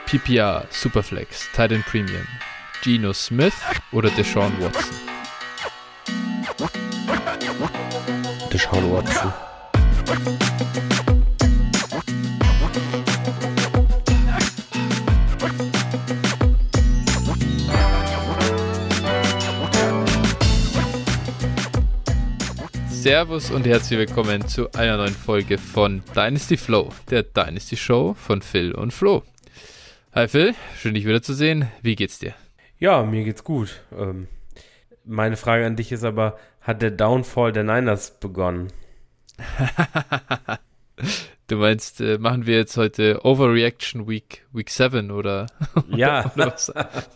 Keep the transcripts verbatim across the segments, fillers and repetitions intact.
P P R, Superflex, Tight End Premium, Geno Smith oder Deshaun Watson? Deshaun Watson. Servus und herzlich willkommen zu einer neuen Folge von Dynasty Flow, der Dynasty Show von Phil und Flo. Hi Phil, schön dich wiederzusehen. Wie geht's dir? Ja, mir geht's gut. Ähm, meine Frage an dich ist aber, hat der Downfall der Niners begonnen? Du meinst, äh, machen wir jetzt heute Overreaction Week Week sieben oder? Ja. oder was?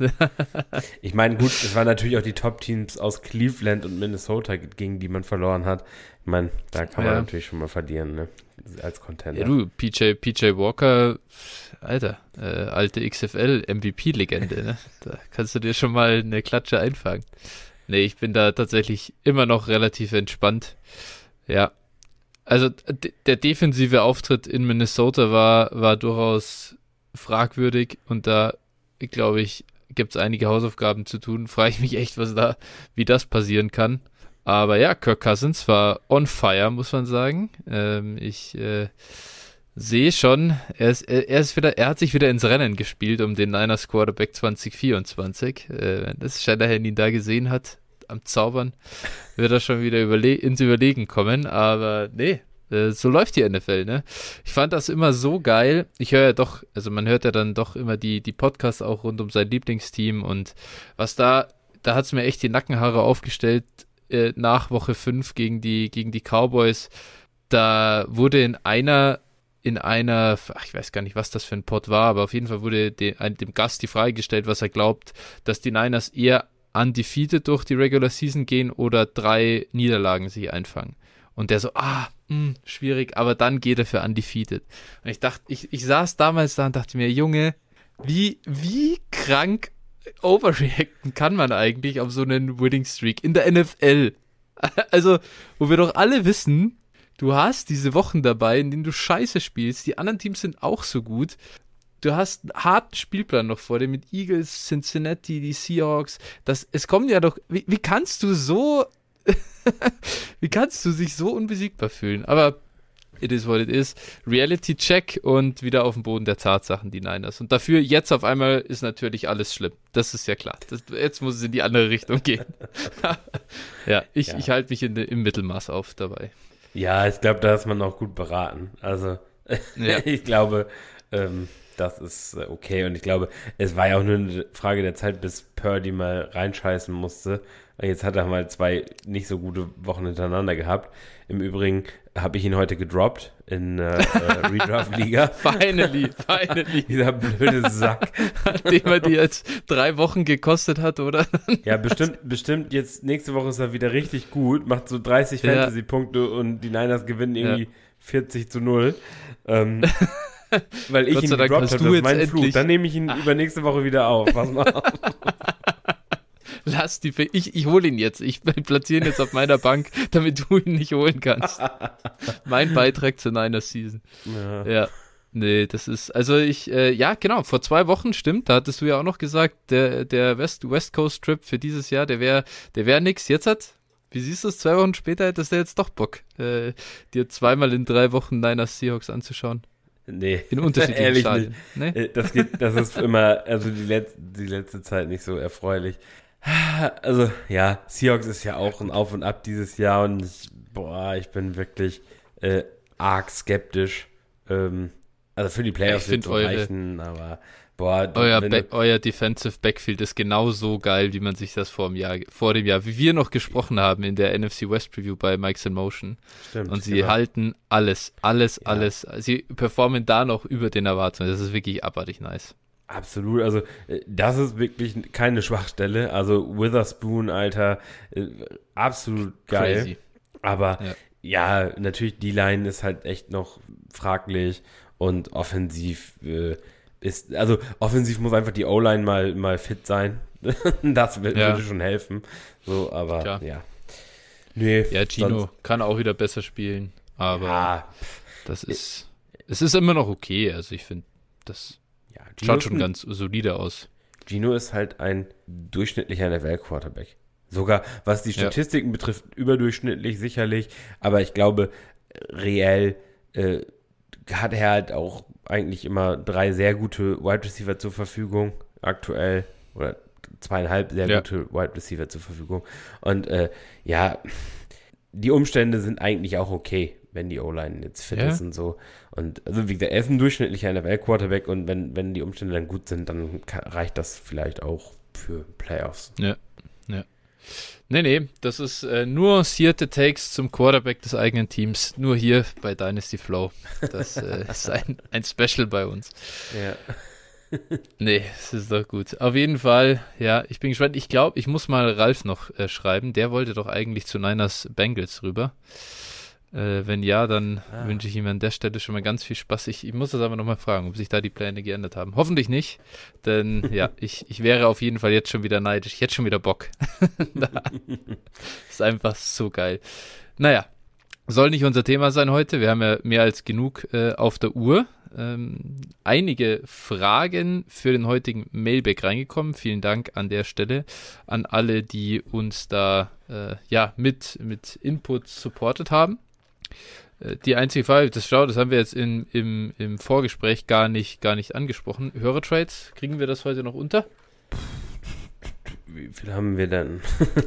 Ich meine, gut, es waren natürlich auch die Top-Teams aus Cleveland und Minnesota, gegen die man verloren hat. Ich meine, da kann man ja. natürlich schon mal verlieren, ne? Als Contender. Ja, du, P J, P J Walker, Alter, äh, alte X F L-M V P-Legende, ne? Da kannst du dir schon mal eine Klatsche einfangen. Nee, ich bin da tatsächlich immer noch relativ entspannt. Ja. Also d- der defensive Auftritt in Minnesota war, war durchaus fragwürdig und da, glaube ich, gibt es einige Hausaufgaben zu tun. Frage ich mich echt, was da, wie das passieren kann. Aber ja, Kirk Cousins war on fire, muss man sagen. Ähm, ich äh, sehe schon, er ist, er, er ist wieder, er hat sich wieder ins Rennen gespielt um den Niners Quarterback zwanzig vierundzwanzig. Äh, wenn das Shanahan ihn da gesehen hat, am Zaubern, wird er schon wieder überle- ins Überlegen kommen, aber nee, äh, so läuft die N F L, ne? Ich fand das immer so geil, ich höre ja doch, also man hört ja dann doch immer die, die Podcasts auch rund um sein Lieblingsteam und was da, da hat es mir echt die Nackenhaare aufgestellt, äh, nach Woche fünf gegen die, gegen die Cowboys, da wurde in einer in einer, ach, ich weiß gar nicht, was das für ein Pod war, aber auf jeden Fall wurde de, ein, dem Gast die Frage gestellt, was er glaubt, dass die Niners eher undefeated durch die Regular Season gehen oder drei Niederlagen sich einfangen. Und der so, ah, mh, schwierig, aber dann geht er für undefeated. Und ich dachte, ich, ich saß damals da und dachte mir, Junge, wie, wie krank overreacten kann man eigentlich auf so einen Winning Streak in der N F L? Also, wo wir doch alle wissen, du hast diese Wochen dabei, in denen du scheiße spielst, die anderen Teams sind auch so gut. Du hast einen harten Spielplan noch vor dir mit Eagles, Cincinnati, die Seahawks. Das, es kommen ja doch, wie, wie kannst du so, wie kannst du dich so unbesiegbar fühlen? Aber it is what it is. Reality Check und wieder auf dem Boden der Tatsachen die Niners. Und dafür jetzt auf einmal ist natürlich alles schlimm. Das ist ja klar. Das, jetzt muss es in die andere Richtung gehen. ja, ich, ja. ich halte mich in, im Mittelmaß auf dabei. Ja, ich glaube, da ist man auch gut beraten. Also, ja. ich glaube, ähm, das ist okay und ich glaube, es war ja auch nur eine Frage der Zeit, bis Purdy mal reinscheißen musste. Jetzt hat er mal zwei nicht so gute Wochen hintereinander gehabt. Im Übrigen habe ich ihn heute gedroppt in äh, äh, Redraft-Liga. Finally, finally. Dieser blöde Sack. Nachdem er die jetzt drei Wochen gekostet hat, oder? Ja, bestimmt, bestimmt jetzt nächste Woche ist er wieder richtig gut, macht so dreißig ja. Fantasy-Punkte und die Niners gewinnen irgendwie ja. vierzig zu null. Ähm, Weil ich Gott ihn sei Dank gedroppt habe, das ist mein Flug. endlich. Dann nehme ich ihn Ach. übernächste Woche wieder auf. Pass mal auf. Lass die, Fe- ich, ich hole ihn jetzt. Ich platziere ihn jetzt auf meiner Bank, damit du ihn nicht holen kannst. Mein Beitrag zur Niners Season. Ja. ja. Nee, das ist, also ich, äh, ja, genau, vor zwei Wochen, stimmt, da hattest du ja auch noch gesagt, der, der West, West Coast Trip für dieses Jahr, der wäre, der wäre nix. Jetzt hat, wie siehst du es, zwei Wochen später hättest du jetzt doch Bock, äh, dir zweimal in drei Wochen Niners Seahawks anzuschauen. Nee. In unterschiedlichen Stadien. Nee? Das, geht, das ist immer, also die, Letz-, die letzte Zeit nicht so erfreulich. Also, ja, Seahawks ist ja auch ein Auf und Ab dieses Jahr und ich, boah, ich bin wirklich äh, arg skeptisch. Ähm, also für die Playoffs wird es reichen, aber boah. Euer, Be- euer Defensive Backfield ist genauso geil, wie man sich das vor dem Jahr, vor dem Jahr, wie wir noch gesprochen haben in der N F C West Preview bei Mike's in Motion. Stimmt, und sie genau. halten alles, alles, ja. alles. Sie performen da noch über den Erwartungen. Das ist wirklich abartig nice. Absolut, also das ist wirklich keine Schwachstelle. Also Witherspoon, Alter, absolut geil. Crazy. Aber ja, ja natürlich die Line ist halt echt noch fraglich und offensiv äh, ist, also offensiv muss einfach die O-Line mal, mal fit sein. Das würde ja. schon helfen. So, aber Klar. ja. Nee, ja, Gino sonst, kann auch wieder besser spielen, aber ja. das ist, es ist immer noch okay. Also ich finde, das Ja, schaut schon ganz solide aus. Gino ist halt ein durchschnittlicher N F L-Quarterback. Sogar, was die Statistiken ja. betrifft, überdurchschnittlich sicherlich. Aber ich glaube, reell äh, hat er halt auch eigentlich immer drei sehr gute Wide Receiver zur Verfügung aktuell. Oder zweieinhalb sehr ja. gute Wide Receiver zur Verfügung. Und äh, ja, die Umstände sind eigentlich auch okay, wenn die O-Line jetzt fit ja. ist und so. Und also wie gesagt, er ist ein durchschnittlicher N F L-Quarterback und wenn, wenn die Umstände dann gut sind, dann reicht das vielleicht auch für Playoffs. Ja, ja. Nee, nee, das ist äh, nuancierte Takes zum Quarterback des eigenen Teams. Nur hier bei Dynasty Flow. Das äh, ist ein, ein Special bei uns. Ja. Nee, das ist doch gut. Auf jeden Fall, ja, ich bin gespannt. Ich glaube, ich muss mal Ralf noch äh, schreiben. Der wollte doch eigentlich zu Niners Bengals rüber. Äh, wenn ja, dann ah. wünsche ich ihm an der Stelle schon mal ganz viel Spaß. Ich, ich muss das aber nochmal fragen, ob sich da die Pläne geändert haben. Hoffentlich nicht, denn ja, ich, ich wäre auf jeden Fall jetzt schon wieder neidisch. Ich hätte schon wieder Bock. Das ist einfach so geil. Naja, soll nicht unser Thema sein heute. Wir haben ja mehr als genug äh, auf der Uhr. Ähm, einige Fragen für den heutigen Mailback reingekommen. Vielen Dank an der Stelle an alle, die uns da äh, ja mit, mit Input supportet haben. Äh, die einzige Frage, das, schau, das haben wir jetzt in, im, im Vorgespräch gar nicht, gar nicht angesprochen. Hörertrades, kriegen wir das heute noch unter? Wie viel haben wir denn?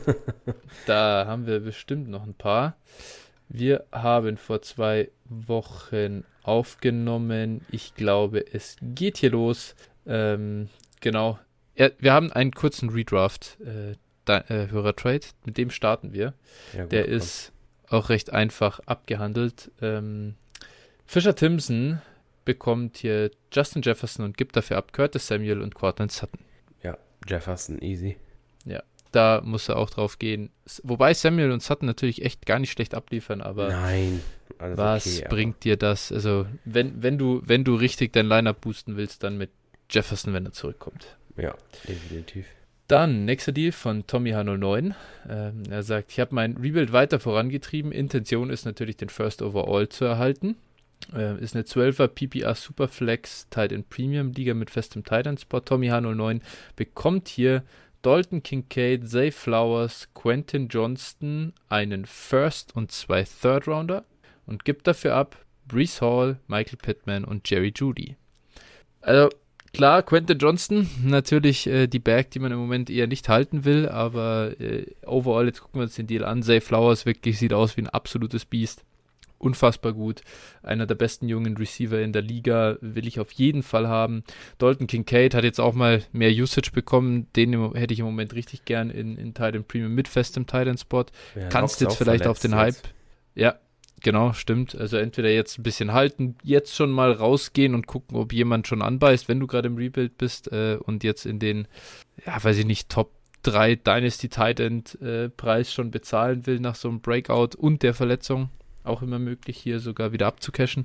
Da haben wir bestimmt noch ein paar. Wir haben vor zwei Wochen aufgenommen. Ich glaube, es geht hier los. Ähm, genau. Ja, wir haben einen kurzen Redraft, äh, da, äh, Hörertrade. Mit dem starten wir. Ja, gut, Der gut. ist auch recht einfach abgehandelt. Ähm, Fisher Timpson bekommt hier Justin Jefferson und gibt dafür ab Curtis Samuel und Courtland Sutton. Ja, Jefferson, easy. Ja. Da muss er auch drauf gehen. Wobei Samuel und Sutton natürlich echt gar nicht schlecht abliefern, aber Nein, alles was okay, bringt dir das? Also, wenn, wenn du, wenn du richtig dein Lineup boosten willst, dann mit Jefferson, wenn er zurückkommt. Ja, definitiv. Dann, nächster Deal von Tommy H null neun. Ähm, er sagt, ich habe mein Rebuild weiter vorangetrieben. Intention ist natürlich, den First Overall zu erhalten. Äh, ist eine zwölfer P P R Superflex Tight End Premium Liga mit festem Tight End Spot. Tommy H null neun bekommt hier Dalton Kincaid, Zay Flowers, Quentin Johnston, einen First und zwei Third Rounder und gibt dafür ab Breece Hall, Michael Pittman und Jerry Jeudy. Also klar, Quentin Johnston, natürlich äh, die Bag, die man im Moment eher nicht halten will, aber äh, overall, jetzt gucken wir uns den Deal an. Zay Flowers wirklich sieht aus wie ein absolutes Biest. Unfassbar gut. Einer der besten jungen Receiver in der Liga will ich auf jeden Fall haben. Dalton Kincaid hat jetzt auch mal mehr Usage bekommen. Den hätte ich im Moment richtig gern in, in Tight End Premium mit festem Tight End Spot. Ja, kannst jetzt vielleicht auf den Hype. Jetzt. Ja, genau, stimmt. Also entweder jetzt ein bisschen halten, jetzt schon mal rausgehen und gucken, ob jemand schon anbeißt, wenn du gerade im Rebuild bist äh, und jetzt in den, ja, weiß ich nicht, Top drei Dynasty Tight End äh, Preis schon bezahlen will nach so einem Breakout und der Verletzung. Auch immer möglich, hier sogar wieder abzucashen.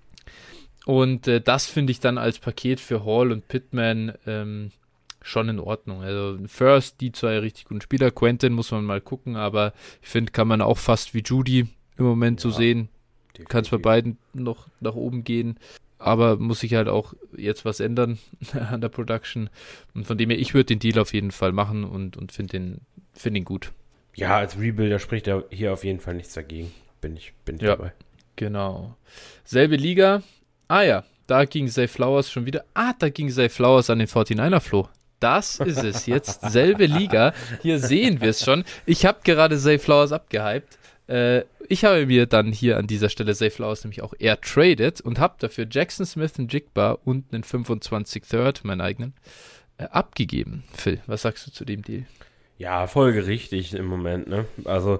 Und äh, das finde ich dann als Paket für Hall und Pittman ähm, schon in Ordnung. Also First, die zwei richtig guten Spieler. Quentin muss man mal gucken, aber ich finde, kann man auch fast wie Jeudy im Moment ja, so sehen. Kann es bei beiden noch nach oben gehen. Aber muss sich halt auch jetzt was ändern an der Production. Und von dem her, ich würde den Deal auf jeden Fall machen und, und finde den, find ihn gut. Ja, als Rebuilder spricht er hier auf jeden Fall nichts dagegen. Bin ich, bin ich ja, dabei. Genau. Selbe Liga. Ah ja, da ging Zay Flowers schon wieder. Ah, da ging Zay Flowers an den forty-niner Floh. Das ist es jetzt. Selbe Liga. Hier sehen wir es schon. Ich habe gerade Zay Flowers abgehypt. Äh, ich habe mir dann hier an dieser Stelle Zay Flowers nämlich auch eher traded und habe dafür Jackson Smith und Jigba und einen fünfundzwanzig Third, meinen eigenen, äh, abgegeben. Phil, was sagst du zu dem Deal? Ja, folgerichtig im Moment, ne? Also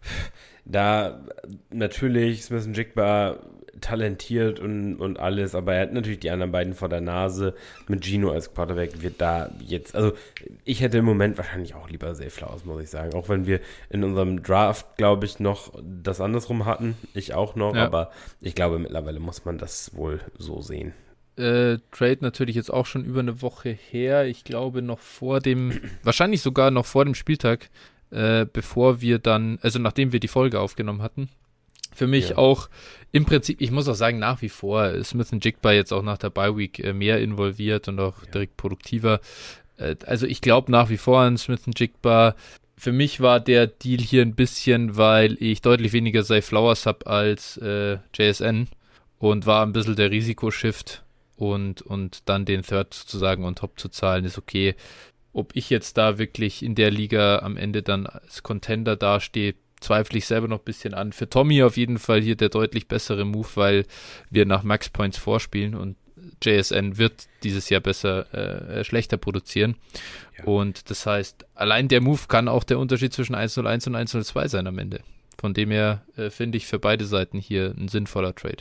da natürlich Smith und Jigba talentiert und, und alles, aber er hat natürlich die anderen beiden vor der Nase. Mit Gino als Quarterback wird da jetzt, also ich hätte im Moment wahrscheinlich auch lieber Zay Flowers, muss ich sagen. Auch wenn wir in unserem Draft, glaube ich, noch das andersrum hatten. Ich auch noch, ja. Aber ich glaube, mittlerweile muss man das wohl so sehen. Äh, Trade natürlich jetzt auch schon über eine Woche her. Ich glaube noch vor dem, wahrscheinlich sogar noch vor dem Spieltag, äh, bevor wir dann, also nachdem wir die Folge aufgenommen hatten. Für mich ja. auch im Prinzip, ich muss auch sagen, nach wie vor Smith-Njigba jetzt auch nach der Bye-Week äh, mehr involviert und auch ja. direkt produktiver. Äh, also ich glaube nach wie vor an Smith-Njigba. Für mich war der Deal hier ein bisschen, weil ich deutlich weniger Zay Flowers habe als äh, J S N und war ein bisschen der Risikoshift und, und dann den Third sozusagen on top zu zahlen, ist okay. Ob ich jetzt da wirklich in der Liga am Ende dann als Contender dastehe, zweifle ich selber noch ein bisschen an. Für Tommy auf jeden Fall hier der deutlich bessere Move, weil wir nach Max Points vorspielen und J S N wird dieses Jahr besser, äh, schlechter produzieren. Ja. Und das heißt, allein der Move kann auch der Unterschied zwischen eins null eins und eins null zwei sein am Ende. Von dem her äh, finde ich für beide Seiten hier ein sinnvoller Trade.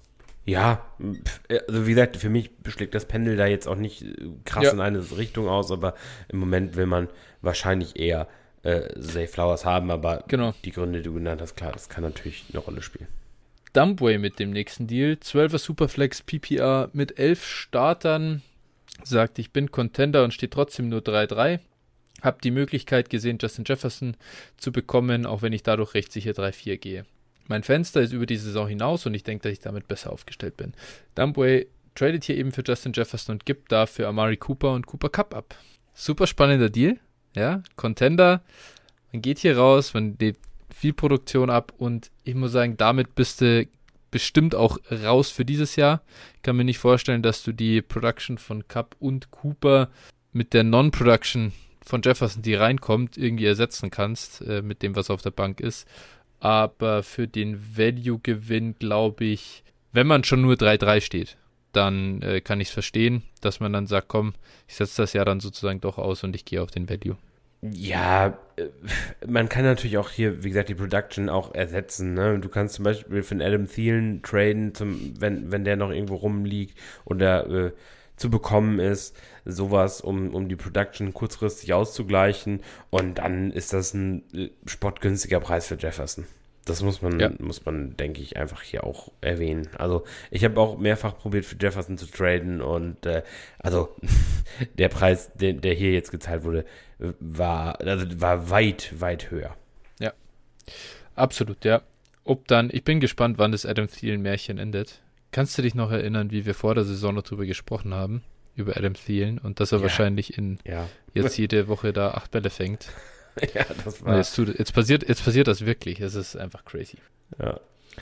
Ja, also wie gesagt, für mich schlägt das Pendel da jetzt auch nicht krass ja. in eine Richtung aus, aber im Moment will man wahrscheinlich eher äh, Zay Flowers haben, aber genau. die Gründe, die du genannt hast, klar, das kann natürlich eine Rolle spielen. Dumbway mit dem nächsten Deal, zwölfer Superflex P P R mit elf Startern, sagt, ich bin Contender und steht trotzdem nur drei drei. Hab die Möglichkeit gesehen, Justin Jefferson zu bekommen, auch wenn ich dadurch recht sicher drei vier gehe. Mein Fenster ist über die Saison hinaus und ich denke, dass ich damit besser aufgestellt bin. Dumbway tradet hier eben für Justin Jefferson und gibt dafür Amari Cooper und Cooper Kupp ab. Super spannender Deal, ja, Contender. Man geht hier raus, man nimmt viel Produktion ab und ich muss sagen, damit bist du bestimmt auch raus für dieses Jahr. Ich kann mir nicht vorstellen, dass du die Production von Kupp und Cooper mit der Non-Production von Jefferson, die reinkommt, irgendwie ersetzen kannst, äh, mit dem, was auf der Bank ist. Aber für den Value-Gewinn glaube ich, wenn man schon nur drei drei steht, dann äh, kann ich es verstehen, dass man dann sagt, komm, ich setze das ja dann sozusagen doch aus und ich gehe auf den Value. Ja, man kann natürlich auch hier, wie gesagt, die Production auch ersetzen. Ne? Du kannst zum Beispiel für einen Adam Thielen traden, zum, wenn, wenn der noch irgendwo rumliegt oder äh, zu bekommen ist, sowas, um, um die Production kurzfristig auszugleichen. Und dann ist das ein äh, sportgünstiger Preis für Jefferson. Das muss man, ja. muss man, denke ich, einfach hier auch erwähnen. Also ich habe auch mehrfach probiert, für Jefferson zu traden und äh, also der Preis, der, der hier jetzt gezahlt wurde, war, also war weit, weit höher. Ja, absolut, ja. Ob dann, ich bin gespannt, wann das Adam Thielen-Märchen endet. Kannst du dich noch erinnern, wie wir vor der Saison noch drüber gesprochen haben, über Adam Thielen und dass er ja. wahrscheinlich in ja. jetzt jede Woche da acht Bälle fängt? Ja, das war... Jetzt, tut, jetzt, passiert, jetzt passiert das wirklich. Es ist einfach crazy. Ja.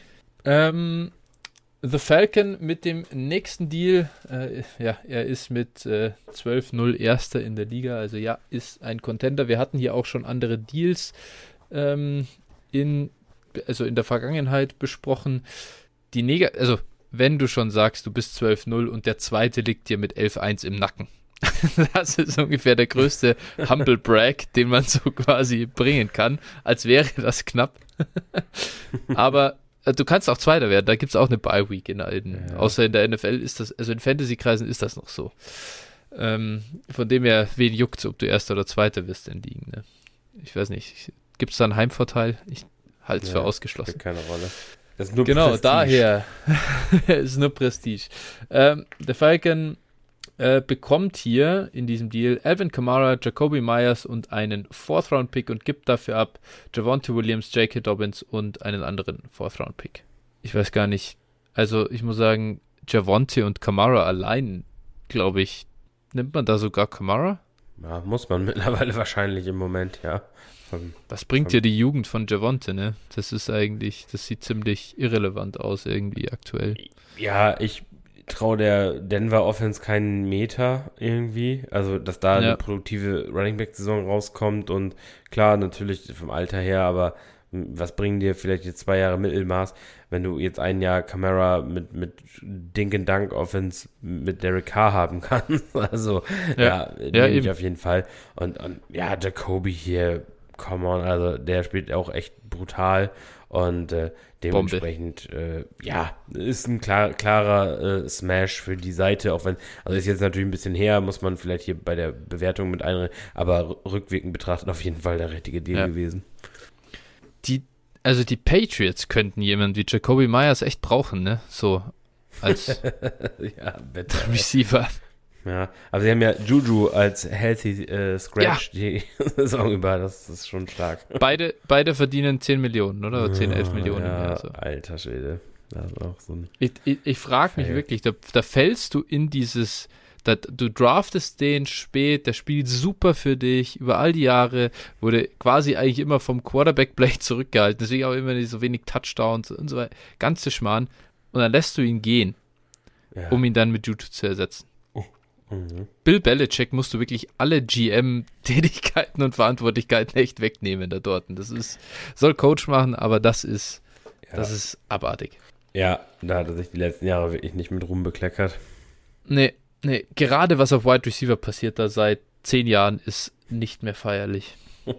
Ähm, The Falcon mit dem nächsten Deal. Äh, ja, er ist mit äh, zwölf null Erster in der Liga. Also ja, ist ein Contender. Wir hatten hier auch schon andere Deals ähm, in, also in der Vergangenheit besprochen. Die Neg- also wenn du schon sagst, du bist zwölf null und der zweite liegt dir mit elf eins im Nacken. Das ist ungefähr der größte Humble Brag, den man so quasi bringen kann, als wäre das knapp. Aber äh, du kannst auch Zweiter werden, da gibt es auch eine Bye-Week in allen. Ja. Außer in der N F L ist das, also in Fantasy-Kreisen ist das noch so. Ähm, von dem her, wen juckt's, ob du Erster oder Zweiter wirst in Ligen. Ne? Ich weiß nicht, gibt es da einen Heimvorteil? Ich halte es ja, für ausgeschlossen. Spielt keine Rolle. Das ist nur genau, Prestige. Daher ist nur Prestige. Ähm, der Falcon Äh, bekommt hier in diesem Deal Alvin Kamara, Jacoby Myers und einen Fourth-Round-Pick und gibt dafür ab Javonte Williams, J K. Dobbins und einen anderen Fourth-Round-Pick. Ich weiß gar nicht, also ich muss sagen, Javonte und Kamara allein, glaube ich, nimmt man da sogar Kamara? Ja, muss man mittlerweile wahrscheinlich im Moment, ja. Von, Was bringt von, dir die Jugend von Javonte, ne? Das ist eigentlich, das sieht ziemlich irrelevant aus irgendwie aktuell. Ja, ich traue der Denver Offense keinen Meter irgendwie, also dass da ja. eine produktive Running Back Saison rauskommt und klar, natürlich vom Alter her, aber was bringen dir vielleicht jetzt zwei Jahre Mittelmaß, wenn du jetzt ein Jahr Kamara mit, mit Dink and Dunk Offense mit Derek Carr haben kannst, also ja, ja, ja nehme ich auf jeden Fall und, und ja, Jacoby hier, come on, also der spielt auch echt brutal und äh, dementsprechend, äh, ja, ist ein klar, klarer äh, Smash für die Seite, auch wenn, also ist jetzt natürlich ein bisschen her, muss man vielleicht hier bei der Bewertung mit einreden, aber rückwirkend betrachtet auf jeden Fall der richtige Deal ja. gewesen. Die, also die Patriots könnten jemanden wie Jacoby Myers echt brauchen, ne, so als ja, bitte. Receiver. Ja, aber sie haben ja Juju als Healthy äh, Scratch ja. die Saison über, das ist schon stark. Beide, beide verdienen zehn Millionen, oder? oder zehn, elf Millionen ja, im Jahr. So. Alter Schwede. Das ist auch so ein ich ich, ich frage mich wirklich, da, da fällst du in dieses, da, du draftest den spät, der spielt super für dich, über all die Jahre, wurde quasi eigentlich immer vom Quarterback-Play zurückgehalten, deswegen auch immer so wenig Touchdowns und so weiter, ganze Schmarrn. Und dann lässt du ihn gehen, ja. um ihn dann mit Juju zu ersetzen. Mhm. Bill Belichick musst du wirklich alle G M-Tätigkeiten und Verantwortlichkeiten echt wegnehmen da dort. Das ist, soll Coach machen, aber das ist, ja. das ist abartig. Ja, da hat er sich die letzten Jahre wirklich nicht mit Ruhm bekleckert. Nee, nee, gerade was auf Wide Receiver passiert da seit zehn Jahren ist nicht mehr feierlich.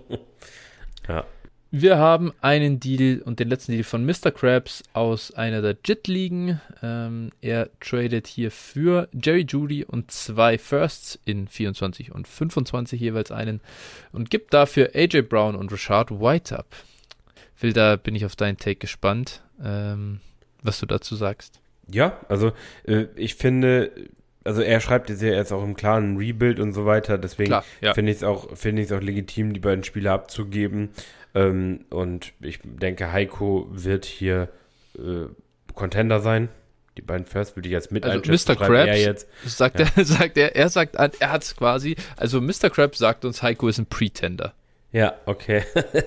Ja. Wir haben einen Deal und den letzten Deal von Mister Krabs aus einer der J I T-Ligen. Ähm, er tradet hier für Jerry Jeudy und zwei Firsts in vierundzwanzig und fünfundzwanzig jeweils einen und gibt dafür A J Brown und Rashad White ab. Phil, da bin ich auf deinen Take gespannt, ähm, was du dazu sagst. Ja, also äh, ich finde, also er schreibt jetzt ja jetzt auch im klaren Rebuild und so weiter, deswegen ja. finde ich es auch, finde ich es auch legitim, die beiden Spieler abzugeben. Ähm, und ich denke, Heiko wird hier äh, Contender sein. Die beiden First würde ich jetzt mit also einschätzen. Mister Krabs er jetzt. sagt, ja. er, sagt er, er sagt, er hat es quasi, also Mister Krabs sagt uns, Heiko ist ein Pretender. Ja, okay.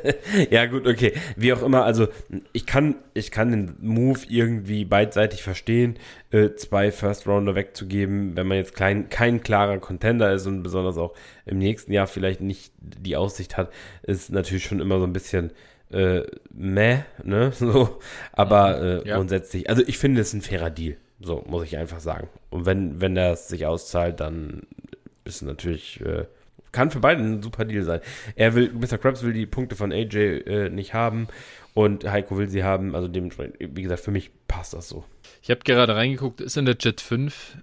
Ja, gut, okay. Wie auch immer, also ich kann, ich kann den Move irgendwie beidseitig verstehen, äh, zwei First-Rounder wegzugeben, wenn man jetzt klein, kein klarer Contender ist und besonders auch im nächsten Jahr vielleicht nicht die Aussicht hat, ist natürlich schon immer so ein bisschen äh, meh, ne, so. Aber äh, ja. grundsätzlich, also ich finde, es ist ein fairer Deal, so muss ich einfach sagen. Und wenn, wenn das sich auszahlt, dann ist es natürlich äh, kann für beide ein super Deal sein. Er will, Mister Krabs will die Punkte von A J äh, nicht haben und Heiko will sie haben. Also dementsprechend, wie gesagt, für mich passt das so. Ich habe gerade reingeguckt, ist in der Jet fünf.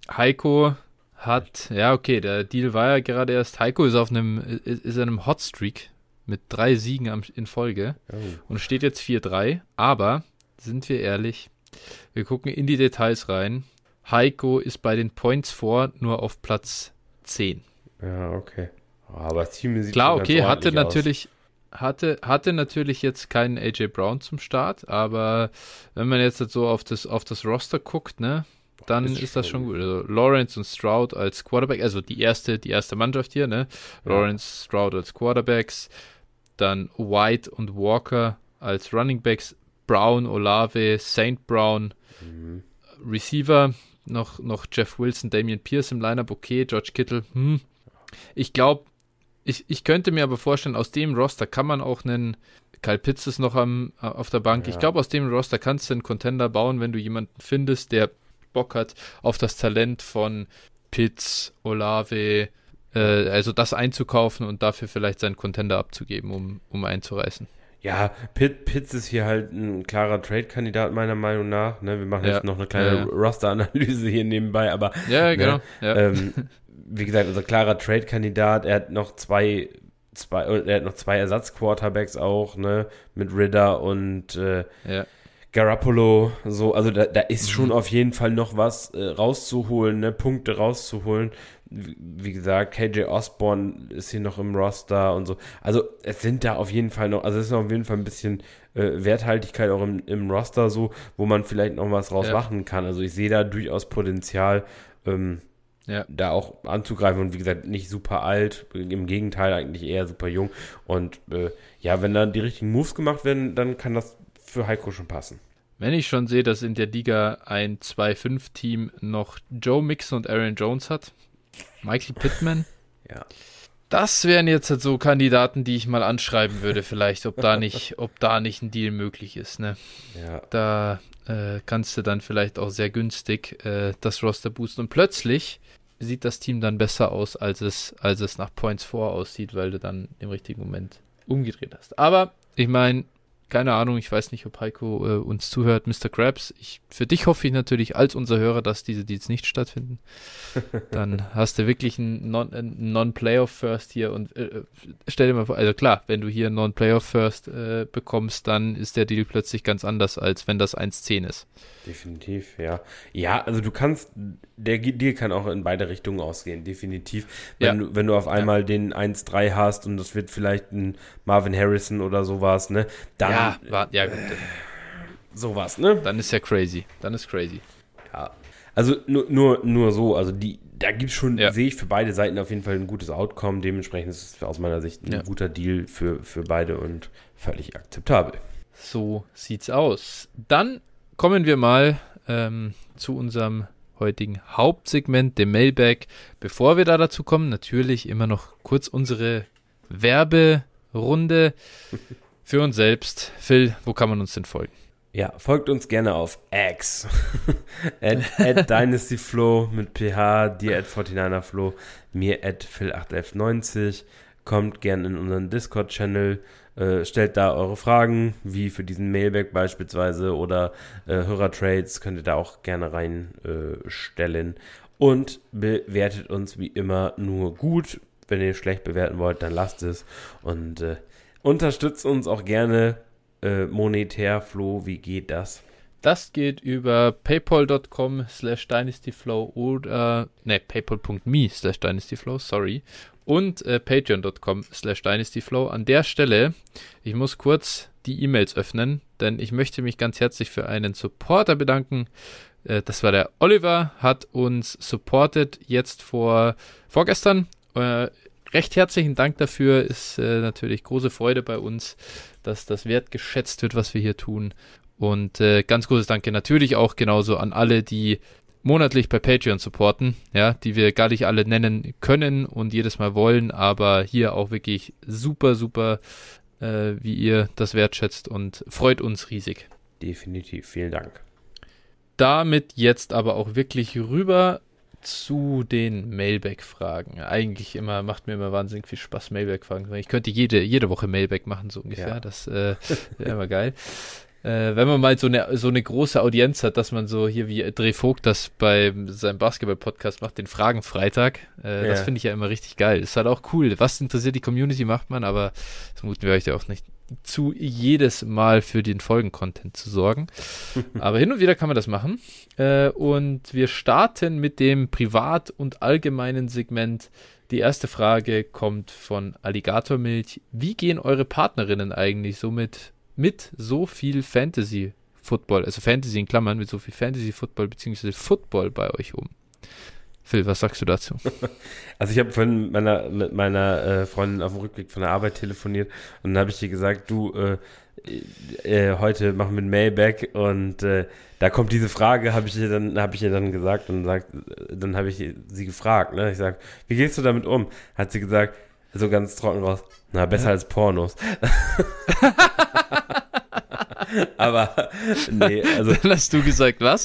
Heiko hat, ja okay, der Deal war ja gerade erst. Heiko ist auf einem, ist, ist in einem Hotstreak mit drei Siegen am, in Folge oh. und steht jetzt vier drei. Aber, sind wir ehrlich, wir gucken in die Details rein. Heiko ist bei den Points vor nur auf Platz zehn. Ja, okay. Aber das Team sieht klar, okay, hatte natürlich, hatte, hatte natürlich jetzt keinen A J Brown zum Start, aber wenn man jetzt so auf das, auf das Roster guckt, ne, dann ist, ist das schon gut. Also Lawrence und Stroud als Quarterback, also die erste, die erste Mannschaft hier, ne? Ja. Lawrence, Stroud als Quarterbacks, dann White und Walker als Running Backs, Brown, Olave, Saint Brown, mhm. Receiver, noch, noch Jeff Wilson, Damian Pierce im Lineup, okay, George Kittle, hm. Ich glaube, ich, ich könnte mir aber vorstellen, aus dem Roster kann man auch einen Kyle Pitts ist noch am, auf der Bank. Ja. Ich glaube, aus dem Roster kannst du einen Contender bauen, wenn du jemanden findest, der Bock hat auf das Talent von Pitts, Olave, äh, also das einzukaufen und dafür vielleicht seinen Contender abzugeben, um, um einzureißen. Ja, Pitt, Pitts ist hier halt ein klarer Trade-Kandidat meiner Meinung nach. Ne, wir machen ja. jetzt noch eine kleine ja. Roster-Analyse hier nebenbei, aber ja, genau. Ne, ja. Ähm, wie gesagt, unser klarer Trade-Kandidat. Er hat noch zwei, zwei, er hat noch zwei Ersatz-Quarterbacks auch, ne, mit Ridder und äh, ja. Garoppolo. So, also da, da ist mhm. schon auf jeden Fall noch was äh, rauszuholen, ne, Punkte rauszuholen. Wie, wie gesagt, K J Osborne ist hier noch im Roster und so. Also es sind da auf jeden Fall noch, also es ist noch auf jeden Fall ein bisschen äh, Werthaltigkeit auch im, im Roster so, wo man vielleicht noch was raus ja. machen kann. Also ich sehe da durchaus Potenzial, ähm, ja. da auch anzugreifen und wie gesagt, nicht super alt, im Gegenteil eigentlich eher super jung und äh, ja, wenn dann die richtigen Moves gemacht werden, dann kann das für Heiko schon passen. Wenn ich schon sehe, dass in der Liga ein zwei fünf Team noch Joe Mixon und Aaron Jones hat, Michael Pittman, ja. das wären jetzt halt so Kandidaten, die ich mal anschreiben würde vielleicht, ob da nicht, ob da nicht ein Deal möglich ist, ne? Ja. Da äh, kannst du dann vielleicht auch sehr günstig äh, das Roster boosten und plötzlich sieht das Team dann besser aus, als es, als es nach Points vor aussieht, weil du dann im richtigen Moment umgedreht hast. Aber ich meine, keine Ahnung, ich weiß nicht, ob Heiko äh, uns zuhört, Mister Krabs. Ich, für dich hoffe ich natürlich als unser Hörer, dass diese Deals nicht stattfinden. Dann hast du wirklich einen Non- einen Non-Playoff-First hier und äh, stell dir mal vor, also klar, wenn du hier einen Non-Playoff-First äh, bekommst, dann ist der Deal plötzlich ganz anders, als wenn das eins zehn ist. Definitiv, ja. Ja, also du kannst, der Deal kann auch in beide Richtungen ausgehen, definitiv. Wenn, ja. du, wenn du auf einmal ja. den eins drei hast und das wird vielleicht ein Marvin Harrison oder sowas, ne? Dann, ja, war, ja gut. Sowas, ne? Dann ist ja crazy. Dann ist crazy. Ja. Also nur, nur, nur so, also die, da gibt es schon, ja. sehe ich für beide Seiten auf jeden Fall ein gutes Outcome. Dementsprechend ist es aus meiner Sicht ein ja. guter Deal für, für beide und völlig akzeptabel. So sieht's aus. Dann kommen wir mal ähm, zu unserem heutigen Hauptsegment, dem Mailbag. Bevor wir da dazu kommen, natürlich immer noch kurz unsere Werberunde für uns selbst. Phil, wo kann man uns denn folgen? Ja, folgt uns gerne auf X. at, at DynastyFlow mit ph, dir at forty-niner-Flow, mir at Phil acht elf neunzig. Kommt gerne in unseren Discord-Channel. Äh, stellt da eure Fragen, wie für diesen Mailback beispielsweise oder äh, Hörertrades, könnt ihr da auch gerne reinstellen. Äh, und bewertet uns wie immer nur gut. Wenn ihr schlecht bewerten wollt, dann lasst es. Und äh, unterstützt uns auch gerne äh, monetär. Flo, wie geht das? Das geht über paypal.com slash dynastyflow oder ne, paypal.me slash dynastyflow, sorry. Und äh, patreon.com slash dynastyflow. An der Stelle, ich muss kurz die E-Mails öffnen, denn ich möchte mich ganz herzlich für einen Supporter bedanken. Äh, das war der Oliver, hat uns supportet jetzt vor vorgestern. Äh, recht herzlichen Dank dafür, ist äh, natürlich große Freude bei uns, dass das wertgeschätzt wird, was wir hier tun. Und äh, ganz großes Danke natürlich auch genauso an alle, die monatlich bei Patreon supporten, ja, die wir gar nicht alle nennen können und jedes Mal wollen, aber hier auch wirklich super, super, äh, wie ihr das wertschätzt und freut uns riesig. Definitiv, vielen Dank. Damit jetzt aber auch wirklich rüber zu den Mailback-Fragen. Eigentlich immer, macht mir immer wahnsinnig viel Spaß, Mailback-Fragen. Ich könnte jede, jede Woche Mailback machen, so ungefähr. Ja. Das äh, wäre immer geil. Äh, wenn man mal so eine, so eine große Audienz hat, dass man so hier wie Dreh Vogt das bei seinem Basketball-Podcast macht, den Fragen-Freitag, äh, ja. Das finde ich ja immer richtig geil. Ist halt auch cool. Was interessiert die Community, macht man, aber das muten wir euch ja auch nicht zu, jedes Mal für den Folgen-Content zu sorgen. Aber hin und wieder kann man das machen. Äh, und wir starten mit dem privat- und allgemeinen Segment. Die erste Frage kommt von Alligatormilch. Wie gehen eure Partnerinnen eigentlich so mit mit so viel Fantasy-Football, also Fantasy in Klammern, mit so viel Fantasy-Football bzw. Football bei euch um? Phil, was sagst du dazu? Also ich habe vorhin mit meiner, mit meiner äh, Freundin auf dem Rückweg von der Arbeit telefoniert und dann habe ich ihr gesagt, du, äh, äh, heute machen wir ein Mailback und äh, da kommt diese Frage, habe ich ihr dann, habe ich ihr dann gesagt und sagt, dann habe ich sie gefragt, ne? Ich sage, wie gehst du damit um? Hat sie gesagt, so ganz trocken raus, na, besser ja. als Pornos. Aber, nee, also. Dann hast du gesagt, was?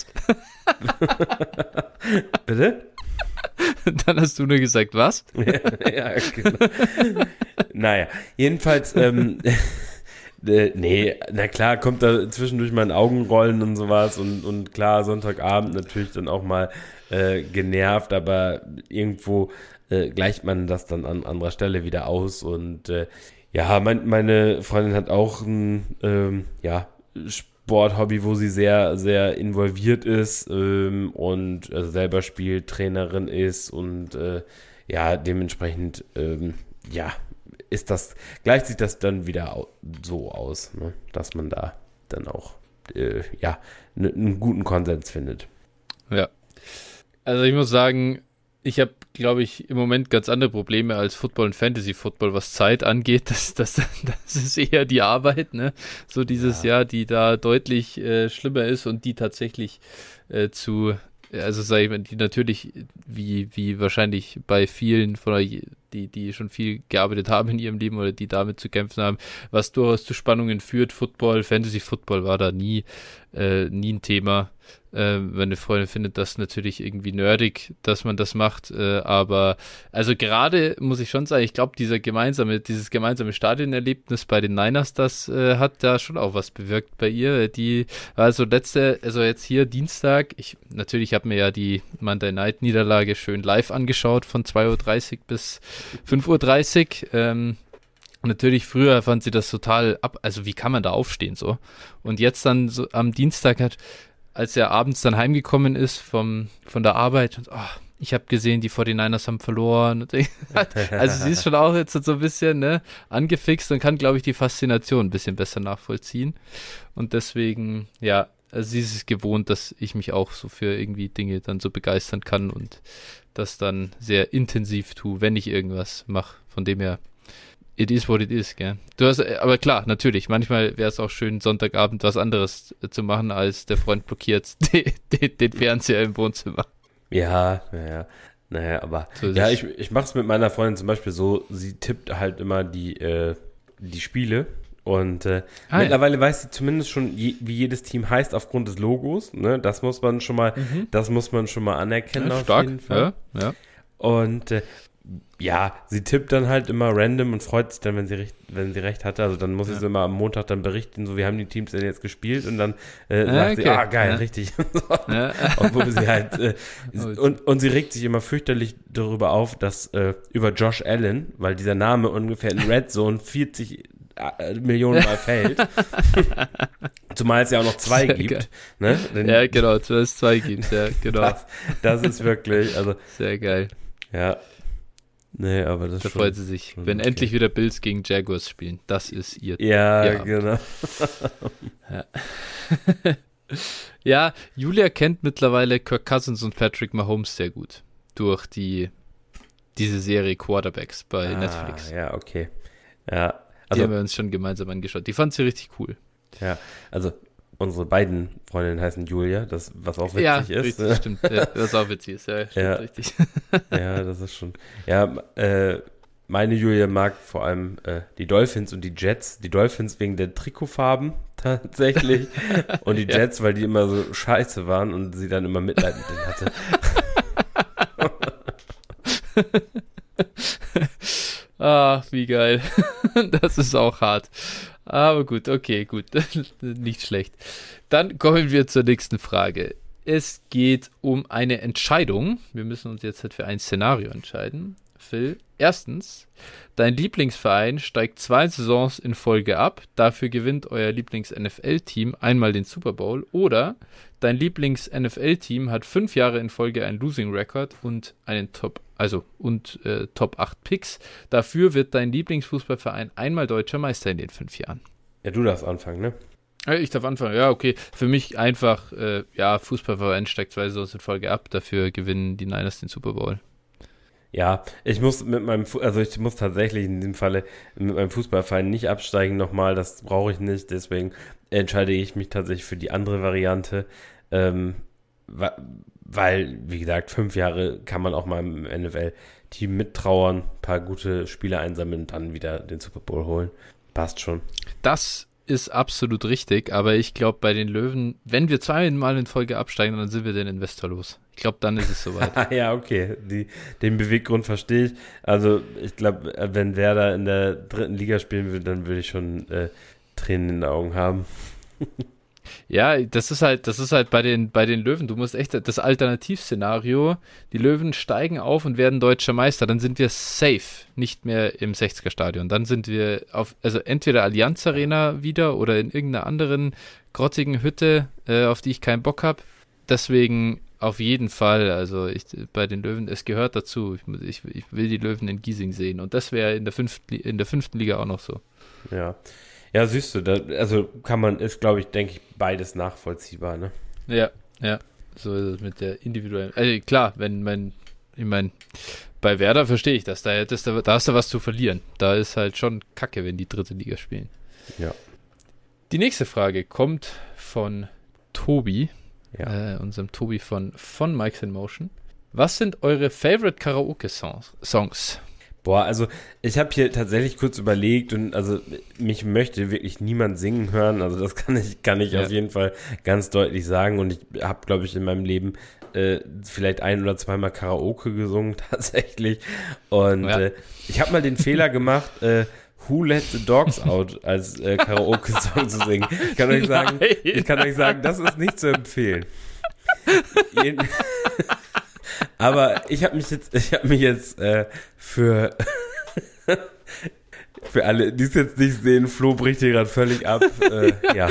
Bitte? Dann hast du nur gesagt, was? ja, ja, genau. Naja, jedenfalls, ähm, äh, nee, na klar, kommt da zwischendurch mal ein Augenrollen und sowas und, und klar, Sonntagabend natürlich dann auch mal äh, genervt, aber irgendwo äh, gleicht man das dann an anderer Stelle wieder aus und äh, ja, mein, meine Freundin hat auch ein ähm, ja, Sporthobby, wo sie sehr, sehr involviert ist ähm, und also selber spielt, Trainerin ist und äh, ja, dementsprechend ähm, ja, ist das, gleicht sich das dann wieder au- so aus, ne, dass man da dann auch äh, ja, n- einen guten Konsens findet. Ja, also ich muss sagen, ich habe, glaube ich, im Moment ganz andere Probleme als Football und Fantasy-Football, was Zeit angeht. Das, das, das ist eher die Arbeit, ne? So dieses ja. Jahr, die da deutlich äh, schlimmer ist und die tatsächlich äh, zu, also sage ich mal, die natürlich, wie, wie wahrscheinlich bei vielen von euch, die, die schon viel gearbeitet haben in ihrem Leben oder die damit zu kämpfen haben, was durchaus zu Spannungen führt. Football, Fantasy-Football war da nie, äh, nie ein Thema. Äh, meine Freundin findet das natürlich irgendwie nerdig, dass man das macht, äh, aber also gerade muss ich schon sagen, ich glaube, dieser gemeinsame, dieses gemeinsame Stadionerlebnis bei den Niners, das äh, hat da schon auch was bewirkt bei ihr. Die also letzte, also jetzt hier Dienstag, ich natürlich habe mir ja die Monday Night Niederlage schön live angeschaut von zwei Uhr dreißig bis fünf Uhr dreißig. Ähm, Natürlich, früher fand sie das total ab, also wie kann man da aufstehen so? Und jetzt dann so am Dienstag hat, als er abends dann heimgekommen ist vom, von der Arbeit und oh, ich habe gesehen, die forty-niners haben verloren. Also sie ist schon auch jetzt so ein bisschen ne, angefixt und kann, glaube ich, die Faszination ein bisschen besser nachvollziehen. Und deswegen, ja, also sie ist es gewohnt, dass ich mich auch so für irgendwie Dinge dann so begeistern kann und das dann sehr intensiv tue, wenn ich irgendwas mache. Von dem her, it is what it is, gell. Du hast, aber klar, natürlich, manchmal wäre es auch schön, Sonntagabend was anderes zu machen, als der Freund blockiert den, den, den Fernseher im Wohnzimmer. Ja, naja, naja, aber so ja, ich, ich mache es mit meiner Freundin zum Beispiel so, sie tippt halt immer die, äh, die Spiele und äh, ah, mittlerweile ja. weiß sie zumindest schon, je, wie jedes Team heißt aufgrund des Logos, ne, das muss man schon mal, mhm. das muss man schon mal anerkennen ja, auf stark. jeden Fall. Ja, ja. Und äh, ja, sie tippt dann halt immer random und freut sich dann, wenn sie recht, wenn sie recht hatte. Also dann muss ja. sie immer am Montag dann berichten, so wie haben die Teams denn jetzt gespielt und dann äh, ja, sagt okay. sie, ah geil, ja. richtig. Ja. Obwohl sie halt äh, und, und sie regt sich immer fürchterlich darüber auf, dass äh, über Josh Allen, weil dieser Name ungefähr in Red Zone vierzig Millionen Mal fällt. Zumal es ja auch noch zwei Sehr gibt. Ne? Denn, ja, genau, zumal es zwei gibt, ja, genau. Das, das ist wirklich, also. Sehr geil. Ja. Nee, aber das Da schon, freut sie sich, wenn okay. endlich wieder Bills gegen Jaguars spielen. Das ist ihr. Ja, ihr genau. ja. Ja, Julia kennt mittlerweile Kirk Cousins und Patrick Mahomes sehr gut. Durch die diese Serie Quarterbacks bei ah, Netflix. Ja, okay. Ja. Also, die haben wir uns schon gemeinsam angeschaut. Die fand sie richtig cool. Ja, also unsere beiden Freundinnen heißen Julia, das, was auch witzig ja, ist. Richtig, stimmt. Ja, was auch witzig ist, ja, stimmt, ja. richtig. Ja, das ist schon. Ja, äh, meine Julia mag vor allem äh, die Dolphins und die Jets. Die Dolphins wegen der Trikotfarben tatsächlich und die ja. Jets, weil die immer so scheiße waren und sie dann immer Mitleid mit denen hatte. Ach, wie geil. Das ist auch hart. Aber gut, okay, gut. Nicht schlecht. Dann kommen wir zur nächsten Frage. Es geht um eine Entscheidung. Wir müssen uns jetzt halt für ein Szenario entscheiden. Phil, erstens, dein Lieblingsverein steigt zwei Saisons in Folge ab. Dafür gewinnt euer Lieblings-N F L-Team einmal den Super Bowl. Oder dein Lieblings-N F L-Team hat fünf Jahre in Folge einen Losing-Record und einen Top, also und äh, Top acht Picks. Dafür wird dein Lieblingsfußballverein einmal deutscher Meister in den fünf Jahren. Ja, du darfst anfangen, ne? Ich darf anfangen, ja, okay. Für mich einfach, äh, ja, Fußballverein steigt zwei Saisons in Folge ab. Dafür gewinnen die Niners den Super Bowl. Ja, ich muss mit meinem, also ich muss tatsächlich in diesem Falle mit meinem Fußballverein nicht absteigen nochmal, das brauche ich nicht, deswegen entscheide ich mich tatsächlich für die andere Variante, ähm, weil, wie gesagt, fünf Jahre kann man auch mal im N F L-Team mittrauern, ein paar gute Spieler einsammeln und dann wieder den Super Bowl holen. Passt schon. Das ist absolut richtig, aber ich glaube, bei den Löwen, wenn wir zweimal in Folge absteigen, dann sind wir den Investor los. Ich glaube, dann ist es soweit. Ja, okay. Die, den Beweggrund verstehe ich. Also, ich glaube, wenn Werder in der dritten Liga spielen würde, dann würde ich schon äh, Tränen in den Augen haben. Ja, das ist halt, das ist halt bei den, bei den Löwen. Du musst echt das Alternativszenario, die Löwen steigen auf und werden deutscher Meister, dann sind wir safe nicht mehr im sechziger-Stadion. Dann sind wir auf, also entweder Allianz Arena wieder oder in irgendeiner anderen grottigen Hütte, äh, auf die ich keinen Bock habe. Deswegen auf jeden Fall, also ich, bei den Löwen, es gehört dazu. Ich, ich, ich will die Löwen in Giesing sehen und das wäre in der fünften, in der fünften Liga auch noch so. Ja. Ja, siehst du, da, also kann man, ist glaube ich, denke ich, beides nachvollziehbar, ne? Ja, ja, so ist es mit der individuellen, also klar, wenn mein, ich meine, bei Werder verstehe ich das, da, hättest du, da hast du was zu verlieren, da ist halt schon kacke, wenn die dritte Liga spielen. Ja. Die nächste Frage kommt von Tobi, ja. äh, unserem Tobi von, von Mike's in Motion. Was sind eure Favorite Karaoke-Songs? Songs? Boah, also ich habe hier tatsächlich kurz überlegt und also mich möchte wirklich niemand singen hören, also das kann ich, kann ich ja. auf jeden Fall ganz deutlich sagen und ich habe, glaube ich, in meinem Leben äh, vielleicht ein- oder zweimal Karaoke gesungen tatsächlich und ja. äh, ich habe mal den Fehler gemacht, äh, Who Let the Dogs Out als äh, Karaoke-Song zu singen. Ich kann euch sagen, Nein. ich kann euch sagen, das ist nicht zu empfehlen. Jeden Aber ich habe mich jetzt, ich habe mich jetzt äh, für für alle, die es jetzt nicht sehen, Flo bricht hier gerade völlig ab. Äh, ja,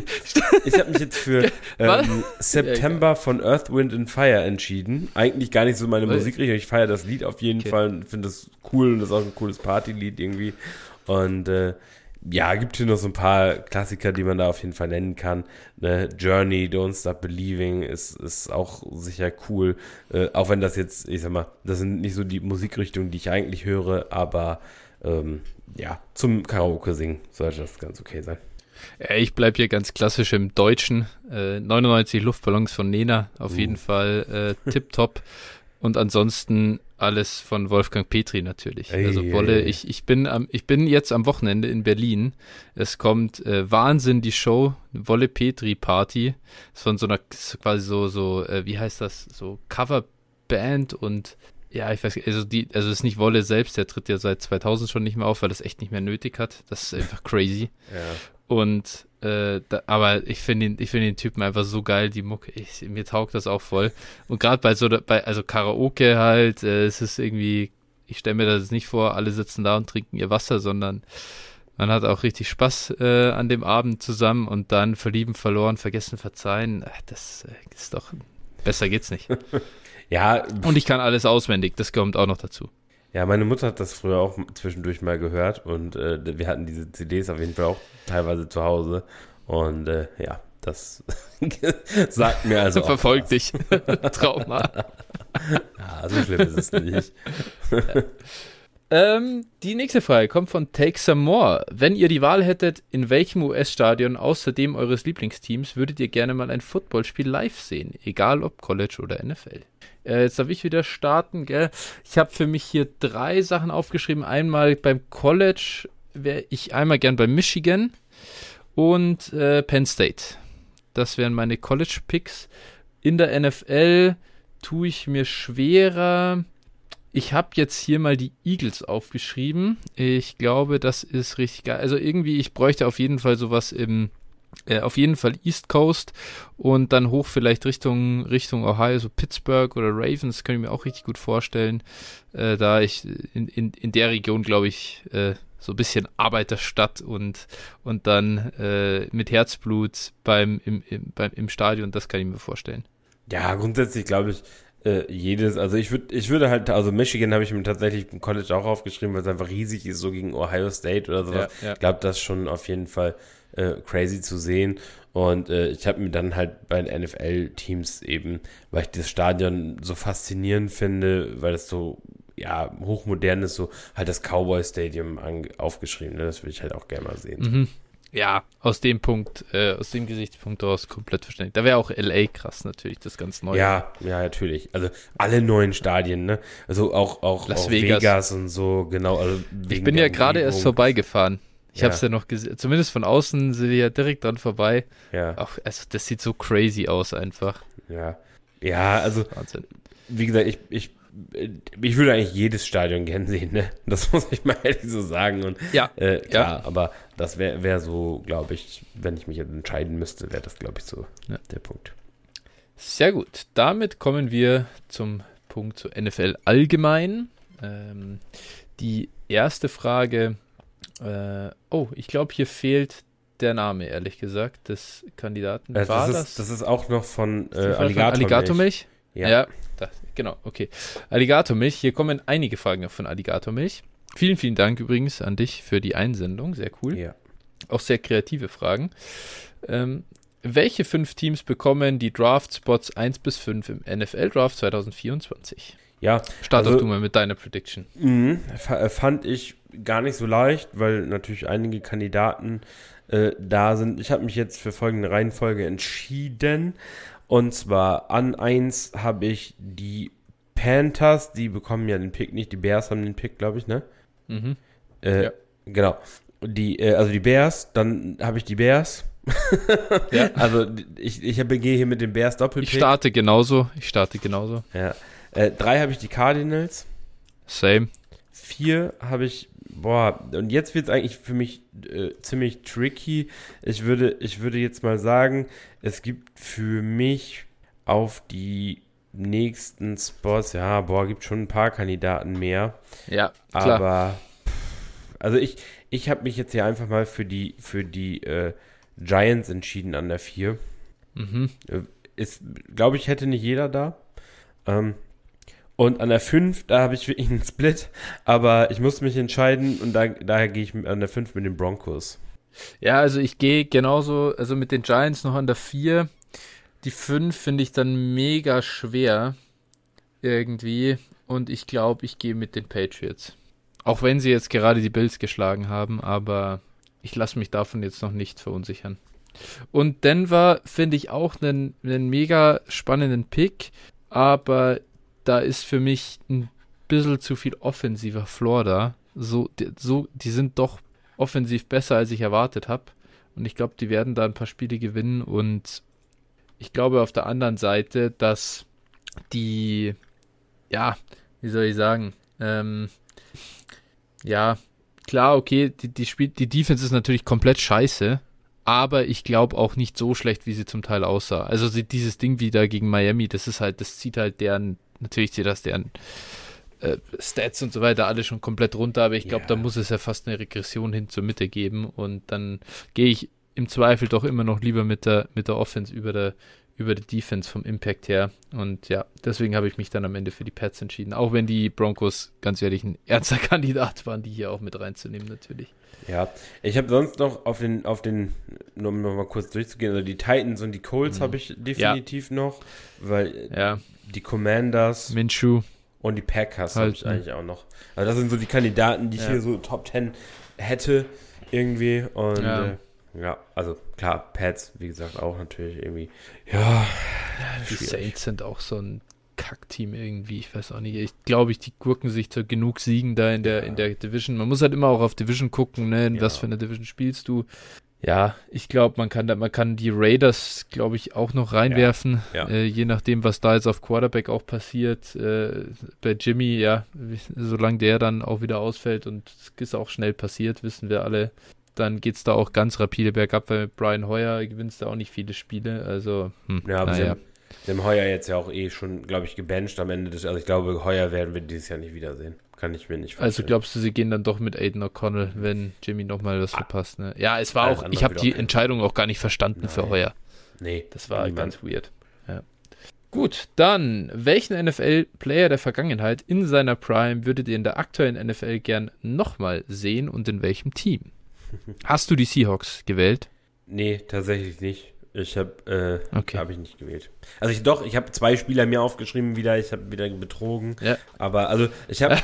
ich habe mich jetzt für ähm, September von Earth, Wind and Fire entschieden. Eigentlich gar nicht so meine Musikrichtung. Ich feiere das Lied auf jeden okay. Fall und finde das cool und das ist auch ein cooles Partylied irgendwie. Und äh, ja, gibt hier noch so ein paar Klassiker, die man da auf jeden Fall nennen kann. Ne? Journey, Don't Stop Believing ist, ist auch sicher cool. Äh, auch wenn das jetzt, ich sag mal, das sind nicht so die Musikrichtungen, die ich eigentlich höre, aber ähm, ja, zum Karaoke singen sollte das ganz okay sein. Ja, ich bleibe hier ganz klassisch im Deutschen. Äh, neunundneunzig Luftballons von Nena, auf uh. jeden Fall äh, tipptopp. Und ansonsten alles von Wolfgang Petri natürlich. Ey, also Wolle, ey. ich ich bin am ich bin jetzt am Wochenende in Berlin. Es kommt äh, Wahnsinn die Show Wolle Petri Party. Das ist von so einer quasi so so äh, wie heißt das so Coverband und ja ich weiß also die also es ist nicht Wolle selbst, der tritt ja seit zweitausend schon nicht mehr auf, weil das echt nicht mehr nötig hat. Das ist einfach crazy. Ja. Und äh, da, aber ich finde den, ich finde den Typen einfach so geil, die Mucke, ich, mir taugt das auch voll. Und gerade bei so, bei, also Karaoke halt, äh, es ist irgendwie, ich stelle mir das nicht vor, alle sitzen da und trinken ihr Wasser, sondern man hat auch richtig Spaß äh, an dem Abend zusammen und dann verlieben, verloren, vergessen, verzeihen, ach, das äh, ist doch, besser geht's nicht. Ja. Und ich kann alles auswendig, das kommt auch noch dazu. Ja, meine Mutter hat das früher auch zwischendurch mal gehört und äh, wir hatten diese C Ds auf jeden Fall auch teilweise zu Hause und äh, ja, das sagt mir also auch verfolgt dich. Trauma. Ja, so schlimm ist es nicht. Ja. Ähm, die nächste Frage kommt von Take Some More. Wenn ihr die Wahl hättet, in welchem U S-Stadion außer dem eures Lieblingsteams würdet ihr gerne mal ein Footballspiel live sehen? Egal ob College oder N F L. Äh, jetzt darf ich wieder starten, gell? Ich habe für mich hier drei Sachen aufgeschrieben. Einmal beim College wäre ich einmal gern bei Michigan und äh, Penn State. Das wären meine College-Picks. In der N F L tue ich mir schwerer. Ich habe jetzt hier mal die Eagles aufgeschrieben. Ich glaube, das ist richtig geil. Also irgendwie, ich bräuchte auf jeden Fall sowas im, äh, auf jeden Fall East Coast und dann hoch vielleicht Richtung, Richtung Ohio, so Pittsburgh oder Ravens, kann ich mir auch richtig gut vorstellen. Äh, da ich in, in, in der Region, glaube ich, äh, so ein bisschen Arbeiterstadt und, und dann äh, mit Herzblut beim, im, im, beim, im Stadion, das kann ich mir vorstellen. Ja, grundsätzlich glaube ich, äh, jedes, also ich würde ich würde halt, also Michigan habe ich mir tatsächlich im College auch aufgeschrieben, weil es einfach riesig ist, so gegen Ohio State oder sowas. Ja, ja. Ich glaube, das ist schon auf jeden Fall äh, crazy zu sehen. Und äh, ich habe mir dann halt bei den N F L-Teams eben, weil ich das Stadion so faszinierend finde, weil es so ja, hochmodern ist, so halt das Cowboy Stadium an, aufgeschrieben. Ne? Das würde ich halt auch gerne mal sehen. Mhm. Ja, aus dem Punkt, äh, aus dem Gesichtspunkt aus komplett verständlich. Da wäre auch L A krass natürlich, das ganz Neue. Ja, ja, natürlich. Also alle neuen Stadien, ne? Also auch, auch, Las auch Vegas. Vegas und so, genau. Also ich bin ja gerade erst vorbeigefahren. Ich ja. habe es ja noch gesehen, zumindest von außen sind wir ja direkt dran vorbei. Ja. Auch, also das sieht so crazy aus einfach. Ja, ja, also Wahnsinn. Wie gesagt, ich, ich Ich würde eigentlich jedes Stadion gern sehen, ne? Das muss ich mal ehrlich so sagen. Und, ja, äh, klar, ja. Aber das wäre wär so, glaube ich, wenn ich mich jetzt entscheiden müsste, wäre das, glaube ich, so ja. der Punkt. Sehr gut. Damit kommen wir zum Punkt zur N F L allgemein. Ähm, die erste Frage, äh, oh, ich glaube, hier fehlt der Name, ehrlich gesagt, des Kandidaten. Äh, War das, das? Ist, das ist auch noch von äh, Alligatormilch. Alligatormilch? Ja. ja. Das, genau, okay. Alligatormilch, hier kommen einige Fragen noch von Alligatormilch. Vielen, vielen Dank übrigens an dich für die Einsendung, sehr cool. Ja. Auch sehr kreative Fragen. Ähm, welche fünf Teams bekommen die Draft-Spots eins bis fünf im N F L-Draft zwanzig vierundzwanzig? Ja. Start also, doch du mal mit deiner Prediction. Mh, fand ich gar nicht so leicht, weil natürlich einige Kandidaten äh, da sind. Ich habe mich jetzt für folgende Reihenfolge entschieden. Und zwar an eins habe ich die Panthers, die bekommen ja den Pick nicht, die Bears haben den Pick, glaube ich, ne? Mhm. Äh, ja. Genau. Die, äh, also die Bears, dann habe ich die Bears. Ja. Also ich, ich gehe hier mit den Bears Doppelpick. Ich starte genauso, ich starte genauso. Ja. Äh, drei habe ich die Cardinals. Same. Vier habe ich, boah, und jetzt wird es eigentlich für mich äh, ziemlich tricky. Ich würde, ich würde jetzt mal sagen, es gibt für mich auf die nächsten Spots, ja, boah, gibt schon ein paar Kandidaten mehr. Ja, klar. Aber, also ich, ich habe mich jetzt hier einfach mal für die, für die äh, Giants entschieden an der vier. Mhm. Ist, glaube ich, hätte nicht jeder da. Ähm, und an der fünf, da habe ich wirklich einen Split, aber ich musste mich entscheiden und da, daher gehe ich an der fünf mit den Broncos. Ja, also ich gehe genauso, also mit den Giants noch an der vier. Die fünf finde ich dann mega schwer irgendwie und ich glaube, ich gehe mit den Patriots. Auch wenn sie jetzt gerade die Bills geschlagen haben, aber ich lasse mich davon jetzt noch nicht verunsichern. Und Denver finde ich auch einen, einen mega spannenden Pick, aber da ist für mich ein bisschen zu viel offensiver Floor da. So, die, so, die sind doch offensiv besser, als ich erwartet habe. Und ich glaube, die werden da ein paar Spiele gewinnen. Und ich glaube auf der anderen Seite, dass die, ja, wie soll ich sagen, ähm, ja, klar, okay, die, die, Spiel, die Defense ist natürlich komplett scheiße, aber ich glaube auch nicht so schlecht, wie sie zum Teil aussah. Also dieses Ding wieder gegen Miami, das ist halt, das zieht halt deren, natürlich zieht das deren äh, Stats und so weiter alle schon komplett runter, aber ich glaube, yeah. da muss es ja fast eine Regression hin zur Mitte geben und dann gehe ich im Zweifel doch immer noch lieber mit der, mit der Offense über der über die Defense vom Impact her. Und ja, deswegen habe ich mich dann am Ende für die Pats entschieden. Auch wenn die Broncos, ganz ehrlich, ein ernster Kandidat waren, die hier auch mit reinzunehmen natürlich. Ja, ich habe sonst noch auf den, auf den, nur um noch mal kurz durchzugehen, also die Titans und die Colts mhm. habe ich definitiv ja. noch, weil ja. die Commanders Minshew und die Packers halt, habe ich eigentlich auch noch. Also das sind so die Kandidaten, die ich ja. hier so Top Ten hätte irgendwie und ja. äh, ja, also klar, Pats, wie gesagt, auch natürlich irgendwie. Ja, ja die Saints sind auch so ein Kackteam irgendwie, ich weiß auch nicht. Ich glaube, ich, die gurken sich zu genug Siegen da in der, ja. in der Division. Man muss halt immer auch auf Division gucken, ne? In ja. was für eine Division spielst du. Ja, ich glaube, man kann da, man kann die Raiders, glaube ich, auch noch reinwerfen, ja. Ja. Äh, je nachdem, was da jetzt auf Quarterback auch passiert. Äh, bei Jimmy, ja, solange der dann auch wieder ausfällt und es ist auch schnell passiert, wissen wir alle, dann geht es da auch ganz rapide bergab, weil mit Brian Hoyer gewinnst du auch nicht viele Spiele, also hm, ja, aber naja. sie haben Hoyer jetzt ja auch eh schon, glaube ich, gebencht am Ende des, also ich glaube, Hoyer werden wir dieses Jahr nicht wiedersehen. Kann ich mir nicht vorstellen. Also glaubst du, sie gehen dann doch mit Aiden O'Connell, wenn Jimmy nochmal was ah. verpasst, ne? Ja, es war Alles auch, ich habe die Entscheidung auch gar nicht verstanden Nein. für Hoyer. Nee. Das war niemand. Ganz weird. Ja. Gut, dann, welchen N F L-Player der Vergangenheit in seiner Prime würdet ihr in der aktuellen N F L gern nochmal sehen und in welchem Team? Hast du die Seahawks gewählt? Nee, tatsächlich nicht. Ich habe äh, okay. habe ich nicht gewählt. Also ich doch, ich habe zwei Spieler mir aufgeschrieben wieder, ich habe wieder betrogen. Ja. Aber also ich habe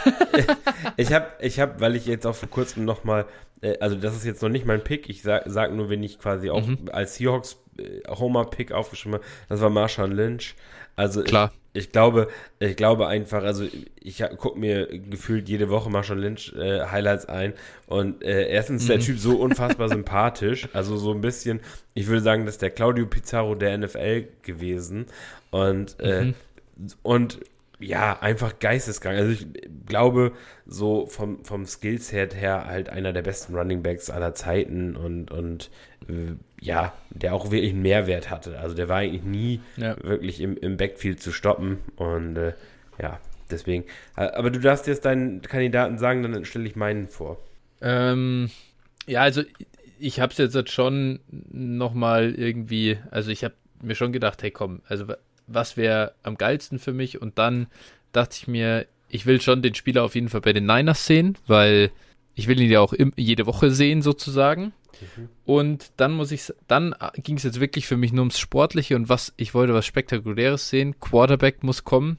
ich habe ich habe, weil ich jetzt auch vor kurzem noch mal äh, also das ist jetzt noch nicht mein Pick, ich sag, sag nur, wenn ich quasi auch mhm. als Seahawks äh, Homer Pick aufgeschrieben habe, das war Marshawn Lynch. Also Klar. Ich, ich glaube, ich glaube einfach, also ich gucke mir gefühlt jede Woche Marshawn Lynch äh, Highlights ein und äh, erstens ist der mhm. Typ so unfassbar sympathisch, also so ein bisschen, ich würde sagen, das ist der Claudio Pizarro der N F L gewesen und äh, mhm. und ja, einfach geisteskrank. Also ich glaube, so vom, vom Skillset her halt einer der besten Runningbacks aller Zeiten und, und äh, ja, der auch wirklich einen Mehrwert hatte. Also der war eigentlich nie ja. wirklich im, im Backfield zu stoppen und äh, ja, deswegen. Aber du darfst jetzt deinen Kandidaten sagen, dann stelle ich meinen vor. Ähm, ja, also ich habe es jetzt schon nochmal irgendwie, also ich habe mir schon gedacht, hey komm, also was wäre am geilsten für mich? Und dann dachte ich mir, ich will schon den Spieler auf jeden Fall bei den Niners sehen, weil ich will ihn ja auch im, jede Woche sehen sozusagen. Mhm. Und dann muss ich, dann ging es jetzt wirklich für mich nur ums Sportliche und was, ich wollte was Spektakuläres sehen. Quarterback muss kommen.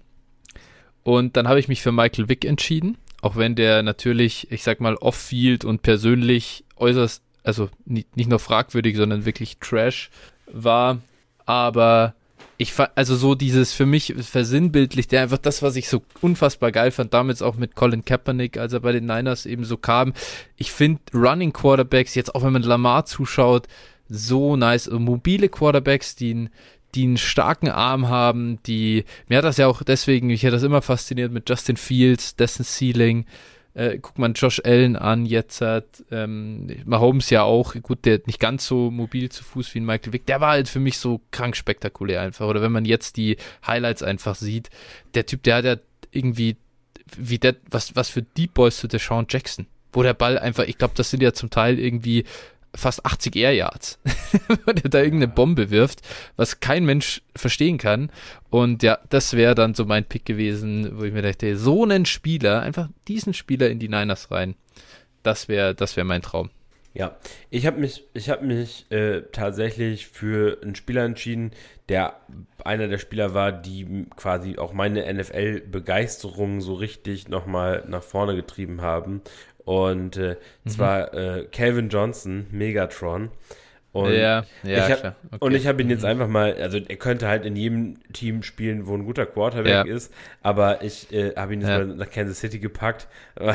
Und dann habe ich mich für Michael Vick entschieden, auch wenn der natürlich, ich sag mal, off-field und persönlich äußerst, also nicht, nicht nur fragwürdig, sondern wirklich Trash war. Aber Ich fand, also so dieses für mich versinnbildlich, der einfach das, was ich so unfassbar geil fand, damals auch mit Colin Kaepernick, als er bei den Niners eben so kam. Ich finde Running Quarterbacks, jetzt auch wenn man Lamar zuschaut, so nice. Also mobile Quarterbacks, die einen, die einen starken Arm haben, die, mir hat das ja auch deswegen, mich hat das immer fasziniert mit Justin Fields, dessen Ceiling. Äh, guck mal Josh Allen an, jetzt hat ähm, Mahomes ja auch, gut, der nicht ganz so mobil zu Fuß wie ein Michael Vick, der war halt für mich so krank spektakulär einfach. Oder wenn man jetzt die Highlights einfach sieht, der Typ, der hat ja irgendwie, wie der, was, was für Deep Balls zu Deshaun Jackson, wo der Ball einfach, ich glaube, das sind ja zum Teil irgendwie fast achtzig Air Yards, der da irgendeine Bombe wirft, was kein Mensch verstehen kann. Und ja, das wäre dann so mein Pick gewesen, wo ich mir dachte, so einen Spieler, einfach diesen Spieler in die Niners rein, das wäre das wäre mein Traum. Ja, ich habe mich, ich habe mich äh, tatsächlich für einen Spieler entschieden, der einer der Spieler war, die quasi auch meine N F L-Begeisterung so richtig nochmal nach vorne getrieben haben. Und äh, mhm. zwar äh, Calvin Johnson, Megatron. Und ja, ja, ich hab, klar. Okay. Und ich habe ihn jetzt mhm. einfach mal, also er könnte halt in jedem Team spielen, wo ein guter Quarterback ja. ist, aber ich äh, habe ihn jetzt ja. mal nach Kansas City gepackt.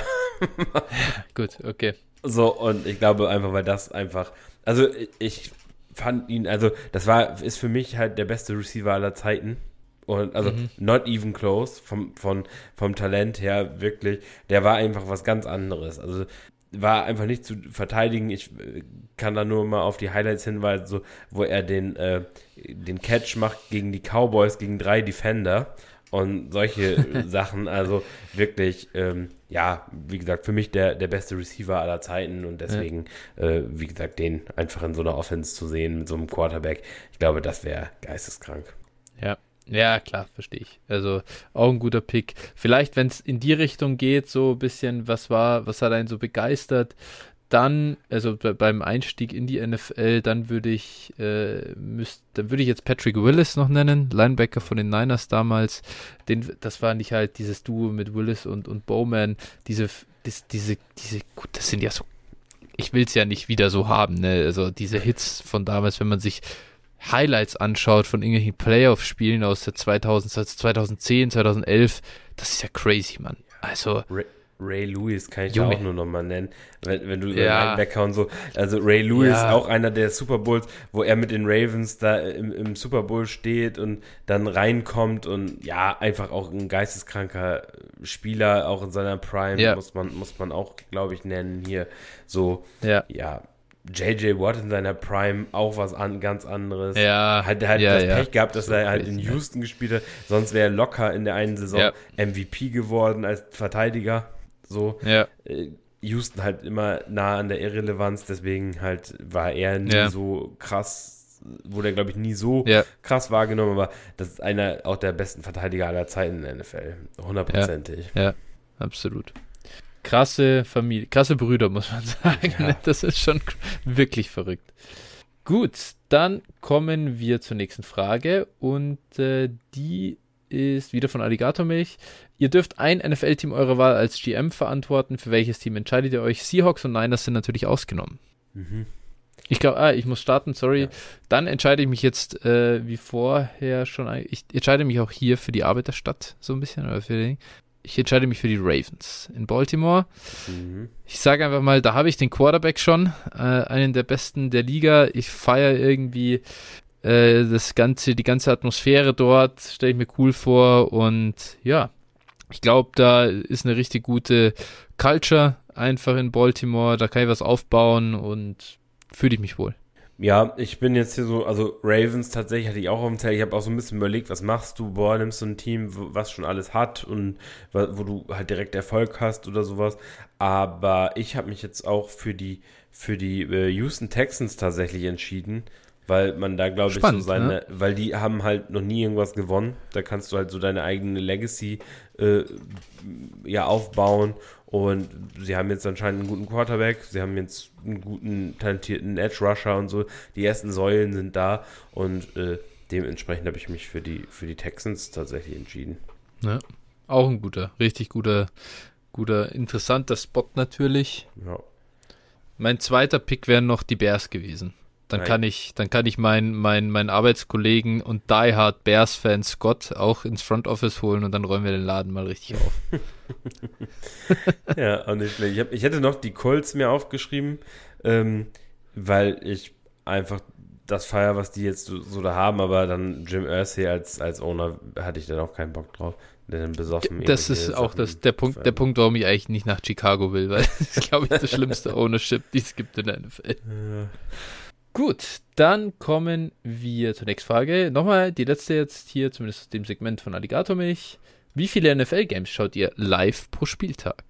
Gut, okay. So, und ich glaube einfach, weil das einfach, also ich fand ihn, also das war, ist für mich halt der beste Receiver aller Zeiten. Und also mhm. not even close vom, von, vom Talent her wirklich. Der war einfach was ganz anderes. Also war einfach nicht zu verteidigen. Ich kann da nur mal auf die Highlights hinweisen, so, wo er den, äh, den Catch macht gegen die Cowboys, gegen drei Defender und solche Sachen. Also wirklich, ähm, ja, wie gesagt, für mich der, der beste Receiver aller Zeiten und deswegen, ja. äh, wie gesagt, den einfach in so einer Offense zu sehen mit so einem Quarterback, ich glaube, das wäre geisteskrank. Ja. Ja, klar, verstehe ich. Also auch ein guter Pick. Vielleicht, wenn es in die Richtung geht, so ein bisschen, was war, was hat einen so begeistert, dann, also be- beim Einstieg in die N F L, dann würde ich, äh, müsst, dann würde ich jetzt Patrick Willis noch nennen, Linebacker von den Niners damals. Den, das war nicht halt dieses Duo mit Willis und, und Bowman, diese, das, diese, diese, gut, das sind ja so, ich will es ja nicht wieder so haben, ne, also diese Hits von damals, wenn man sich Highlights anschaut von irgendwelchen Playoff-Spielen aus der zweitausend, zweitausendzehn, zweitausendelf, das ist ja crazy, Mann. Also Ray, Ray Lewis kann ich Junge. auch nur nochmal nennen, wenn, wenn du ja. Linebacker und so, also Ray Lewis, ja. auch einer der Super Bowls, wo er mit den Ravens da im, im Super Bowl steht und dann reinkommt und ja, einfach auch ein geisteskranker Spieler, auch in seiner Prime, ja. muss man, muss man auch, glaube ich, nennen hier, so, ja, ja. J J Watt in seiner Prime, auch was an, ganz anderes. Ja. Hat halt ja, das ja. Pech gehabt, dass er halt in Houston gespielt hat. Sonst wäre er locker in der einen Saison ja. M V P geworden als Verteidiger. So. Ja. Äh, Houston halt immer nah an der Irrelevanz, deswegen halt war er nie ja. so krass, wurde er, glaube ich, nie so ja. krass wahrgenommen, aber das ist einer auch der besten Verteidiger aller Zeiten in der N F L. Hundertprozentig. Ja. ja, absolut. Krasse Familie, krasse Brüder, muss man sagen. Ja. Das ist schon wirklich verrückt. Gut, dann kommen wir zur nächsten Frage und äh, die ist wieder von Alligatormilch. Ihr dürft ein N F L-Team eurer Wahl als G M verantworten. Für welches Team entscheidet ihr euch? Seahawks und Niners sind natürlich ausgenommen. Mhm. Ich glaube, ah, ich muss starten, sorry. Ja. Dann entscheide ich mich jetzt, äh, wie vorher schon, ich entscheide mich auch hier für die Arbeiterstadt, so ein bisschen, oder für den Ich entscheide mich für die Ravens in Baltimore. Mhm. Ich sage einfach mal, da habe ich den Quarterback schon, äh, einen der besten der Liga. Ich feiere irgendwie äh, das ganze, die ganze Atmosphäre dort, stelle ich mir cool vor. Und ja, ich glaube, da ist eine richtig gute Culture einfach in Baltimore. Da kann ich was aufbauen und fühle ich mich wohl. Ja, ich bin jetzt hier so, also Ravens tatsächlich hatte ich auch auf dem Zettel. Ich habe auch so ein bisschen überlegt, was machst du? Boah, nimmst du ein Team, was schon alles hat und wo du halt direkt Erfolg hast oder sowas. Aber ich habe mich jetzt auch für die für die äh, Houston Texans tatsächlich entschieden, weil man da, glaube ich, so seine, ne? Weil die haben halt noch nie irgendwas gewonnen. Da kannst du halt so deine eigene Legacy äh, ja aufbauen. Und sie haben jetzt anscheinend einen guten Quarterback, sie haben jetzt einen guten, talentierten Edge-Rusher und so. Die ersten Säulen sind da und äh, dementsprechend habe ich mich für die, für die Texans tatsächlich entschieden. Ja, auch ein guter, richtig guter, guter, interessanter Spot natürlich. Ja. Mein zweiter Pick wären noch die Bears gewesen. Dann kann ich, dann kann ich meinen mein, mein Arbeitskollegen und Die Hard Bears-Fan Scott auch ins Front Office holen und dann räumen wir den Laden mal richtig auf. Ja, auch nicht schlecht. Ich, hab, ich hätte noch die Colts mir aufgeschrieben, ähm, weil ich einfach das feier, was die jetzt so, so da haben, aber dann Jim Irsay als, als Owner hatte ich dann auch keinen Bock drauf. Denn besoffen das ist auch das, der, Punkt, der Punkt, warum ich eigentlich nicht nach Chicago will, weil das ist, glaube ich, das schlimmste Ownership, die es gibt in der N F L. Ja. Gut, dann kommen wir zur nächsten Frage. Nochmal die letzte jetzt hier, zumindest aus dem Segment von Alligatormilch. Wie viele N F L-Games schaut ihr live pro Spieltag?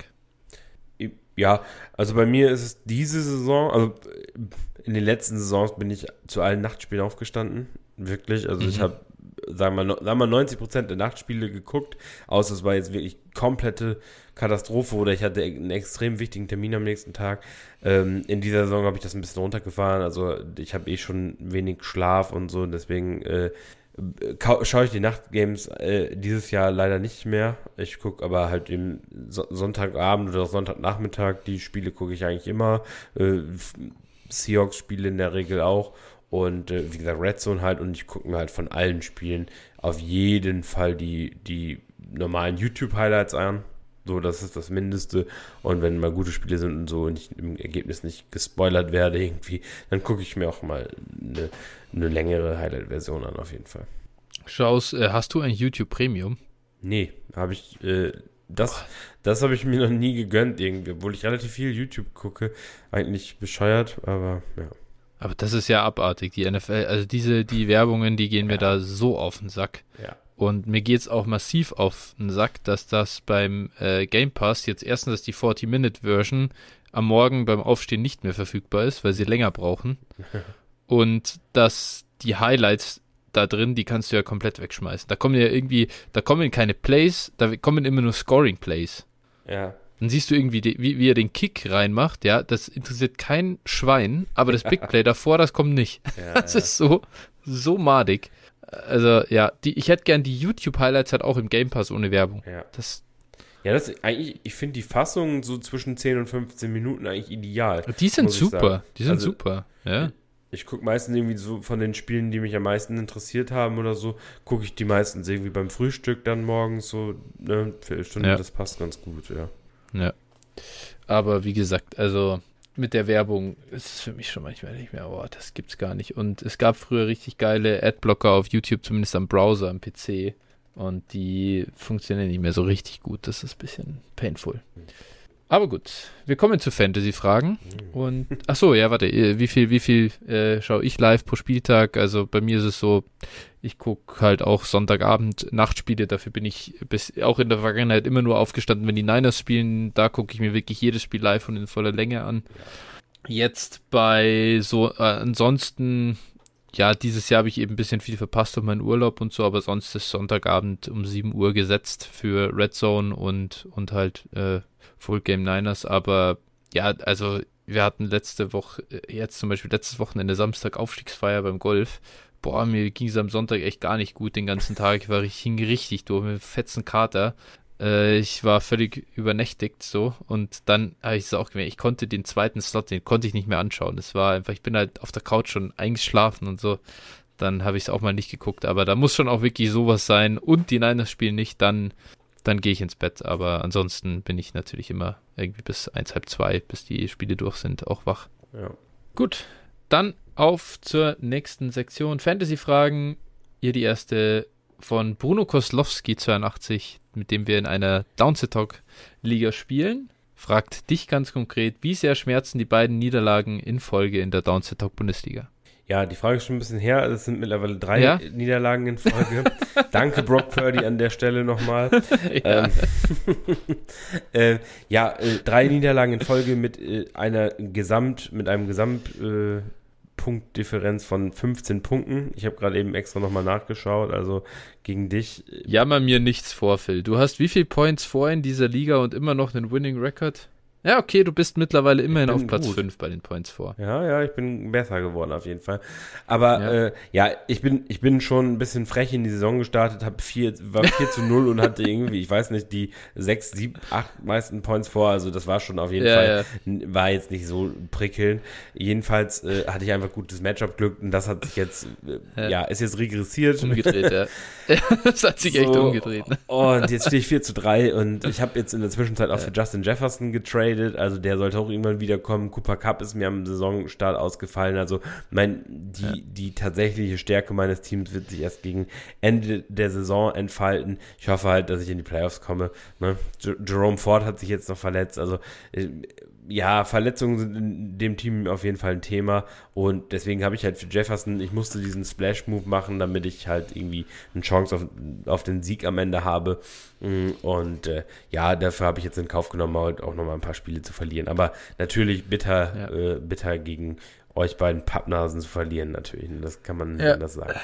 Ja, also bei mir ist es diese Saison, also in den letzten Saisons bin ich zu allen Nachtspielen aufgestanden. Wirklich, also mhm. ich habe, sagen wir mal, sagen wir mal neunzig Prozent der Nachtspiele geguckt, außer es war jetzt wirklich komplette Katastrophe oder ich hatte einen extrem wichtigen Termin am nächsten Tag. Ähm, in dieser Saison habe ich das ein bisschen runtergefahren, also ich habe eh schon wenig Schlaf und so, deswegen äh, schaue ich die Nachtgames äh, dieses Jahr leider nicht mehr. Ich gucke aber halt im so- Sonntagabend oder Sonntagnachmittag, die Spiele gucke ich eigentlich immer. Äh, Seahawks-Spiele in der Regel auch. Und äh, wie gesagt, Red Zone halt. Und ich gucke mir halt von allen Spielen auf jeden Fall die, die normalen YouTube-Highlights an. So, das ist das Mindeste. Und wenn mal gute Spiele sind und so und ich im Ergebnis nicht gespoilert werde irgendwie, dann gucke ich mir auch mal eine, eine längere Highlight-Version an, auf jeden Fall. Schaus, äh, hast du ein YouTube Premium? Nee, habe ich, äh, das, das habe ich mir noch nie gegönnt irgendwie, obwohl ich relativ viel YouTube gucke. Eigentlich bescheuert, aber ja. Aber das ist ja abartig, die N F L, also diese, die Werbungen, die gehen mir ja. da so auf den Sack. Ja. Und mir geht es auch massiv auf den Sack, dass das beim äh, Game Pass jetzt erstens, dass die vierzig-Minute-Version am Morgen beim Aufstehen nicht mehr verfügbar ist, weil sie länger brauchen. Und dass die Highlights da drin, die kannst du ja komplett wegschmeißen. Da kommen ja irgendwie, da kommen keine Plays, da kommen immer nur Scoring-Plays. Ja. Dann siehst du irgendwie, die, wie, wie er den Kick reinmacht, ja, das interessiert kein Schwein, aber das Big Play davor, das kommt nicht. Ja, das ja. ist so, so madig. Also, ja, die, ich hätte gern die YouTube-Highlights halt auch im Game Pass ohne Werbung. Ja, das, ja das eigentlich, ich finde die Fassung so zwischen zehn und fünfzehn Minuten eigentlich ideal. Die sind super, die sind also, super, ja. Ich gucke meistens irgendwie so von den Spielen, die mich am meisten interessiert haben oder so, gucke ich die meistens irgendwie beim Frühstück dann morgens so, ne, Viertelstunde, ja. Das passt ganz gut, ja. Ja, aber wie gesagt, also mit der Werbung ist es für mich schon manchmal nicht mehr, oh, das gibt's gar nicht. Und es gab früher richtig geile Adblocker auf YouTube, zumindest am Browser, am P C. Und die funktionieren nicht mehr so richtig gut. Das ist ein bisschen painful. Aber gut, wir kommen zu Fantasy-Fragen. Und, ach so, ja, warte, wie viel, wie viel äh, schaue ich live pro Spieltag? Also bei mir ist es so, ich gucke halt auch Sonntagabend Nachtspiele, dafür bin ich bis auch in der Vergangenheit immer nur aufgestanden, wenn die Niners spielen. Da gucke ich mir wirklich jedes Spiel live und in voller Länge an. Jetzt bei so, äh, ansonsten, ja, dieses Jahr habe ich eben ein bisschen viel verpasst auf meinen Urlaub und so, aber sonst ist Sonntagabend um sieben Uhr gesetzt für Red Zone und, und halt äh, Full Game Niners, aber ja, also wir hatten letzte Woche, jetzt zum Beispiel letztes Wochenende Samstag Aufstiegsfeier beim Golf. Boah, mir ging es am Sonntag echt gar nicht gut den ganzen Tag. Ich war ich hing richtig durch mit fetzen Kater. Äh, ich war völlig übernächtigt so und dann habe ich es auch gemerkt, ich konnte den zweiten Slot, den konnte ich nicht mehr anschauen. Es war einfach, ich bin halt auf der Couch schon eingeschlafen und so. Dann habe ich es auch mal nicht geguckt, aber da muss schon auch wirklich sowas sein und die Niners spielen nicht, dann dann gehe ich ins Bett, aber ansonsten bin ich natürlich immer irgendwie bis eins, halb zwei, bis die Spiele durch sind, auch wach. Ja. Gut, dann auf zur nächsten Sektion Fantasy-Fragen. Hier die erste von Bruno Koslowski zweiundachtzig, mit dem wir in einer Downset Talk Liga spielen. Fragt dich ganz konkret, wie sehr schmerzen die beiden Niederlagen in Folge in der Downset Talk Bundesliga? Ja, die Frage ist schon ein bisschen her. Es sind mittlerweile drei ja? Niederlagen in Folge. Danke, Brock Purdy, an der Stelle nochmal. Ja, ähm, äh, ja äh, drei Niederlagen in Folge mit äh, einer Gesamt, mit einem Gesamtpunktdifferenz äh, von fünfzehn Punkten. Ich habe gerade eben extra nochmal nachgeschaut, also gegen dich. Jammer mir nichts vor, Phil. Du hast wie viele Points vor in dieser Liga und immer noch einen Winning Record? Ja, okay, du bist mittlerweile immerhin auf Platz fünf bei den Points vor. Ja, ja, ich bin besser geworden auf jeden Fall. Aber ja, äh, ja ich, bin, ich bin schon ein bisschen frech in die Saison gestartet, hab vier, war vier zu null und hatte irgendwie, ich weiß nicht, die sechs, sieben, acht meisten Points vor. Also das war schon auf jeden ja, Fall, ja. war jetzt nicht so prickelnd. Jedenfalls äh, hatte ich einfach gutes Matchup-Glück und das hat sich jetzt, äh, ja. ja, ist jetzt regressiert. Umgedreht, ja. Das hat sich so, echt umgedreht. Ne? Und jetzt stehe ich vier zu drei und ich habe jetzt in der Zwischenzeit auch ja. für Justin Jefferson getradet. Also der sollte auch irgendwann wiederkommen. Cooper Kupp ist mir am Saisonstart ausgefallen. Also mein, die, ja. die tatsächliche Stärke meines Teams wird sich erst gegen Ende der Saison entfalten. Ich hoffe halt, dass ich in die Playoffs komme. Ne? J- Jerome Ford hat sich jetzt noch verletzt. Also ja, Verletzungen sind in dem Team auf jeden Fall ein Thema und deswegen habe ich halt für Jefferson, ich musste diesen Splash-Move machen, damit ich halt irgendwie eine Chance auf, auf den Sieg am Ende habe und äh, ja, dafür habe ich jetzt in Kauf genommen, halt auch nochmal ein paar Spiele zu verlieren, aber natürlich bitter, ja. äh, bitter gegen euch beiden Pappnasen zu verlieren, natürlich, das kann man ja. anders sagen.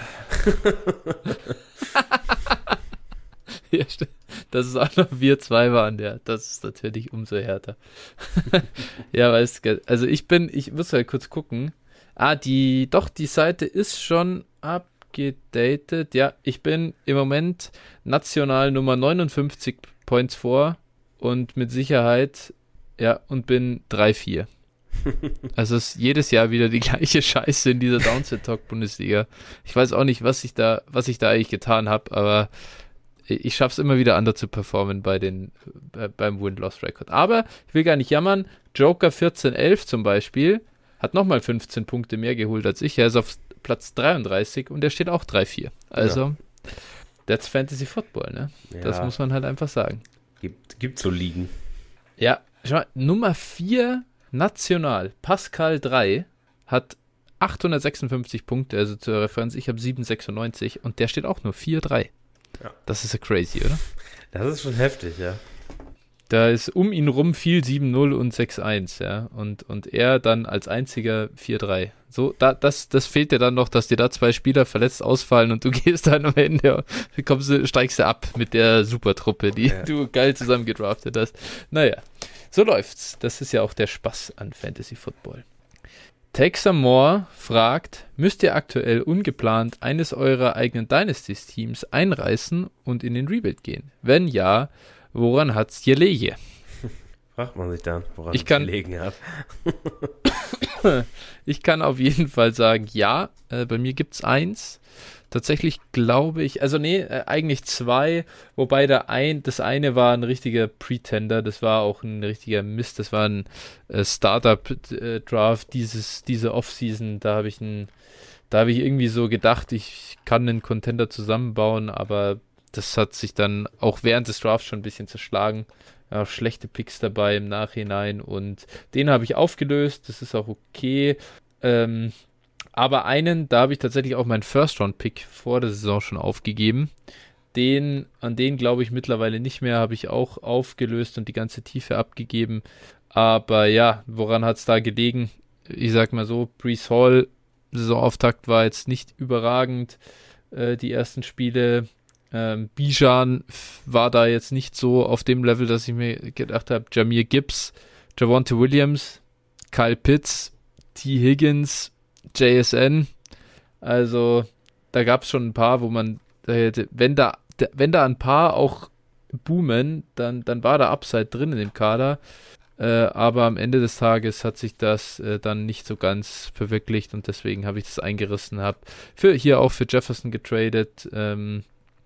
Ja, dass es auch noch wir zwei waren, ja, das ist natürlich umso härter. Ja, weißt du, also ich bin, ich muss halt kurz gucken. Ah, die, doch, die Seite ist schon abgedatet. Ja, ich bin im Moment national Nummer neunundfünfzig Points vor und mit Sicherheit, ja, und bin drei vier. Also es ist jedes Jahr wieder die gleiche Scheiße in dieser Downset-Talk-Bundesliga. Ich weiß auch nicht, was ich da, was ich da eigentlich getan habe, aber ich schaffe es immer wieder anders zu performen bei den, äh, beim Win-Loss-Record. Aber ich will gar nicht jammern. Joker vierzehn elf zum Beispiel hat nochmal fünfzehn Punkte mehr geholt als ich. Er ist auf Platz dreiunddreißig und er steht auch drei vier. Also, ja. That's Fantasy Football, ne? Ja. Das muss man halt einfach sagen. Gibt, gibt so Ligen. Ja, schau mal, Nummer vier national, Pascal drei, hat achthundertsechsundfünfzig Punkte, also zur Referenz, ich habe siebenhundertsechsundneunzig und der steht auch nur vier drei. Ja. Das ist ja crazy, oder? Das ist schon heftig, ja. Da ist um ihn rum viel sieben null und sechs eins, ja. Und, und er dann als einziger vier drei. So, da, das, das fehlt dir dann noch, dass dir da zwei Spieler verletzt ausfallen und du gehst dann am Ende, kommst du, steigst du ab mit der Supertruppe, die ja. du geil zusammen gedraftet hast. Naja, so läuft's. Das ist ja auch der Spaß an Fantasy Football. Texas Moore fragt, müsst ihr aktuell ungeplant eines eurer eigenen Dynasty-Teams einreißen und in den Rebuild gehen? Wenn ja, woran hat's gelegen? Fragt man sich dann, woran ich es kann, gelegen hat. Ich kann auf jeden Fall sagen, ja, äh, bei mir gibt's eins. Tatsächlich glaube ich, also nee, äh, eigentlich zwei, wobei der ein, das eine war ein richtiger Pretender, das war auch ein richtiger Mist, das war ein äh, Startup-Draft dieses, diese Offseason, da habe ich ein, da habe ich irgendwie so gedacht, ich kann einen Contender zusammenbauen, aber das hat sich dann auch während des Drafts schon ein bisschen zerschlagen. Ja, schlechte Picks dabei im Nachhinein und den habe ich aufgelöst, das ist auch okay. Ähm, aber einen, da habe ich tatsächlich auch meinen First-Round-Pick vor der Saison schon aufgegeben. Den, an den glaube ich mittlerweile nicht mehr, habe ich auch aufgelöst und die ganze Tiefe abgegeben. Aber ja, woran hat es da gelegen? Ich sag mal so, Breece Hall, Saisonauftakt war jetzt nicht überragend, äh, die ersten Spiele. Ähm, Bijan war da jetzt nicht so auf dem Level, dass ich mir gedacht habe, Jahmyr Gibbs, Javonte Williams, Kyle Pitts, T. Higgins, J S N, also da gab es schon ein paar, wo man da hätte, wenn da, wenn da ein paar auch boomen, dann, dann war da Upside drin in dem Kader, äh, aber am Ende des Tages hat sich das äh, dann nicht so ganz verwirklicht und deswegen habe ich das eingerissen, habe für hier auch für Jefferson getradet, ähm,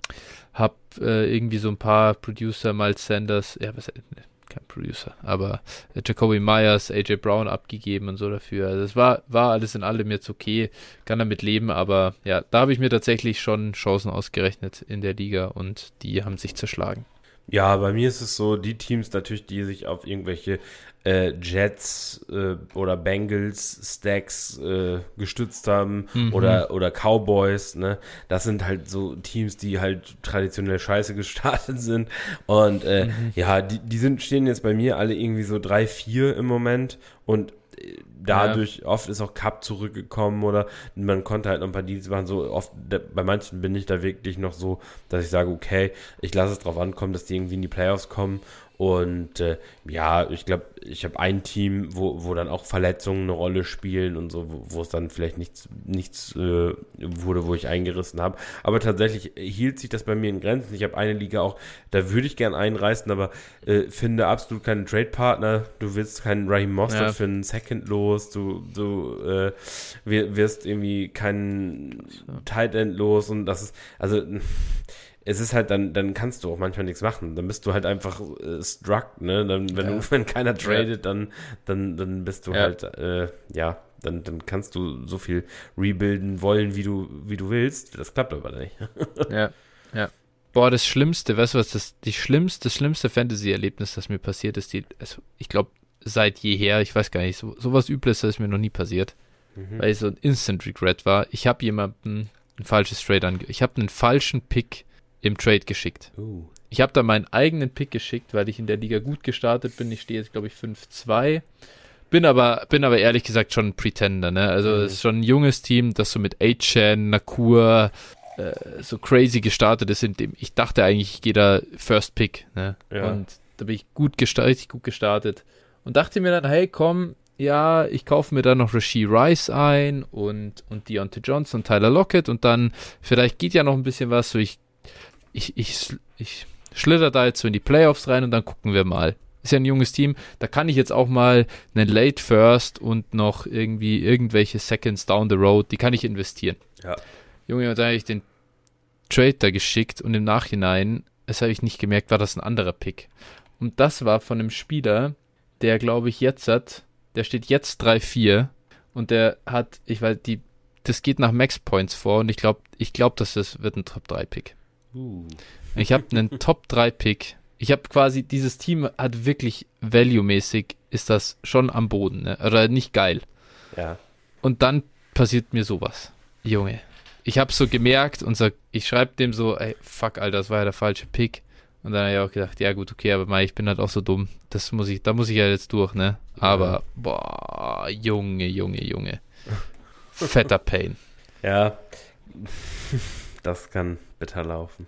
habe äh, irgendwie so ein paar Producer, Miles Sanders, ja, was, ne, kein Producer, aber äh, Jacoby Myers, A J Brown abgegeben und so dafür. Also es war, war alles in allem jetzt okay, kann damit leben, aber ja, da habe ich mir tatsächlich schon Chancen ausgerechnet in der Liga und die haben sich zerschlagen. Ja, bei mir ist es so, die Teams natürlich, die sich auf irgendwelche äh, Jets äh, oder Bengals Stacks äh, gestützt haben mhm. oder, oder Cowboys, ne, das sind halt so Teams, die halt traditionell scheiße gestartet sind und äh, mhm. ja, die, die sind, stehen jetzt bei mir alle irgendwie so drei vier im Moment und dadurch, ja. Oft ist auch Cup zurückgekommen oder man konnte halt noch ein paar Deals machen, so oft, bei manchen bin ich da wirklich noch so, dass ich sage, okay, ich lasse es drauf ankommen, dass die irgendwie in die Playoffs kommen Und äh, ja, ich glaube, ich habe ein Team, wo, wo dann auch Verletzungen eine Rolle spielen und so, wo, wo es dann vielleicht nichts, nichts äh, wurde, wo ich eingerissen habe. Aber tatsächlich hielt sich das bei mir in Grenzen. Ich habe eine Liga auch, da würde ich gern einreißen, aber äh, finde absolut keinen Trade-Partner. Du willst keinen Raheem Mostert ja. für einen Second los. Du, du äh, wirst irgendwie keinen Tight End los. Und das ist, also es ist halt, dann, dann kannst du auch manchmal nichts machen. Dann bist du halt einfach äh, struck, ne? Dann, wenn, ja. du, wenn keiner tradet, ja. dann, dann, dann bist du ja. halt, äh, ja, dann, dann kannst du so viel rebuilden wollen, wie du, wie du willst. Das klappt aber nicht. ja, ja. Boah, das Schlimmste, weißt du was, das, die schlimmste, das schlimmste Fantasy-Erlebnis, das mir passiert ist, die, also ich glaube, seit jeher, ich weiß gar nicht, so, sowas Übles ist mir noch nie passiert, mhm. weil es so ein Instant Regret war. Ich habe jemandem ein falsches Trade ange... Ich habe einen falschen Pick im Trade geschickt. Uh. Ich habe da meinen eigenen Pick geschickt, weil ich in der Liga gut gestartet bin. Ich stehe jetzt, glaube ich, fünf zwei. Bin aber, bin aber ehrlich gesagt schon ein Pretender, ne? Also es mhm. ist schon ein junges Team, das so mit A-Chan, Nakur äh, so crazy gestartet ist. In dem ich dachte eigentlich, ich gehe da First Pick, ne? Ja. Und da bin ich gut gestartet, richtig gut gestartet. Und dachte mir dann, hey, komm, ja, ich kaufe mir dann noch Rashee Rice ein und, und Deontay Johnson und Tyler Lockett und dann vielleicht geht ja noch ein bisschen was, so ich Ich, ich, ich schlitter da jetzt so in die Playoffs rein und dann gucken wir mal. Ist ja ein junges Team, da kann ich jetzt auch mal einen Late First und noch irgendwie irgendwelche Seconds down the road, die kann ich investieren. Ja. Junge, da habe ich den Trade da geschickt und im Nachhinein, das habe ich nicht gemerkt, war das ein anderer Pick. Und das war von einem Spieler, der glaube ich jetzt hat, der steht jetzt drei vier und der hat, ich weiß, die, das geht nach Max Points vor und ich glaube, ich glaube, dass das wird ein Top drei Pick. Uh. Ich habe einen Top drei Pick. Ich habe quasi, dieses Team hat wirklich value-mäßig, ist das schon am Boden, ne? Oder nicht geil. Ja. Und dann passiert mir sowas. Junge. Ich habe so gemerkt und sag, ich schreibe dem so, ey, fuck, Alter, das war ja der falsche Pick. Und dann habe ich auch gedacht, ja gut, okay, aber Mai, ich bin halt auch so dumm. Das muss ich, da muss ich ja jetzt durch, ne? Aber, ja. boah, Junge, Junge, Junge. Fetter Pain. Ja. Das kann bitter laufen.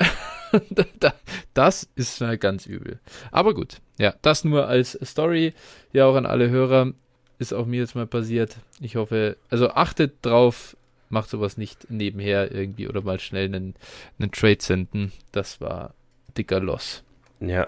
Das ist mal ganz übel. Aber gut, ja, das nur als Story. Ja, auch an alle Hörer. Ist auch mir jetzt mal passiert. Ich hoffe, also achtet drauf, macht sowas nicht nebenher irgendwie oder mal schnell einen, einen Trade senden. Das war dicker Loss. Ja.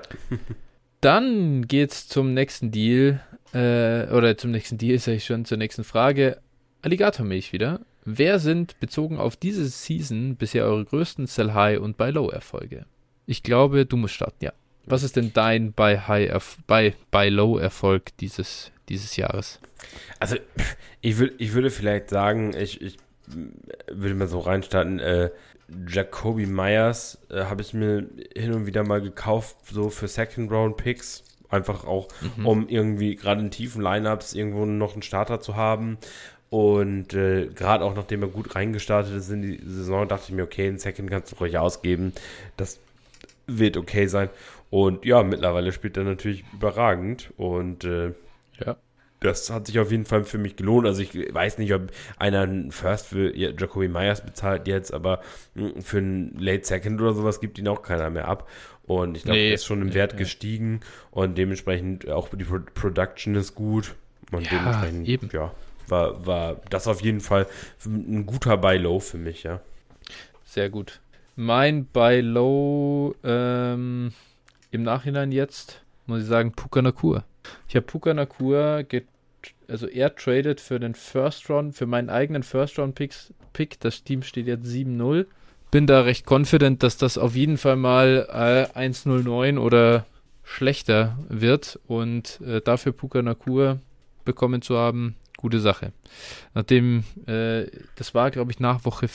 Dann geht's zum nächsten Deal. Äh, oder zum nächsten Deal, sage ich schon, zur nächsten Frage. Alligatormilch wieder. Wer sind, bezogen auf diese Season, bisher eure größten Sell-High- und Buy-Low-Erfolge? Ich glaube, du musst starten, ja. Was ist denn dein Buy-High, Buy, Buy-Low-Erfolg dieses, dieses Jahres? Also, ich, würd, ich würde vielleicht sagen, ich, ich würde mal so reinstarten, äh, Jacoby Myers äh, habe ich mir hin und wieder mal gekauft, so für Second-Round-Picks. Einfach auch, mhm. um irgendwie gerade in tiefen Lineups irgendwo noch einen Starter zu haben. Und äh, gerade auch nachdem er gut reingestartet ist in die Saison, dachte ich mir, okay, einen Second kannst du ruhig ausgeben. Das wird okay sein. Und ja, mittlerweile spielt er natürlich überragend. Und äh, ja. das hat sich auf jeden Fall für mich gelohnt. Also ich weiß nicht, ob einer einen First für Jacoby Myers bezahlt jetzt, aber für einen Late Second oder sowas gibt ihn auch keiner mehr ab. Und ich glaube, nee, er ist schon im nee, Wert nee. gestiegen. Und dementsprechend auch die Pro- Production ist gut. Und ja, dementsprechend, eben. ja. War, war das auf jeden Fall ein guter Buy-Low für mich, ja. Sehr gut. Mein Buy-Low ähm, im Nachhinein jetzt, muss ich sagen, Puka Nacua. Ich habe Puka Nacua, get- also er tradet für den First Round, für meinen eigenen First Round Picks, Pick. Das Team steht jetzt sieben null. Bin da recht confident, dass das auf jeden Fall mal äh, eins null neun oder schlechter wird und äh, dafür Puka Nacua bekommen zu haben, gute Sache. Nachdem, äh, das war, glaube ich, nach Woche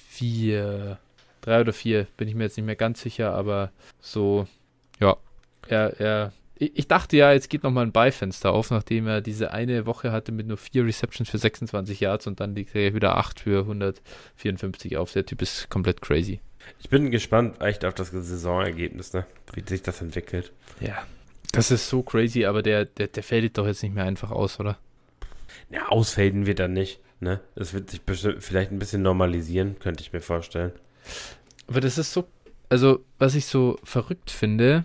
vier, drei oder vier, bin ich mir jetzt nicht mehr ganz sicher, aber so, ja, er, er, ich dachte ja, jetzt geht nochmal ein Beifenster auf, nachdem er diese eine Woche hatte mit nur vier Receptions für sechsundzwanzig Yards und dann liegt er wieder acht für hundertvierundfünfzig auf. Der Typ ist komplett crazy. Ich bin gespannt echt auf das Saisonergebnis, ne? Wie sich das entwickelt. Ja, das ist so crazy, aber der, der, der fällt doch jetzt nicht mehr einfach aus, oder? Ja, ausfaden wird er nicht, ne? Es wird sich bestimmt vielleicht ein bisschen normalisieren, könnte ich mir vorstellen. Aber das ist so, also was ich so verrückt finde,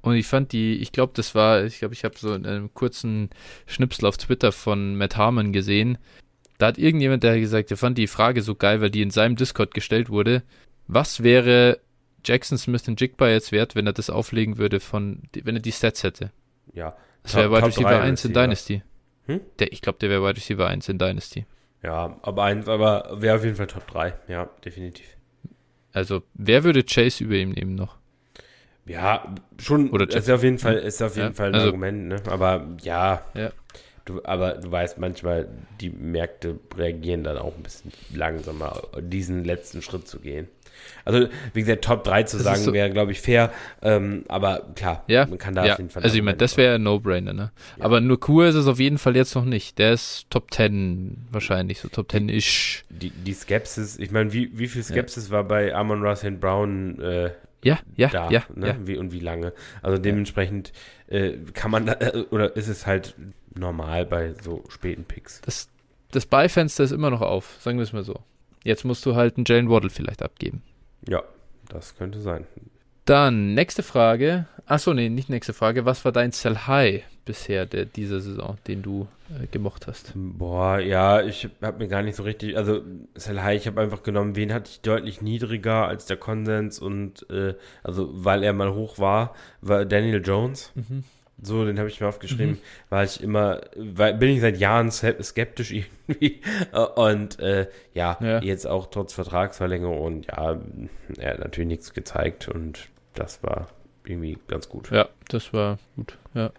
Und ich fand die, ich glaube, das war, ich glaube, ich habe so einen kurzen Schnipsel auf Twitter von Matt Harmon gesehen. Da hat irgendjemand, der gesagt, der fand die Frage so geil, weil die in seinem Discord gestellt wurde. Was wäre Jackson Smith-Njigba jetzt wert, wenn er das auflegen würde, von, wenn er die Stats hätte? Ja. Das wäre Wide Receiver eins in Dynasty. Hm? Der, ich glaube, der wäre Wide Receiver eins in Dynasty. Ja, aber eins, aber wäre auf jeden Fall Top drei. Ja, definitiv. Also, wer würde Chase über ihm nehmen noch? Ja, schon. Oder ist auf jeden Fall, ist auf jeden ja, Fall ein also, Argument, ne? Aber ja. Ja. Du, aber du weißt manchmal, die Märkte reagieren dann auch ein bisschen langsamer, diesen letzten Schritt zu gehen. Also, wie gesagt, Top drei zu das sagen, so, wäre, glaube ich, fair. Ähm, aber klar, ja, man kann da ja. auf jeden Fall. Also, ich meine, das wäre ein No-Brainer, ne? Ja. Aber nur Kur ist es auf jeden Fall jetzt noch nicht. Der ist Top zehn wahrscheinlich, so Top zehn-ish. Die, die Skepsis, ich meine, wie, wie viel Skepsis ja. war bei Amon-Ra Saint Brown äh, ja, ja, da, ja, ne? ja. Wie und wie lange? Also, dementsprechend äh, kann man, da, äh, oder ist es halt normal bei so späten Picks. Das, das Beifenster ist immer noch auf, sagen wir es mal so. Jetzt musst du halt einen Jalen Waddle vielleicht abgeben. Ja, das könnte sein. Dann, nächste Frage. Achso, nee, nicht nächste Frage. Was war dein Sell High bisher der, dieser Saison, den du äh, gemocht hast? Boah, ja, ich habe mir gar nicht so richtig, also Sell High, ich habe einfach genommen, wen hatte ich deutlich niedriger als der Konsens und, äh, also weil er mal hoch war, war Daniel Jones. Mhm. So, den habe ich mir aufgeschrieben, mhm. weil ich immer, weil bin ich seit Jahren skeptisch irgendwie und äh, ja, ja, jetzt auch trotz Vertragsverlängerung und ja, er hat natürlich nichts gezeigt und das war irgendwie ganz gut. Ja, das war gut, ja.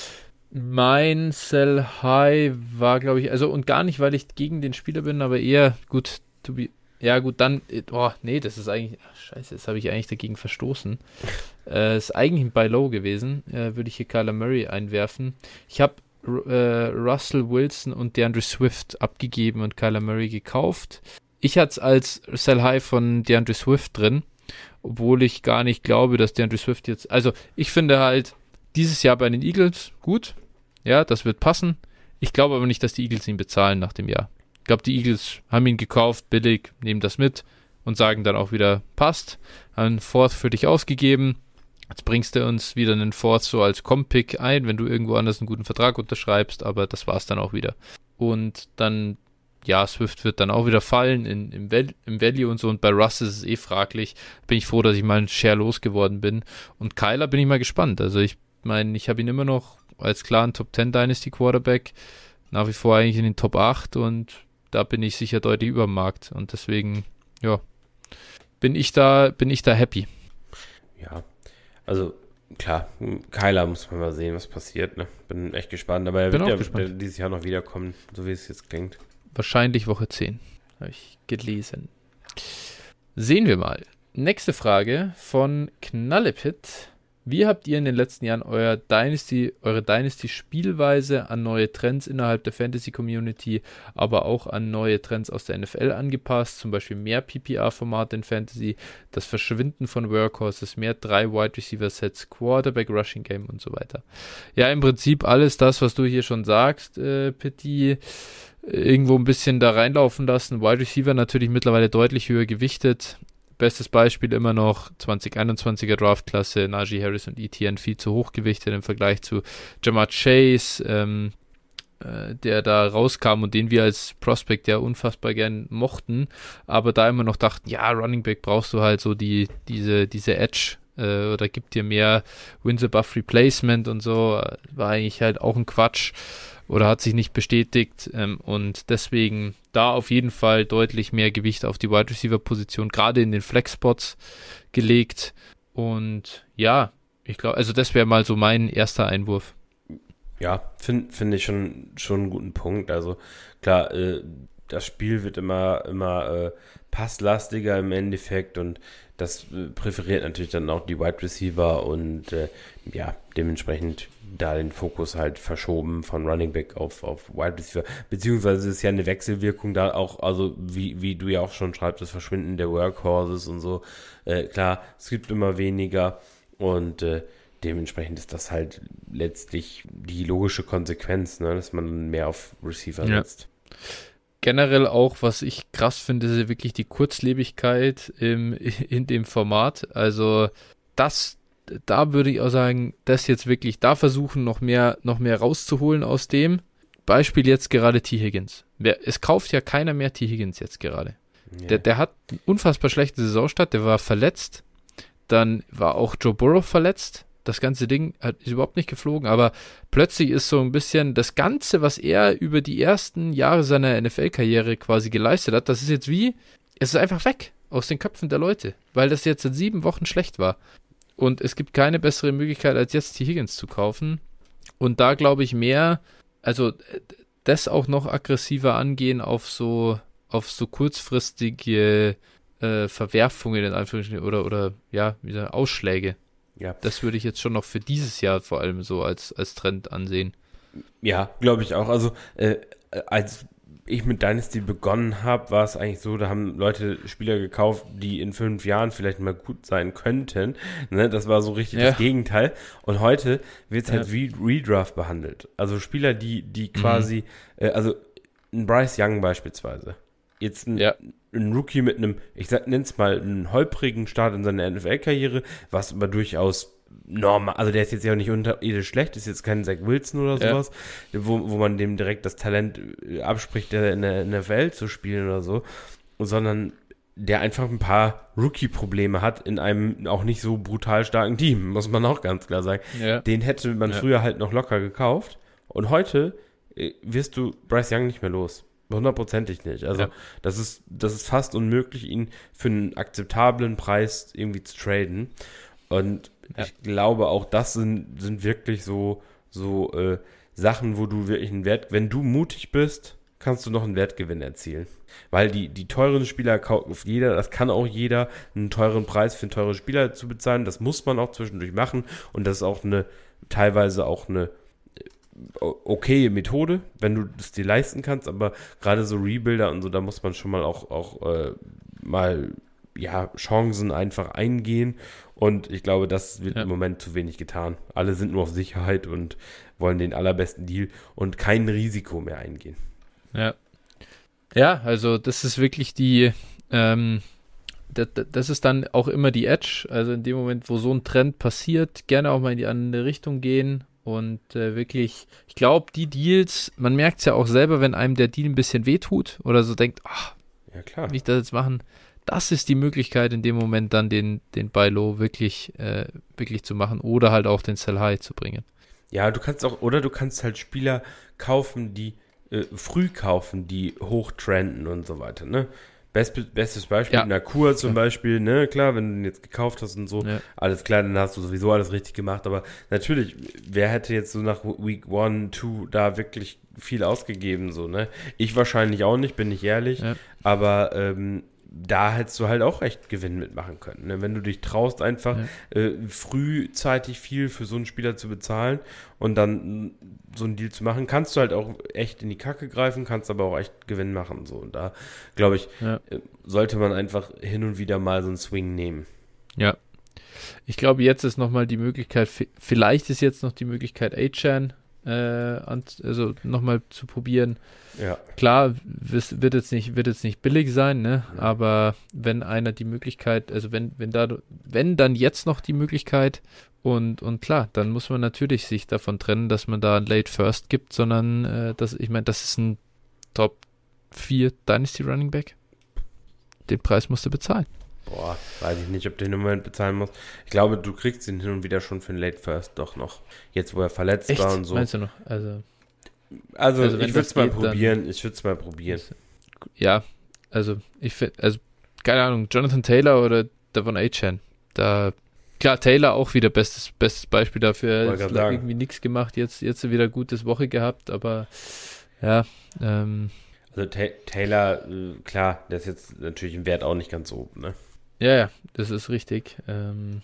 Mein Sell High war, glaube ich, also und gar nicht, weil ich gegen den Spieler bin, aber eher, gut, to be, ja gut, dann, oh, nee, das ist eigentlich, ach, scheiße, das habe ich eigentlich dagegen verstoßen. Äh, ist eigentlich ein Buy Low gewesen, äh, würde ich hier Kyler Murray einwerfen. Ich habe äh, Russell Wilson und DeAndre Swift abgegeben und Kyler Murray gekauft. Ich hatte es als Sell High von DeAndre Swift drin, obwohl ich gar nicht glaube, dass DeAndre Swift jetzt, also ich finde halt, dieses Jahr bei den Eagles gut, ja, das wird passen. Ich glaube aber nicht, dass die Eagles ihn bezahlen nach dem Jahr. Ich glaube, die Eagles haben ihn gekauft, billig, nehmen das mit und sagen dann auch wieder, passt, haben einen Fourth für dich ausgegeben. Jetzt bringst du uns wieder einen Fourth so als Comp-Pick ein, wenn du irgendwo anders einen guten Vertrag unterschreibst, aber das war's dann auch wieder. Und dann, ja, Swift wird dann auch wieder fallen in, im, Val- im Value und so und bei Russ ist es eh fraglich. Bin ich froh, dass ich mal einen Share losgeworden bin. Und Kyler bin ich mal gespannt. Also ich meine, ich habe ihn immer noch als klaren Top zehn Dynasty Quarterback, nach wie vor eigentlich in den Top acht und da bin ich sicher deutlich über dem Markt und deswegen, ja, bin ich da, bin ich da happy. Ja, also klar, Kyler muss man mal sehen, was passiert, ne? Bin echt gespannt, aber er bin wird ja gespannt. dieses Jahr noch wiederkommen, so wie es jetzt klingt. Wahrscheinlich Woche zehn, habe ich gelesen. Sehen wir mal. Nächste Frage von Knallepit. Wie habt ihr in den letzten Jahren euer Dynasty, eure Dynasty-Spielweise an neue Trends innerhalb der Fantasy-Community, aber auch an neue Trends aus der N F L angepasst? Zum Beispiel mehr P P R-Formate in Fantasy, das Verschwinden von Workhorses, mehr drei Wide-Receiver-Sets, Quarterback-Rushing-Game und so weiter. Ja, im Prinzip alles das, was du hier schon sagst, äh, Pitti, irgendwo ein bisschen da reinlaufen lassen. Wide-Receiver natürlich mittlerweile deutlich höher gewichtet. Bestes Beispiel immer noch zwanzig einundzwanziger Draftklasse, Najee Harris und Etienne viel zu hochgewichtet im Vergleich zu Ja'Marr Chase, ähm, äh, der da rauskam und den wir als Prospect ja unfassbar gern mochten, aber da immer noch dachten, ja, Running Back brauchst du halt so die diese diese Edge äh, oder gibt dir mehr Wins above Replacement und so, war eigentlich halt auch ein Quatsch. Oder hat sich nicht bestätigt ähm, und deswegen da auf jeden Fall deutlich mehr Gewicht auf die Wide Receiver Position, gerade in den Flex-Spots gelegt und ja, ich glaube, also das wäre mal so mein erster Einwurf. Ja, finde find ich schon, schon einen guten Punkt, also klar, äh, das Spiel wird immer, immer äh, passlastiger im Endeffekt und das äh, präferiert natürlich dann auch die Wide Receiver und äh, ja, dementsprechend da den Fokus halt verschoben von Running Back auf, auf Wide Receiver, beziehungsweise ist ja eine Wechselwirkung da auch, also wie, wie du ja auch schon schreibst, das Verschwinden der Workhorses und so, äh, klar, es gibt immer weniger und äh, dementsprechend ist das halt letztlich die logische Konsequenz, ne, dass man mehr auf Receiver setzt. Ja. Generell auch, was ich krass finde, ist wirklich die Kurzlebigkeit im, in dem Format. Also das da würde ich auch sagen, das jetzt wirklich, da versuchen noch mehr, noch mehr rauszuholen aus dem. Beispiel jetzt gerade T. Higgins. Es kauft ja keiner mehr T. Higgins jetzt gerade. Yeah. Der, der hat eine unfassbar schlechte Saisonstart, der war verletzt. Dann war auch Joe Burrow verletzt. Das ganze Ding hat, ist überhaupt nicht geflogen, aber plötzlich ist so ein bisschen das Ganze, was er über die ersten Jahre seiner N F L-Karriere quasi geleistet hat, das ist jetzt wie, es ist einfach weg aus den Köpfen der Leute, weil das jetzt in sieben Wochen schlecht war. Und es gibt keine bessere Möglichkeit, als jetzt T. Higgins zu kaufen. Und da glaube ich mehr, also das auch noch aggressiver angehen auf so, auf so kurzfristige äh, Verwerfungen in Anführungsstrichen oder, oder ja, wieder Ausschläge. Ja. Das würde ich jetzt schon noch für dieses Jahr vor allem so als, als Trend ansehen. Ja, glaube ich auch. Also äh, als ich mit Dynasty begonnen habe, war es eigentlich so, da haben Leute Spieler gekauft, die in fünf Jahren vielleicht mal gut sein könnten. Ne? Das war so richtig ja. das Gegenteil. Und heute wird es halt ja. wie Redraft behandelt. Also Spieler, die, die quasi, mhm. äh, also ein Bryce Young beispielsweise. Jetzt ein, ja. ein Rookie mit einem, ich nenn's mal, einen holprigen Start in seiner N F L-Karriere, was aber durchaus normal, also der ist jetzt ja auch nicht unterirdisch schlecht, ist jetzt kein Zach Wilson oder sowas, ja. wo, wo man dem direkt das Talent abspricht, der in der N F L zu spielen oder so, sondern der einfach ein paar Rookie-Probleme hat in einem auch nicht so brutal starken Team, muss man auch ganz klar sagen. Ja. Den hätte man ja. früher halt noch locker gekauft und heute wirst du Bryce Young nicht mehr los. Hundertprozentig nicht. Also ja. das ist, das ist fast unmöglich, ihn für einen akzeptablen Preis irgendwie zu traden. Und ja. ich glaube, auch das sind, sind wirklich so, so äh, Sachen, wo du wirklich einen Wert, wenn du mutig bist, kannst du noch einen Wertgewinn erzielen. Weil die, die teuren Spieler kauft jeder, das kann auch jeder, einen teuren Preis für einen teuren Spieler zu bezahlen. Das muss man auch zwischendurch machen. Und das ist auch eine, teilweise auch eine okay Methode, wenn du es dir leisten kannst, aber gerade so Rebuilder und so, da muss man schon mal auch, auch äh, mal ja, Chancen einfach eingehen und ich glaube, das wird ja. im Moment zu wenig getan. Alle sind nur auf Sicherheit und wollen den allerbesten Deal und kein Risiko mehr eingehen. Ja, ja, also das ist wirklich die ähm, das, das ist dann auch immer die Edge, also in dem Moment, wo so ein Trend passiert, gerne auch mal in die andere Richtung gehen. Und äh, wirklich, ich glaube, die Deals, man merkt es ja auch selber, wenn einem der Deal ein bisschen wehtut oder so denkt, ach, ja, klar. Wie ich das jetzt machen, das ist die Möglichkeit, in dem Moment dann den, den Buy Low wirklich, äh, wirklich zu machen oder halt auch den Sell High zu bringen. Ja, du kannst auch, oder du kannst halt Spieler kaufen, die äh, früh kaufen, die hochtrenden und so weiter, ne? Best, bestes Beispiel, ja. Nakua zum ja. Beispiel, ne, klar, wenn du ihn jetzt gekauft hast und so, ja. alles klar, dann hast du sowieso alles richtig gemacht, aber natürlich, wer hätte jetzt so nach Week one, two da wirklich viel ausgegeben, so, ne, ich wahrscheinlich auch nicht, bin ich ehrlich, ja. aber ähm, da hättest du halt auch echt Gewinn mitmachen können, ne? Wenn du dich traust, einfach ja. äh, frühzeitig viel für so einen Spieler zu bezahlen und dann so einen Deal zu machen, kannst du halt auch echt in die Kacke greifen, kannst aber auch echt Gewinn machen. So. Und da, glaube ich, ja. äh, sollte man einfach hin und wieder mal so einen Swing nehmen. Ja. Ich glaube, jetzt ist nochmal die Möglichkeit, vielleicht ist jetzt noch die Möglichkeit, A-Chan äh, also nochmal zu probieren. Ja. Klar, wird jetzt nicht, wird jetzt nicht billig sein, ne? Ja. Aber wenn einer die Möglichkeit, also wenn, wenn da, wenn dann jetzt noch die Möglichkeit und, und klar, dann muss man natürlich sich davon trennen, dass man da ein Late First gibt, sondern äh, das, ich meine, das ist ein Top vier Dynasty Running Back. Den Preis musst du bezahlen. Boah, weiß ich nicht, ob du den im Moment bezahlen musst. Ich glaube, du kriegst ihn hin und wieder schon für einen Late First doch noch. Jetzt, wo er verletzt Echt? war und so. Meinst du noch? Also, also, also ich würde es mal probieren. Ich würde es mal probieren. Ja, also, ich finde, also, keine Ahnung, Jonathan Taylor oder Devon A-Chan. Da, klar, Taylor auch wieder bestes, bestes Beispiel dafür. Er hat irgendwie nichts gemacht, jetzt, jetzt wieder gutes Woche gehabt, aber ja, ähm. Also Ta- Taylor, äh, klar, der ist jetzt natürlich im Wert auch nicht ganz so oben, ne? Ja, ja, das ist richtig. Ähm,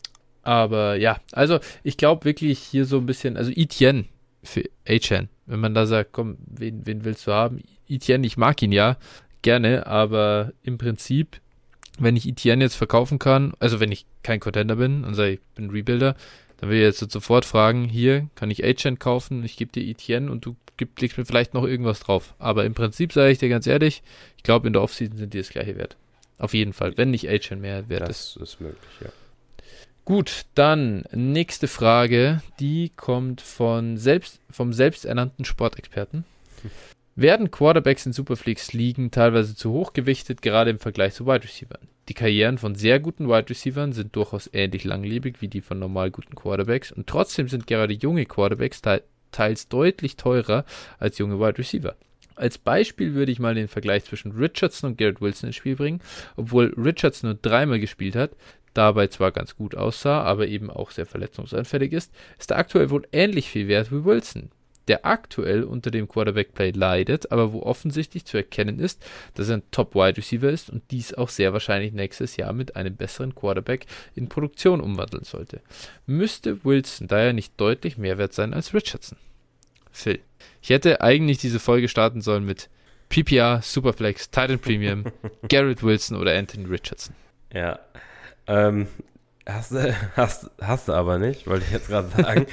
aber ja, also ich glaube wirklich hier so ein bisschen, also Etienne für A-Chan, wenn man da sagt, komm, wen, wen willst du haben? Etienne, ich mag ihn ja, gerne, aber im Prinzip, wenn ich Etienne jetzt verkaufen kann, also wenn ich kein Contender bin und sage, ich bin Rebuilder, dann will ich jetzt sofort fragen, hier kann ich A-Chan kaufen, ich gebe dir Etienne und du gib, legst mir vielleicht noch irgendwas drauf. Aber im Prinzip sage ich dir ganz ehrlich, ich glaube in der Offseason sind die das gleiche wert. Auf jeden Fall, wenn nicht A-Chan mehr wert ist. Das ist möglich, ja. Gut, dann nächste Frage, die kommt von selbst, vom selbsternannten Sportexperten. Werden Quarterbacks in Superflex-Ligen teilweise zu hoch gewichtet, gerade im Vergleich zu Wide Receivern? Die Karrieren von sehr guten Wide Receivern sind durchaus ähnlich langlebig wie die von normal guten Quarterbacks und trotzdem sind gerade junge Quarterbacks te- teils deutlich teurer als junge Wide Receiver. Als Beispiel würde ich mal den Vergleich zwischen Richardson und Garrett Wilson ins Spiel bringen. Obwohl Richardson nur dreimal gespielt hat, dabei zwar ganz gut aussah, aber eben auch sehr verletzungsanfällig ist, ist er aktuell wohl ähnlich viel wert wie Wilson, der aktuell unter dem Quarterback-Play leidet, aber wo offensichtlich zu erkennen ist, dass er ein Top-Wide-Receiver ist und dies auch sehr wahrscheinlich nächstes Jahr mit einem besseren Quarterback in Produktion umwandeln sollte. Müsste Wilson daher nicht deutlich mehr wert sein als Richardson? Phil, ich hätte eigentlich diese Folge starten sollen mit P P R, Superflex, Titan Premium, Garrett Wilson oder Anthony Richardson. Ja, ähm, hast du, hast, hast du aber nicht, wollte ich jetzt gerade sagen.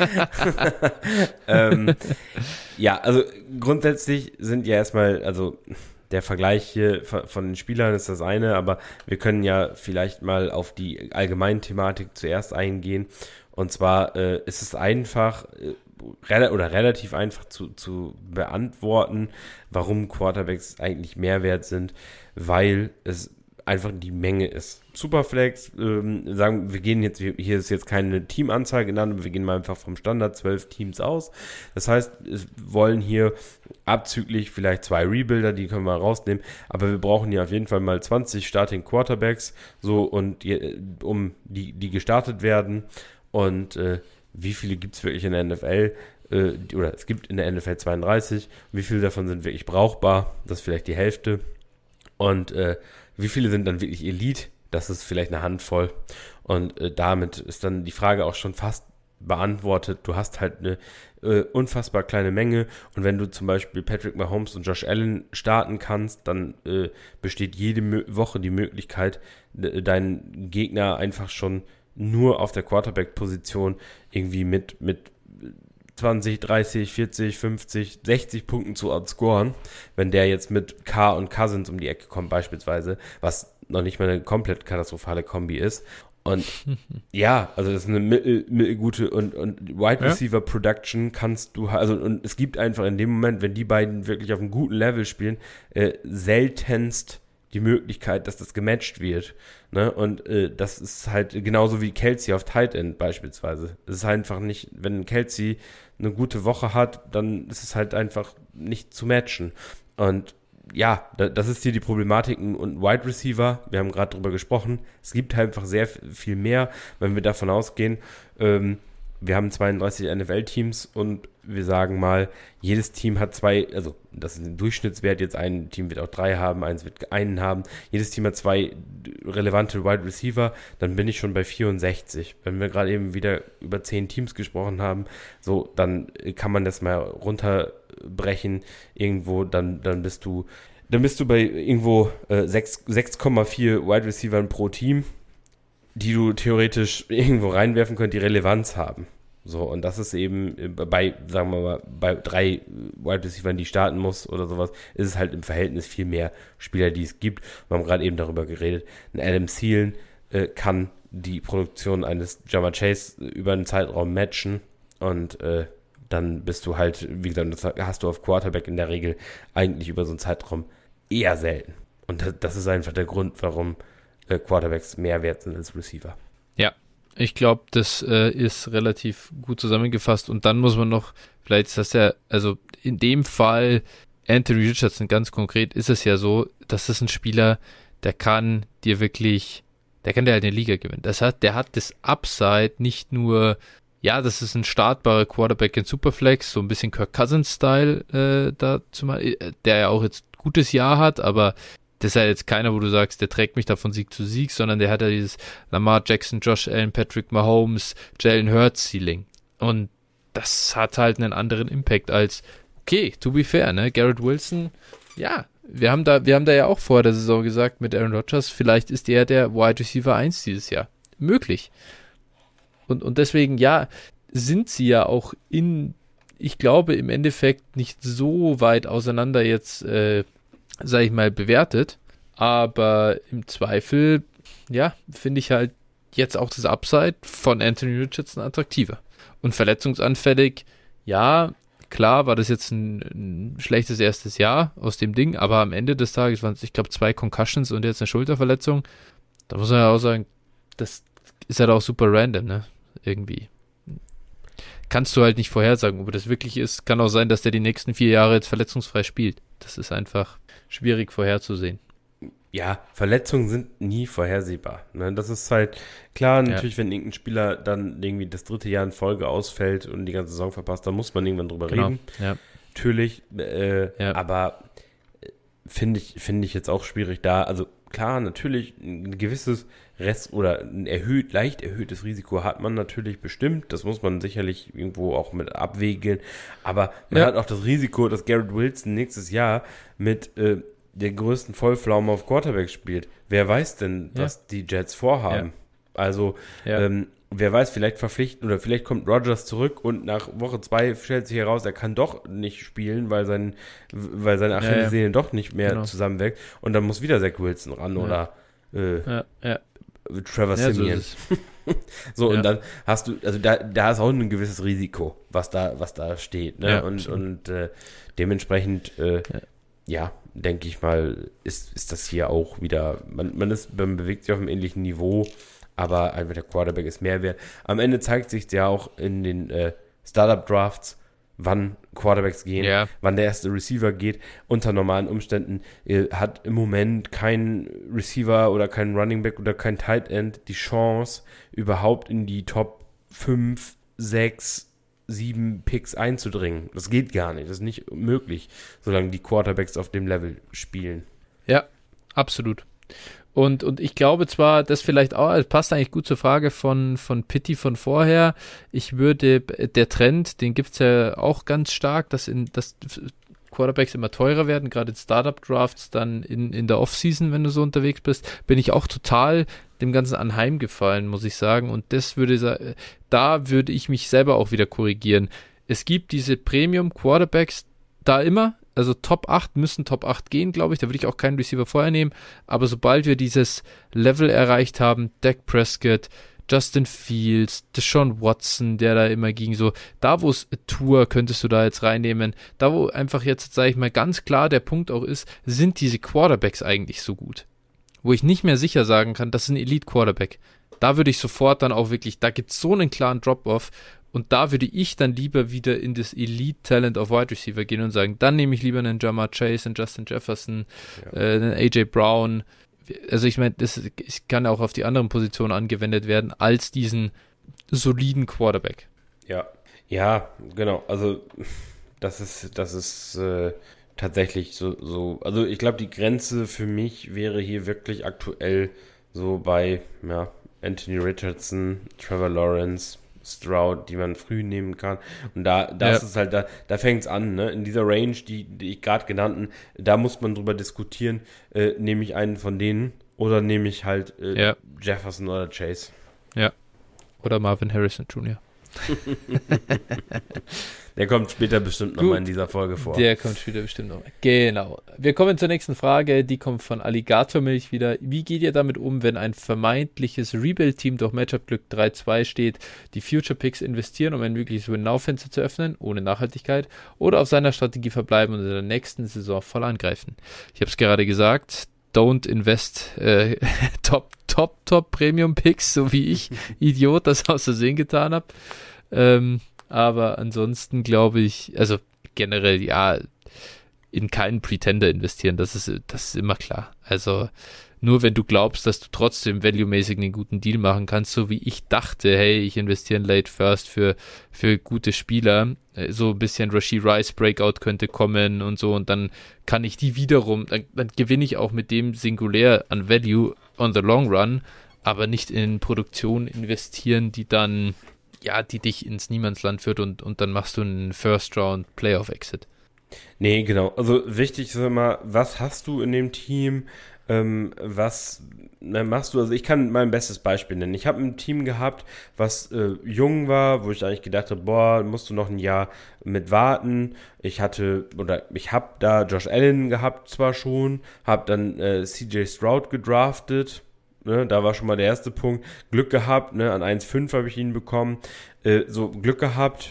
ähm, ja, also grundsätzlich sind ja erstmal, also der Vergleich hier von, von den Spielern ist das eine, aber wir können ja vielleicht mal auf die allgemeine Thematik zuerst eingehen. Und zwar äh, ist es einfach äh, re- oder relativ einfach zu, zu beantworten, warum Quarterbacks eigentlich mehr wert sind, weil es einfach die Menge ist. Superflex, ähm, sagen wir gehen jetzt, hier ist jetzt keine Teamanzahl genannt, wir gehen mal einfach vom Standard zwölf Teams aus. Das heißt, wir wollen hier abzüglich vielleicht zwei Rebuilder, die können wir rausnehmen, aber wir brauchen hier auf jeden Fall mal zwanzig Starting Quarterbacks, so und die, um die, die gestartet werden. Und äh, wie viele gibt es wirklich in der N F L? Äh, oder es gibt in der N F L zweiunddreißig. Wie viele davon sind wirklich brauchbar? Das ist vielleicht die Hälfte. Und äh, wie viele sind dann wirklich Elite? Das ist vielleicht eine Handvoll. Und äh, damit ist dann die Frage auch schon fast beantwortet. Du hast halt eine äh, unfassbar kleine Menge. Und wenn du zum Beispiel Patrick Mahomes und Josh Allen starten kannst, dann äh, besteht jede Mo- Woche die Möglichkeit, de- deinen Gegner einfach schon nur auf der Quarterback-Position irgendwie mit, mit zwanzig, dreißig, vierzig, fünfzig, sechzig Punkten zu outscoren, wenn der jetzt mit Carr und Cousins um die Ecke kommt beispielsweise, was noch nicht mal eine komplett katastrophale Kombi ist. Und ja, also das ist eine mittel, mittelgute und, und Wide Receiver Production kannst du, also und es gibt einfach in dem Moment, wenn die beiden wirklich auf einem guten Level spielen, äh, seltenst die Möglichkeit, dass das gematcht wird. Ne? Und äh, das ist halt genauso wie Kelsey auf Tight End beispielsweise. Es ist einfach nicht, wenn Kelsey eine gute Woche hat, dann ist es halt einfach nicht zu matchen. Und ja, da, das ist hier die Problematiken und Wide Receiver, wir haben gerade drüber gesprochen, es gibt halt einfach sehr viel mehr, wenn wir davon ausgehen, ähm, wir haben zweiunddreißig N F L-Teams und wir sagen mal, jedes Team hat zwei, also das ist ein Durchschnittswert, jetzt ein Team wird auch drei haben, eins wird einen haben, jedes Team hat zwei relevante Wide Receiver, dann bin ich schon bei vierundsechzig. Wenn wir gerade eben wieder über zehn Teams gesprochen haben, so, dann kann man das mal runterbrechen irgendwo, dann, dann bist du, dann bist du bei irgendwo äh, sechs Komma vier Wide Receivern pro Team, die du theoretisch irgendwo reinwerfen könntest, die Relevanz haben. So, und das ist eben bei, sagen wir mal, bei drei Wide Receivers, die starten muss oder sowas, ist es halt im Verhältnis viel mehr Spieler, die es gibt. Wir haben gerade eben darüber geredet. Ein Adam Thielen äh, kann die Produktion eines Ja'Marr Chase über einen Zeitraum matchen und äh, dann bist du halt, wie gesagt, das hast du auf Quarterback in der Regel eigentlich über so einen Zeitraum eher selten. Und das, das ist einfach der Grund, warum Quarterbacks mehr wert sind als Receiver. Ja, ich glaube, das äh, ist relativ gut zusammengefasst. Und dann muss man noch, vielleicht ist das ja, also in dem Fall Anthony Richardson ganz konkret ist es ja so, das ist ein Spieler, der kann dir wirklich, der kann dir halt eine Liga gewinnen. Das heißt, der hat das Upside nicht nur, ja, das ist ein startbarer Quarterback in Superflex, so ein bisschen Kirk Cousins-Style, äh, da zumal, der ja auch jetzt ein gutes Jahr hat, aber das ist ja jetzt keiner, wo du sagst, der trägt mich da von Sieg zu Sieg, sondern der hat ja dieses Lamar Jackson, Josh Allen, Patrick Mahomes, Jalen Hurts Ceiling. Und das hat halt einen anderen Impact als, okay, to be fair, ne, Garrett Wilson, ja, wir haben da, wir haben da ja auch vor der Saison gesagt mit Aaron Rodgers, vielleicht ist er der Wide Receiver eins dieses Jahr. Möglich. Und, und deswegen, ja, sind sie ja auch in, ich glaube, im Endeffekt nicht so weit auseinander jetzt, äh, sag ich mal, bewertet, aber im Zweifel, ja, finde ich halt jetzt auch das Upside von Anthony Richardson attraktiver. Und verletzungsanfällig, ja, klar war das jetzt ein, ein schlechtes erstes Jahr aus dem Ding, aber am Ende des Tages waren es, ich glaube, zwei Concussions und jetzt eine Schulterverletzung. Da muss man ja auch sagen, das ist halt auch super random, ne? Irgendwie. Kannst du halt nicht vorhersagen, ob das wirklich ist. Kann auch sein, dass der die nächsten vier Jahre jetzt verletzungsfrei spielt. Das ist einfach schwierig vorherzusehen. Ja, Verletzungen sind nie vorhersehbar. Ne? Das ist halt klar, natürlich, ja. Wenn irgendein Spieler dann irgendwie das dritte Jahr in Folge ausfällt und die ganze Saison verpasst, dann muss man irgendwann drüber genau. reden. Ja. Natürlich, äh, ja. aber finde ich, finde ich jetzt auch schwierig da. Also klar, natürlich ein gewisses Rest oder ein erhöht, leicht erhöhtes Risiko hat man natürlich bestimmt. Das muss man sicherlich irgendwo auch mit abwägen. Aber man ja. hat auch das Risiko, dass Garrett Wilson nächstes Jahr mit äh, der größten Vollpflaume auf Quarterback spielt. Wer weiß denn, ja. was die Jets vorhaben? Ja. Also, ja. ähm, wer weiß, vielleicht verpflichten oder vielleicht kommt Rodgers zurück und nach Woche zwei stellt sich heraus, er kann doch nicht spielen, weil sein, weil seine Achillessehne ja, ja. doch nicht mehr genau. zusammenwächst und dann muss wieder Zach Wilson ran ja. oder äh, ja. Ja. Trevor ja, Siemian. So, so ja. und dann hast du, also da, da ist auch ein gewisses Risiko, was da, was da steht. Ne? Ja, und und äh, dementsprechend, äh, ja. ja, denke ich mal, ist, ist das hier auch wieder, man, man, ist, man bewegt sich auf einem ähnlichen Niveau, aber einfach der Quarterback ist mehr wert. Am Ende zeigt sich ja auch in den äh, Startup-Drafts, wann Quarterbacks gehen, ja. wann der erste Receiver geht. Unter normalen Umständen äh, hat im Moment kein Receiver oder kein Running Back oder kein Tight End die Chance, überhaupt in die Top fünf, sechs, sieben Picks einzudringen. Das geht gar nicht. Das ist nicht möglich, solange die Quarterbacks auf dem Level spielen. Ja, absolut. Und, und ich glaube zwar, das vielleicht auch, es passt eigentlich gut zur Frage von, von Pitti von vorher. Ich würde, der Trend, den gibt es ja auch ganz stark, dass, in, dass Quarterbacks immer teurer werden, gerade in Startup-Drafts, dann in, in der Offseason, wenn du so unterwegs bist, bin ich auch total dem Ganzen anheimgefallen, muss ich sagen. Und das würde, da würde ich mich selber auch wieder korrigieren. Es gibt diese Premium-Quarterbacks da immer, also Top acht müssen Top acht gehen, glaube ich. Da würde ich auch keinen Receiver vorher nehmen. Aber sobald wir dieses Level erreicht haben, Dak Prescott, Justin Fields, Deshaun Watson, der da immer ging, so, da wo es Tour könntest du da jetzt reinnehmen, da wo einfach jetzt, sage ich mal, ganz klar der Punkt auch ist, sind diese Quarterbacks eigentlich so gut? Wo ich nicht mehr sicher sagen kann, das ist ein Elite-Quarterback. Da würde ich sofort dann auch wirklich, da gibt es so einen klaren Drop-Off und da würde ich dann lieber wieder in das Elite-Talent auf Wide Receiver gehen und sagen, dann nehme ich lieber einen Jamar Chase, einen Justin Jefferson, ja. äh, einen A J Brown. Also ich meine, das kann auch auf die anderen Positionen angewendet werden, als diesen soliden Quarterback. Ja, ja, genau. Also das ist, das ist äh, tatsächlich so, so, also ich glaube, die Grenze für mich wäre hier wirklich aktuell so bei ja, Anthony Richardson, Trevor Lawrence, Stroud, die man früh nehmen kann. Und da, das ja. ist halt, da, da fängt es an, ne? In dieser Range, die, die ich gerade genannten, da muss man drüber diskutieren, äh, nehme ich einen von denen oder nehme ich halt äh, ja. Jefferson oder Chase. Ja. Oder Marvin Harrison Junior Der kommt später bestimmt nochmal in dieser Folge vor. Der kommt später bestimmt nochmal. Genau. Wir kommen zur nächsten Frage. Die kommt von Alligatormilch wieder. Wie geht ihr damit um, wenn ein vermeintliches Rebuild-Team durch Matchup-Glück drei zwei steht, die Future-Picks investieren, um ein mögliches Win-Now-Fenster zu öffnen, ohne Nachhaltigkeit, oder auf seiner Strategie verbleiben und in der nächsten Saison voll angreifen? Ich habe es gerade gesagt. Don't invest äh, top, top, top Premium-Picks, so wie ich, Idiot, das aus Versehen getan habe. Ähm, aber ansonsten glaube ich, also generell, ja, in keinen Pretender investieren, das ist, das ist immer klar. Also nur wenn du glaubst, dass du trotzdem value-mäßig einen guten Deal machen kannst, so wie ich dachte, hey, ich investiere in Late First für, für gute Spieler, so ein bisschen Rashee Rice Breakout könnte kommen und so, und dann kann ich die wiederum, dann, dann gewinne ich auch mit dem singulär an Value on the long run, aber nicht in Produktion investieren, die dann, ja, die dich ins Niemandsland führt und, und dann machst du einen First Round Playoff Exit. Nee, genau. Also wichtig ist immer, was hast du in dem Team? Ähm, was na, machst du? Also ich kann mein bestes Beispiel nennen. Ich habe ein Team gehabt, was äh, jung war, wo ich eigentlich gedacht habe, boah, musst du noch ein Jahr mit warten. Ich hatte, oder ich habe da Josh Allen gehabt zwar schon, habe dann äh, C J Stroud gedraftet, ne? Da war schon mal der erste Punkt. Glück gehabt, ne? An eins Komma fünf habe ich ihn bekommen. Äh, so, Glück gehabt.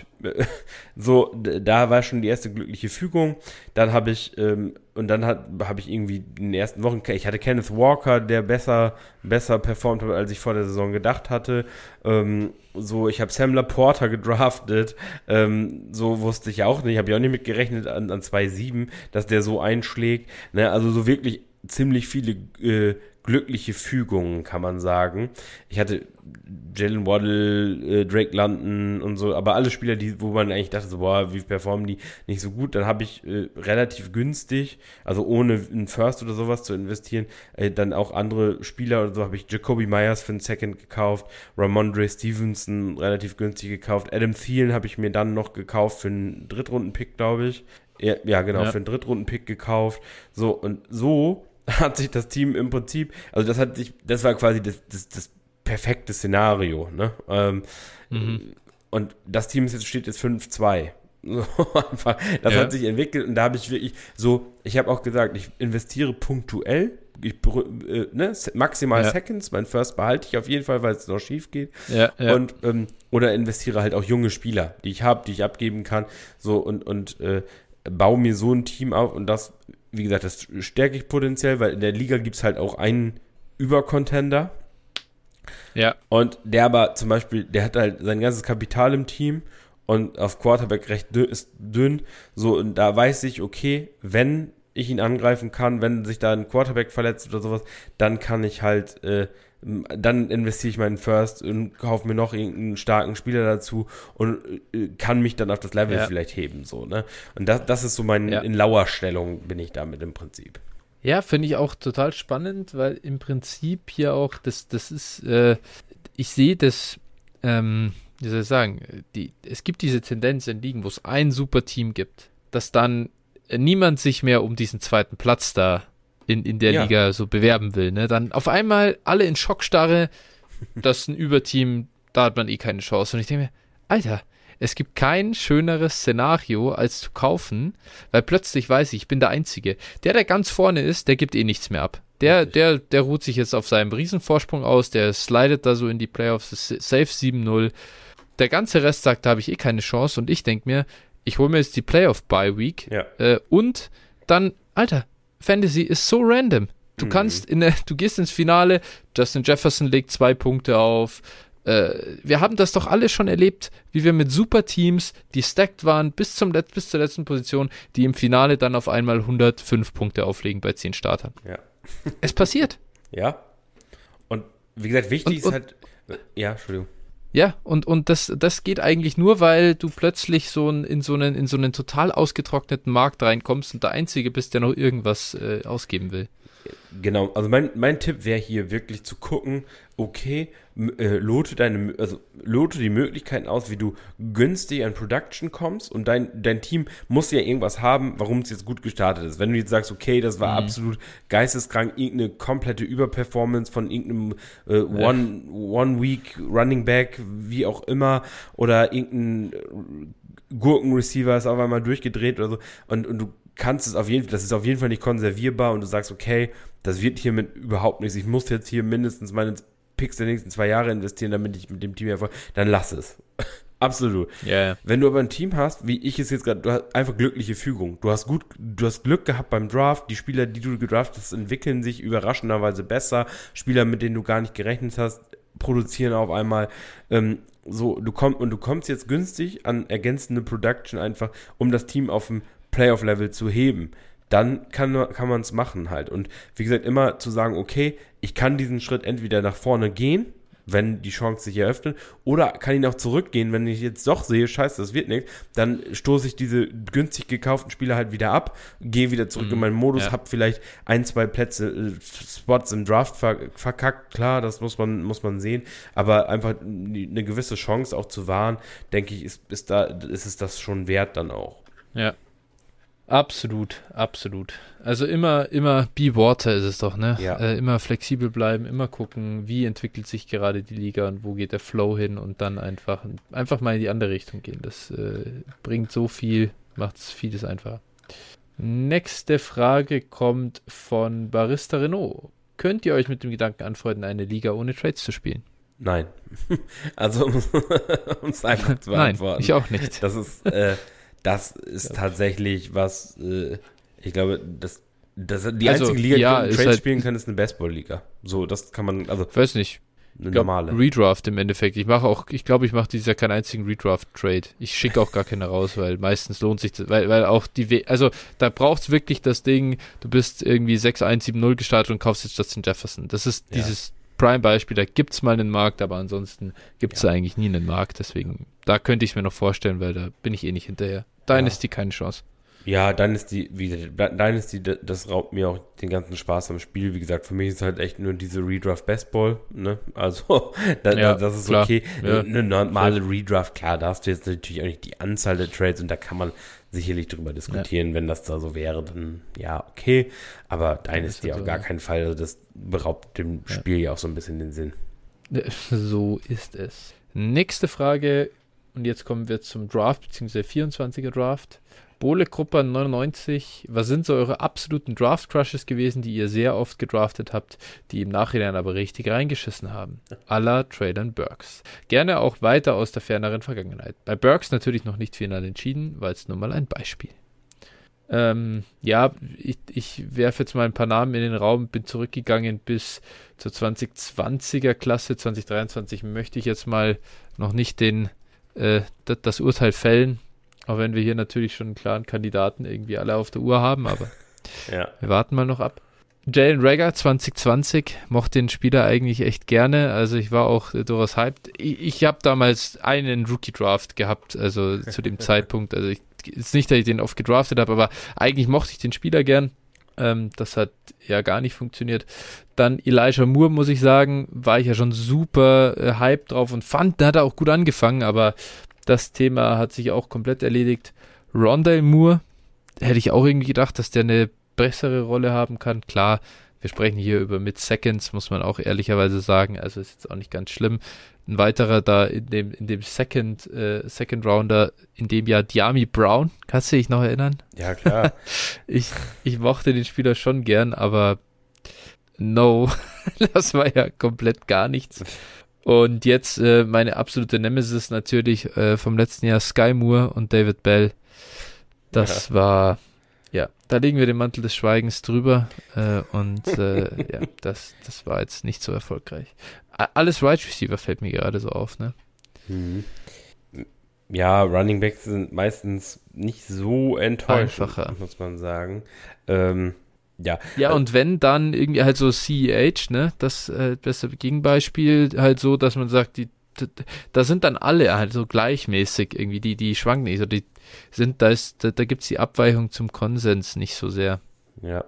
So, da war schon die erste glückliche Fügung. Dann habe ich, ähm, und dann habe ich irgendwie in den ersten Wochen, ich hatte Kenneth Walker, der besser, besser performt hat, als ich vor der Saison gedacht hatte. Ähm, so, ich habe Sam Laporta gedraftet. Ähm, so wusste ich auch nicht, habe ich auch nicht mit gerechnet an, an zwei Komma sieben, dass der so einschlägt. Ne? Also so wirklich ziemlich viele äh, glückliche Fügungen, kann man sagen. Ich hatte Jalen Waddle, äh, Drake London und so, aber alle Spieler, die, wo man eigentlich dachte, so, boah, wie performen die nicht so gut, dann habe ich äh, relativ günstig, also ohne einen First oder sowas zu investieren, äh, dann auch andere Spieler oder so, habe ich Jacoby Myers für einen Second gekauft, Ramondre Stevenson relativ günstig gekauft, Adam Thielen habe ich mir dann noch gekauft für einen Drittrunden-Pick, glaube ich. Ja, ja, genau, ja. Für einen Drittrunden-Pick gekauft. So, und so hat sich das Team im Prinzip, also das hat sich, das war quasi das, das, das perfekte Szenario, ne? Ähm, mhm. Und das Team ist jetzt, steht jetzt fünf zwei. So einfach. Das ja. hat sich entwickelt und da habe ich wirklich so, ich habe auch gesagt, ich investiere punktuell, ich, äh, ne, maximal ja. Seconds, mein First behalte ich auf jeden Fall, weil es noch schief geht. Ja, ja. Und, ähm, oder investiere halt auch junge Spieler, die ich habe, die ich abgeben kann, so und, und äh, baue mir so ein Team auf und das, wie gesagt, das stärke ich potenziell, weil in der Liga gibt es halt auch einen Übercontender. Ja. Und der aber zum Beispiel, der hat halt sein ganzes Kapital im Team und auf Quarterback recht dünn, ist dünn. So, und da weiß ich, okay, wenn ich ihn angreifen kann, wenn sich da ein Quarterback verletzt oder sowas, dann kann ich halt, äh, dann investiere ich meinen First und kaufe mir noch irgendeinen starken Spieler dazu und äh, kann mich dann auf das Level ja. vielleicht heben, so, ne? Und das, das ist so mein, ja. in Lauerstellung bin ich damit im Prinzip. Ja, finde ich auch total spannend, weil im Prinzip hier auch, das, das ist, äh, ich sehe das, ähm, wie soll ich sagen, die, es gibt diese Tendenz in Ligen, wo es ein super Team gibt, dass dann äh, niemand sich mehr um diesen zweiten Platz da in, in der ja. Liga so bewerben will, ne? Dann auf einmal alle in Schockstarre, das ist ein Überteam, da hat man eh keine Chance. Und ich denke mir, Alter, es gibt kein schöneres Szenario, als zu kaufen, weil plötzlich weiß ich, ich bin der Einzige. Der, der ganz vorne ist, der gibt eh nichts mehr ab. Der, der, der ruht sich jetzt auf seinem Riesenvorsprung aus, der slidet da so in die Playoffs, safe sieben null. Der ganze Rest sagt, da habe ich eh keine Chance und ich denke mir, ich hole mir jetzt die Playoff-Bye-Week ja. äh, und dann, Alter, Fantasy ist so random. Du mhm. kannst, in der, du gehst ins Finale, Justin Jefferson legt zwei Punkte auf. Äh, wir haben das doch alle schon erlebt, wie wir mit Superteams, die stacked waren, bis, zum Let- bis zur letzten Position, die im Finale dann auf einmal hundertfünf Punkte auflegen bei zehn Startern. Ja. Es passiert. Ja. Und wie gesagt, wichtig und, ist und, halt. Ja, Entschuldigung. Ja, und, und das, das geht eigentlich nur, weil du plötzlich so ein, in, so einen, in so einen total ausgetrockneten Markt reinkommst und der Einzige bist, der noch irgendwas äh, ausgeben will. Genau, also mein, mein Tipp wäre hier wirklich zu gucken, okay, äh, lote deine, also lote die Möglichkeiten aus, wie du günstig an Production kommst und dein, dein Team muss ja irgendwas haben, warum es jetzt gut gestartet ist. Wenn du jetzt sagst, okay, das war mhm. absolut geisteskrank, irgendeine komplette Überperformance von irgendeinem äh, One, One Week Running Back, wie auch immer, oder irgendein Gurken-Receiver ist auf einmal durchgedreht oder so und, und du kannst es auf jeden Fall, das ist auf jeden Fall nicht konservierbar und du sagst, okay, das wird hiermit überhaupt nichts. Ich muss jetzt hier mindestens meine Picks der nächsten zwei Jahre investieren, damit ich mit dem Team erfolge. Dann lass es. Absolut. Yeah. Wenn du aber ein Team hast, wie ich es jetzt gerade, du hast einfach glückliche Fügung. Du hast gut, du hast Glück gehabt beim Draft. Die Spieler, die du gedraftet hast, entwickeln sich überraschenderweise besser. Spieler, mit denen du gar nicht gerechnet hast, produzieren auf einmal. Ähm, so, du kommst und du kommst jetzt günstig an ergänzende Production einfach, um das Team auf dem Playoff-Level zu heben, dann kann, kann man es machen halt. Und wie gesagt, immer zu sagen, okay, ich kann diesen Schritt entweder nach vorne gehen, wenn die Chance sich eröffnet, oder kann ihn auch zurückgehen, wenn ich jetzt doch sehe, scheiße, das wird nichts, dann stoße ich diese günstig gekauften Spieler halt wieder ab, gehe wieder zurück mm, in meinen Modus, ja. habe vielleicht ein, zwei Plätze, äh, Spots im Draft ver- verkackt, klar, das muss man, muss man sehen, aber einfach eine gewisse Chance auch zu wahren, denke ich, ist, ist, da, ist es das schon wert dann auch. Ja. Absolut, absolut. Also immer, immer be water ist es doch, ne? Ja. Äh, immer flexibel bleiben, immer gucken, wie entwickelt sich gerade die Liga und wo geht der Flow hin und dann einfach, einfach mal in die andere Richtung gehen. Das äh, bringt so viel, macht es vieles einfacher. Nächste Frage kommt von Barista Renault. könnt ihr euch mit dem Gedanken anfreunden, eine Liga ohne Trades zu spielen? Nein. Also, um es einfach zu beantworten. Nein, ich auch nicht. Das ist, äh, das ist tatsächlich was, äh, ich glaube, das, das, die also, einzige Liga, ja, die man Trades halt, spielen kann, ist eine Baseball-Liga. So, das kann man, also. Ich weiß nicht. Eine ich glaub, normale. Redraft im Endeffekt. Ich mache auch, ich glaube, ich mache dieses Jahr keinen einzigen Redraft-Trade. Ich schicke auch gar keine raus, weil meistens lohnt sich das, weil, weil auch die, We- also da braucht es wirklich das Ding, du bist irgendwie sechs eins sieben null gestartet und kaufst jetzt Justin Jefferson. Das ist Ja. dieses Prime-Beispiel, da gibt es mal einen Markt, aber ansonsten gibt es Ja. eigentlich nie einen Markt. Deswegen, da könnte ich es mir noch vorstellen, weil da bin ich eh nicht hinterher. Dynasty keine Chance. Ja, Dynasty, wie gesagt, Dynasty, das raubt mir auch den ganzen Spaß am Spiel. Wie gesagt, für mich ist halt echt nur diese Redraft Baseball, ne? Also, da, Ja, das ist klar. okay. Ja. Eine normale Redraft, klar, da hast du jetzt natürlich auch nicht die Anzahl der Trades und da kann man sicherlich drüber diskutieren, ja. Wenn das da so wäre, dann ja, okay. Aber Dynasty auf so, gar ja. keinen Fall. Also das beraubt dem Ja. Spiel ja auch so ein bisschen den Sinn. So ist es. Nächste Frage, und jetzt kommen wir zum Draft, beziehungsweise vierundzwanziger Draft. Bole Krupper neunundneunzig, was sind so eure absoluten Draft-Crushes gewesen, die ihr sehr oft gedraftet habt, die im Nachhinein aber richtig reingeschissen haben? À la Traylon Burks. Gerne auch weiter aus der ferneren Vergangenheit. Bei Burks natürlich noch nicht final entschieden, weil es nur mal ein Beispiel. Ähm, ja, ich, ich werfe jetzt mal ein paar Namen in den Raum, bin zurückgegangen bis zur zwanzig zwanziger Klasse, zwanzig dreiundzwanzig möchte ich jetzt mal noch nicht den, äh, das, das Urteil fällen, auch wenn wir hier natürlich schon einen klaren Kandidaten irgendwie alle auf der Uhr haben, aber ja. wir warten mal noch ab. Jalen Reagor zwanzig zwanzig, mochte den Spieler eigentlich echt gerne, also ich war auch äh, durchaus hyped. Ich, ich habe damals einen Rookie-Draft gehabt, also zu dem Zeitpunkt, also ich ist nicht, dass ich den oft gedraftet habe, aber eigentlich mochte ich den Spieler gern. Ähm, das hat ja gar nicht funktioniert. Dann Elijah Moore, muss ich sagen, war ich ja schon super äh, hyped drauf und fand, da hat er auch gut angefangen, aber das Thema hat sich auch komplett erledigt. Rondale Moore, hätte ich auch irgendwie gedacht, dass der eine bessere Rolle haben kann. Klar, wir sprechen hier über Mid-Seconds, muss man auch ehrlicherweise sagen, also ist jetzt auch nicht ganz schlimm. Ein weiterer da in dem, in dem Second, äh, Second Rounder, in dem Jahr Dyami Brown, kannst du dich noch erinnern? Ja, klar. ich, ich mochte den Spieler schon gern, aber no, das war ja komplett gar nichts. Und jetzt äh, meine absolute Nemesis natürlich äh, vom letzten Jahr, Sky Moore und David Bell. Das ja. war, ja, da legen wir den Mantel des Schweigens drüber äh, und äh, ja, das, das war jetzt nicht so erfolgreich. Alles Wide Receiver fällt mir gerade so auf, ne? Mhm. Ja, Running Backs sind meistens nicht so enttäuschend, einfacher, muss man sagen. Ähm, ja. Ja, und wenn, dann irgendwie halt so C E H, ne? Das äh, beste Gegenbeispiel, halt so, dass man sagt, die, die, da sind dann alle halt so gleichmäßig irgendwie, die, die schwanken nicht. Also die sind, da ist, da, da gibt es die Abweichung zum Konsens nicht so sehr. Ja.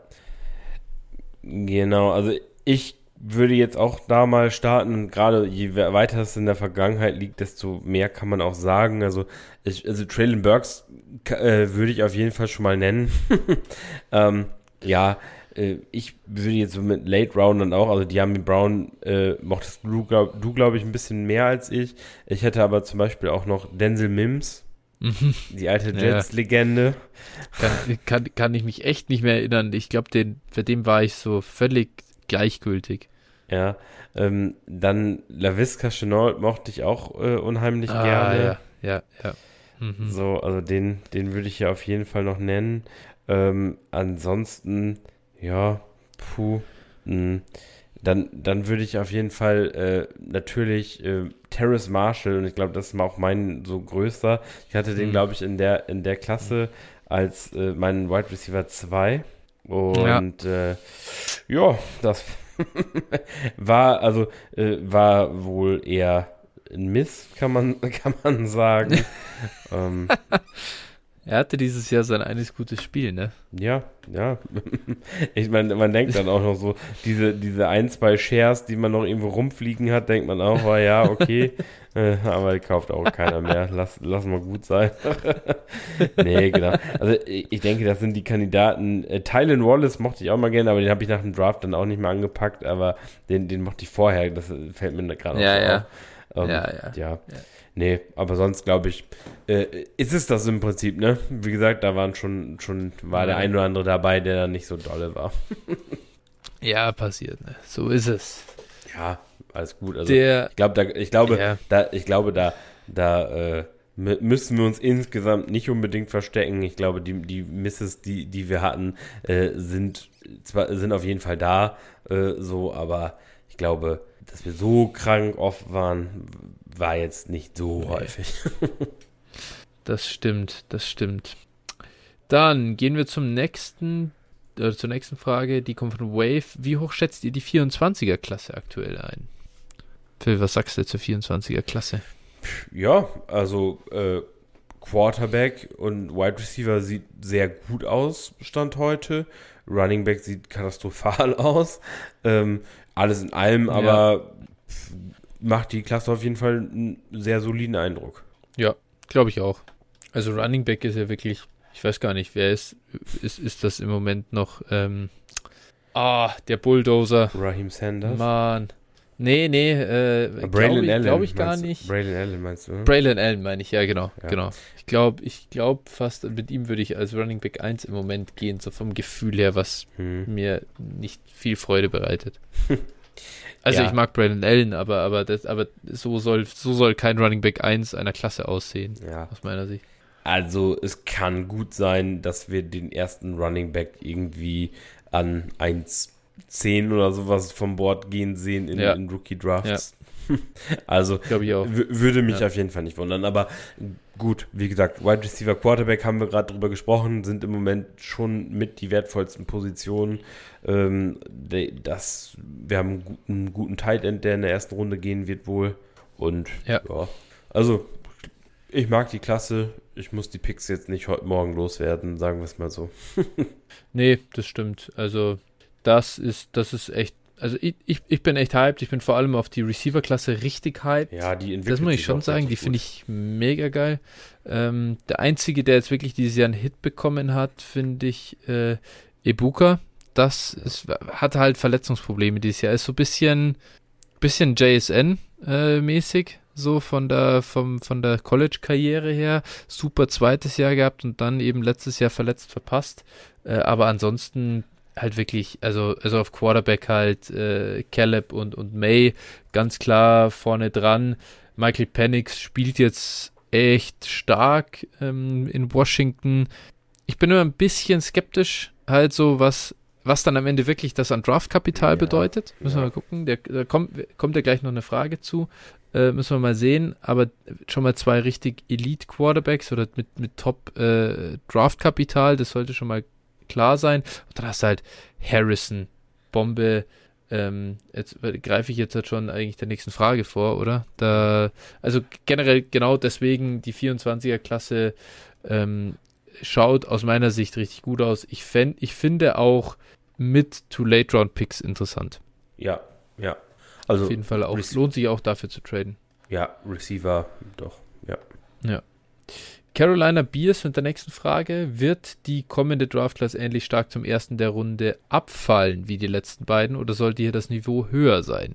Genau, also ich würde jetzt auch da mal starten, gerade je weiter es in der Vergangenheit liegt, desto mehr kann man auch sagen. Also, ich, also Traylon Burks äh, würde ich auf jeden Fall schon mal nennen. ähm, ja, äh, ich würde jetzt so mit Late Roundern auch, also Dyami Brown äh, mochtest du, glaub, du glaube ich, ein bisschen mehr als ich. Ich hätte aber zum Beispiel auch noch Denzel Mims, die alte Jets-Legende. Kann, kann, kann ich mich echt nicht mehr erinnern. Ich glaube, den, für den war ich so völlig gleichgültig. Ja, ähm, dann LaVisca Chenault mochte ich auch äh, unheimlich ah, gerne. Ja, ja, ja. Mhm. So, also den, den würde ich ja auf jeden Fall noch nennen. Ähm, ansonsten, ja, puh, mh, dann, dann würde ich auf jeden Fall äh, natürlich äh, Terrace Marshall, und ich glaube, das ist auch mein so größter. Ich hatte den, mhm. glaube ich, in der, in der Klasse als äh, meinen Wide Receiver zwei. Und ja, äh, ja das war, also äh, war wohl eher ein Miss, kann man, kann man sagen. ähm, er hatte dieses Jahr sein eines gutes Spiel, ne? Ja, ja. Ich meine, man denkt dann auch noch so, diese, diese ein, zwei Shares, die man noch irgendwo rumfliegen hat, denkt man auch, war ja, okay, äh, aber die kauft auch keiner mehr. Lass, lass mal gut sein. Nee, genau. Also ich denke, das sind die Kandidaten. Äh, Tylen Wallace mochte ich auch mal gerne, aber den habe ich nach dem Draft dann auch nicht mehr angepackt, aber den, den mochte ich vorher, das fällt mir gerade ja, auch ja. auf. Ähm, ja, ja, ja. ja. Nee, aber sonst glaube ich, äh, ist es das im Prinzip, ne? Wie gesagt, da waren schon, schon war der ein oder andere dabei, der dann nicht so dolle war. Ja, passiert, ne? So ist es. Ja, alles gut. Also Der, ich glaube, da, ich glaube, ja. da, ich glaube, da, da äh, müssen wir uns insgesamt nicht unbedingt verstecken. Ich glaube, die, die Misses, die, die wir hatten, äh, sind zwar sind auf jeden Fall da, äh, so, aber ich glaube, dass wir so krank oft waren, war jetzt nicht so nee. häufig. Das stimmt, das stimmt. Dann gehen wir zum nächsten, äh, zur nächsten Frage, die kommt von Wave. Wie hoch schätzt ihr die vierundzwanziger-Klasse aktuell ein? Phil, was sagst du zur vierundzwanziger-Klasse? Ja, also äh, Quarterback und Wide Receiver sieht sehr gut aus, Stand heute. Running Back sieht katastrophal aus. Ähm, alles in allem, ja. aber macht die Klasse auf jeden Fall einen sehr soliden Eindruck. Ja, glaube ich auch. Also Running Back ist ja wirklich, ich weiß gar nicht, wer ist, ist, ist das im Moment noch? Ähm, ah, der Bulldozer. Raheem Sanders. Mann. Nee, nee, äh, glaube ich, glaub ich gar nicht. Braylon Allen meinst du? Oder? Braylon Allen meine ich, ja, genau, ja. genau. Ich glaube, ich glaube fast, mit ihm würde ich als Running Back eins im Moment gehen, so vom Gefühl her, was hm. mir nicht viel Freude bereitet. Also ja. ich mag Braylon Allen, aber, aber, das, aber so, soll, so soll kein Running Back eins einer Klasse aussehen, ja. aus meiner Sicht. Also es kann gut sein, dass wir den ersten Running Back irgendwie an eins zehn oder sowas vom Board gehen sehen in, ja. in Rookie-Drafts. Ja. Also ich auch. w- würde mich ja. auf jeden Fall nicht wundern. Aber gut, wie gesagt, Wide Receiver, Quarterback haben wir gerade drüber gesprochen, sind im Moment schon mit die wertvollsten Positionen. Ähm, das, wir haben einen guten, einen guten Tight End, der in der ersten Runde gehen wird wohl. Und ja, ja also ich mag die Klasse. Ich muss die Picks jetzt nicht heute Morgen loswerden, sagen wir es mal so. Nee, das stimmt. Also das ist, das ist echt, also ich, ich, ich bin echt hyped. Ich bin vor allem auf die Receiver-Klasse richtig hyped. Ja, die entwickelt Das muss ich schon sagen, die finde ich mega geil. Ähm, der Einzige, der jetzt wirklich dieses Jahr einen Hit bekommen hat, finde ich äh, Ibuka. Das ist, hat halt Verletzungsprobleme dieses Jahr. Ist so ein bisschen, bisschen J S N-mäßig. Äh, so von der vom von der College-Karriere her, super zweites Jahr gehabt und dann eben letztes Jahr verletzt verpasst, äh, aber ansonsten halt wirklich, also also auf Quarterback halt äh, Caleb und und May ganz klar vorne dran. Michael Penix spielt jetzt echt stark ähm, in Washington. Ich bin immer ein bisschen skeptisch, halt so was was dann am Ende wirklich das an Draftkapital ja, bedeutet. Müssen ja. wir mal gucken. Der, da kommt, kommt ja gleich noch eine Frage zu. Äh, müssen wir mal sehen. Aber schon mal zwei richtig Elite-Quarterbacks oder mit, mit Top-Draftkapital, äh, das sollte schon mal klar sein. Und dann hast du halt Harrison, Bombe. Ähm, jetzt greife ich jetzt halt schon eigentlich der nächsten Frage vor, oder? Da, also generell genau deswegen die vierundzwanziger-Klasse ähm, schaut aus meiner Sicht richtig gut aus. Ich, fänd, ich finde auch mit To-Late-Round-Picks interessant. Ja, ja. Also auf jeden Fall auch. Rec- lohnt sich auch dafür zu traden. Ja, Receiver, doch, ja. Ja. Carolina Bears mit der nächsten Frage. Wird die kommende Draft-Class ähnlich stark zum ersten der Runde abfallen wie die letzten beiden oder sollte hier das Niveau höher sein?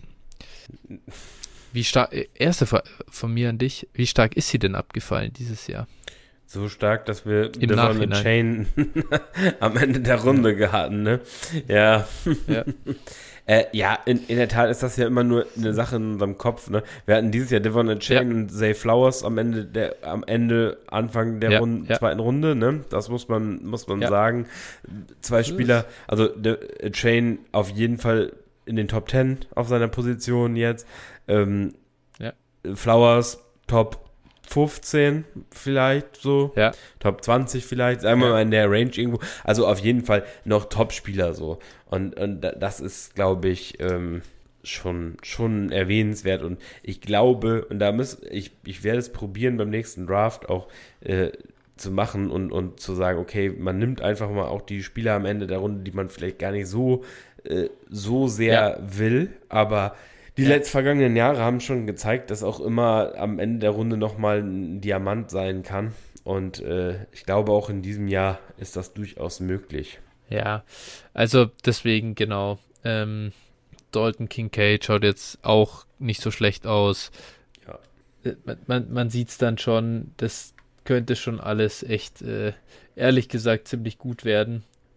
Wie stark, erste Frage von mir an dich, wie stark ist sie denn abgefallen dieses Jahr? So stark, dass wir Im Devon Chain am Ende der Runde ja. hatten, ne? Ja. Ja, äh, ja in, in der Tat ist das ja immer nur eine Sache in unserem Kopf, ne? Wir hatten dieses Jahr Devon Chain ja. und Zay Flowers am Ende der, am Ende, Anfang der ja, Runde, ja. zweiten Runde, ne? Das muss man, muss man ja. sagen. Zwei Spieler, also der Chain auf jeden Fall in den Top Ten auf seiner Position jetzt. Ähm, ja. Flowers Top fünfzehn vielleicht so, ja. Top zwanzig vielleicht, sagen wir ja. mal in der Range irgendwo, also auf jeden Fall noch Top-Spieler so und, und das ist, glaube ich, ähm, schon, schon erwähnenswert und ich glaube, und da muss ich, ich werde es probieren beim nächsten Draft auch äh, zu machen und, und zu sagen, okay, man nimmt einfach mal auch die Spieler am Ende der Runde, die man vielleicht gar nicht so, äh, so sehr ja. will, aber die ja. letzten vergangenen Jahre haben schon gezeigt, dass auch immer am Ende der Runde nochmal ein Diamant sein kann. Und äh, ich glaube, auch in diesem Jahr ist das durchaus möglich. Ja, also deswegen genau. Ähm, Dalton Kincaid schaut jetzt auch nicht so schlecht aus. Ja. Man, man, man sieht es dann schon, das könnte schon alles echt, äh, ehrlich gesagt, ziemlich gut werden.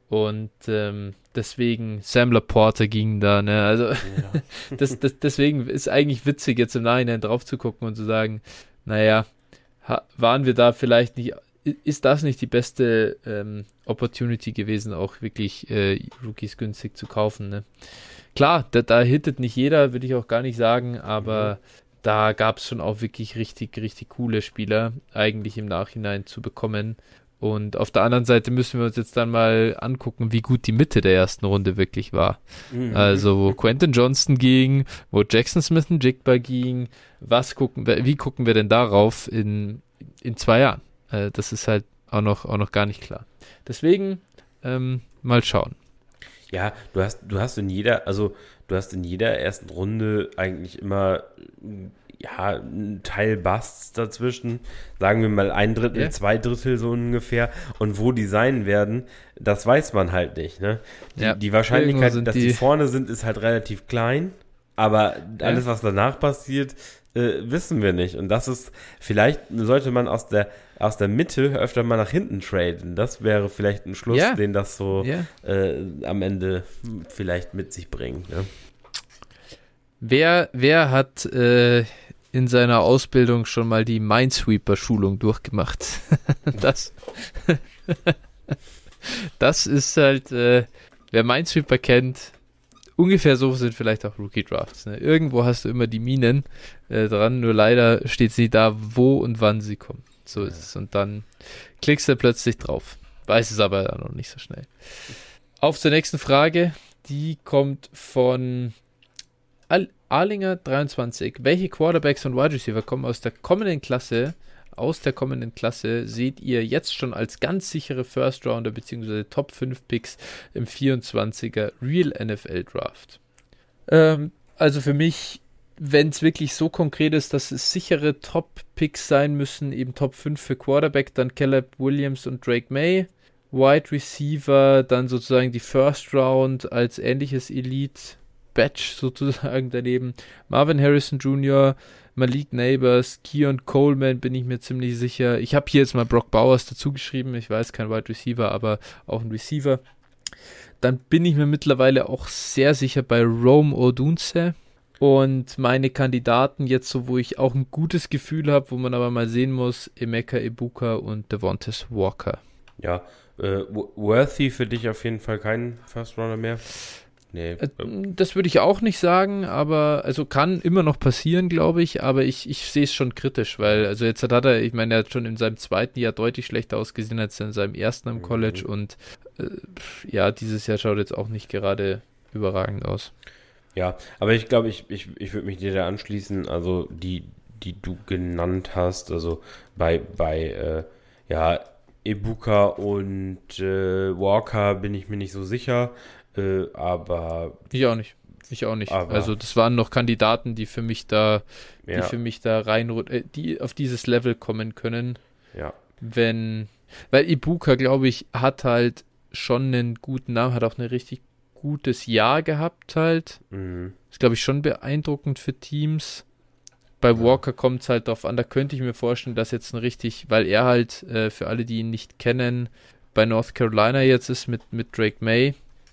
Und ähm, deswegen, Sam Laporta ging da, ne? Also ja. das, das, deswegen ist eigentlich witzig, jetzt im Nachhinein drauf zu gucken und zu sagen, naja, ha, waren wir da vielleicht nicht, ist das nicht die beste ähm, Opportunity gewesen, auch wirklich äh, Rookies günstig zu kaufen, ne? Klar, da, da hittet nicht jeder, würde ich auch gar nicht sagen, aber mhm. da gab es schon auch wirklich richtig, richtig coole Spieler eigentlich im Nachhinein zu bekommen. Und auf der anderen Seite müssen wir uns jetzt dann mal angucken, wie gut die Mitte der ersten Runde wirklich war. Mhm. Also wo Quentin Johnston ging, wo Jackson Smith-Njigba ging, was gucken wir, wie gucken wir denn darauf in, in zwei Jahren? Äh, das ist halt auch noch, auch noch gar nicht klar. Deswegen ähm, mal schauen. Ja, du hast, du hast in jeder, also du hast in jeder ersten Runde eigentlich immer ja, ein Teil Busts dazwischen, sagen wir mal ein Drittel, yeah. zwei Drittel so ungefähr, und wo die sein werden, das weiß man halt nicht, ne? Die, ja. die Wahrscheinlichkeit, dass die, die vorne sind, ist halt relativ klein, aber alles, ja. was danach passiert, äh, wissen wir nicht, und das ist, vielleicht sollte man aus der aus der Mitte öfter mal nach hinten traden, das wäre vielleicht ein Schluss, ja. den das so ja. äh, am Ende vielleicht mit sich bringt, ne? Wer, wer hat äh, in seiner Ausbildung schon mal die Minesweeper-Schulung durchgemacht? das, das ist halt, äh, wer Minesweeper kennt, ungefähr so sind vielleicht auch Rookie-Drafts. Ne? Irgendwo hast du immer die Minen äh, dran, nur leider steht sie da, wo und wann sie kommen. So ist es. Und dann klickst du plötzlich drauf. Weiß es aber dann noch nicht so schnell. Auf zur nächsten Frage. Die kommt von Al- Arlinger dreiundzwanzig. Welche Quarterbacks und Wide Receiver kommen aus der kommenden Klasse, aus der kommenden Klasse, seht ihr jetzt schon als ganz sichere First Rounder bzw. Top fünf Picks im vierundzwanziger Real N F L Draft? Ähm, also für mich, wenn es wirklich so konkret ist, dass es sichere Top-Picks sein müssen, eben Top fünf für Quarterback, dann Caleb Williams und Drake May. Wide Receiver, dann sozusagen die First Round als ähnliches Elite-Batch sozusagen daneben. Marvin Harrison Junior, Malik Neighbors, Keon Coleman, bin ich mir ziemlich sicher. Ich habe hier jetzt mal Brock Bowers dazu geschrieben. Ich weiß, kein Wide Receiver, aber auch ein Receiver. Dann bin ich mir mittlerweile auch sehr sicher bei Rome Odunze. Und meine Kandidaten jetzt so, wo ich auch ein gutes Gefühl habe, wo man aber mal sehen muss, Emeka Egbuka und Devontae Walker. Ja, äh, Worthy für dich auf jeden Fall kein First Runner mehr? Nee. Äh, das würde ich auch nicht sagen, aber also kann immer noch passieren, glaube ich, aber ich, ich sehe es schon kritisch, weil also jetzt hat er, ich meine, er hat schon in seinem zweiten Jahr deutlich schlechter ausgesehen als in seinem ersten am College mhm. und äh, ja, dieses Jahr schaut jetzt auch nicht gerade überragend aus. Ja, aber ich glaube, ich, ich, ich würde mich dir da anschließen, also die, die du genannt hast, also bei, bei äh, ja, Egbuka und äh, Walker bin ich mir nicht so sicher, äh, aber... Ich auch nicht, ich auch nicht. Also das waren noch Kandidaten, die für mich da, ja. die für mich da rein, äh, die auf dieses Level kommen können. Ja. Wenn, weil Egbuka, glaube ich, hat halt schon einen guten Namen, hat auch eine richtig gutes Jahr gehabt halt. Mhm. Ist, glaube ich, schon beeindruckend für Teams. Bei ja. Walker kommt es halt drauf an, da könnte ich mir vorstellen, dass jetzt ein richtig, weil er halt, äh, für alle, die ihn nicht kennen, bei North Carolina jetzt ist mit, mit Drake May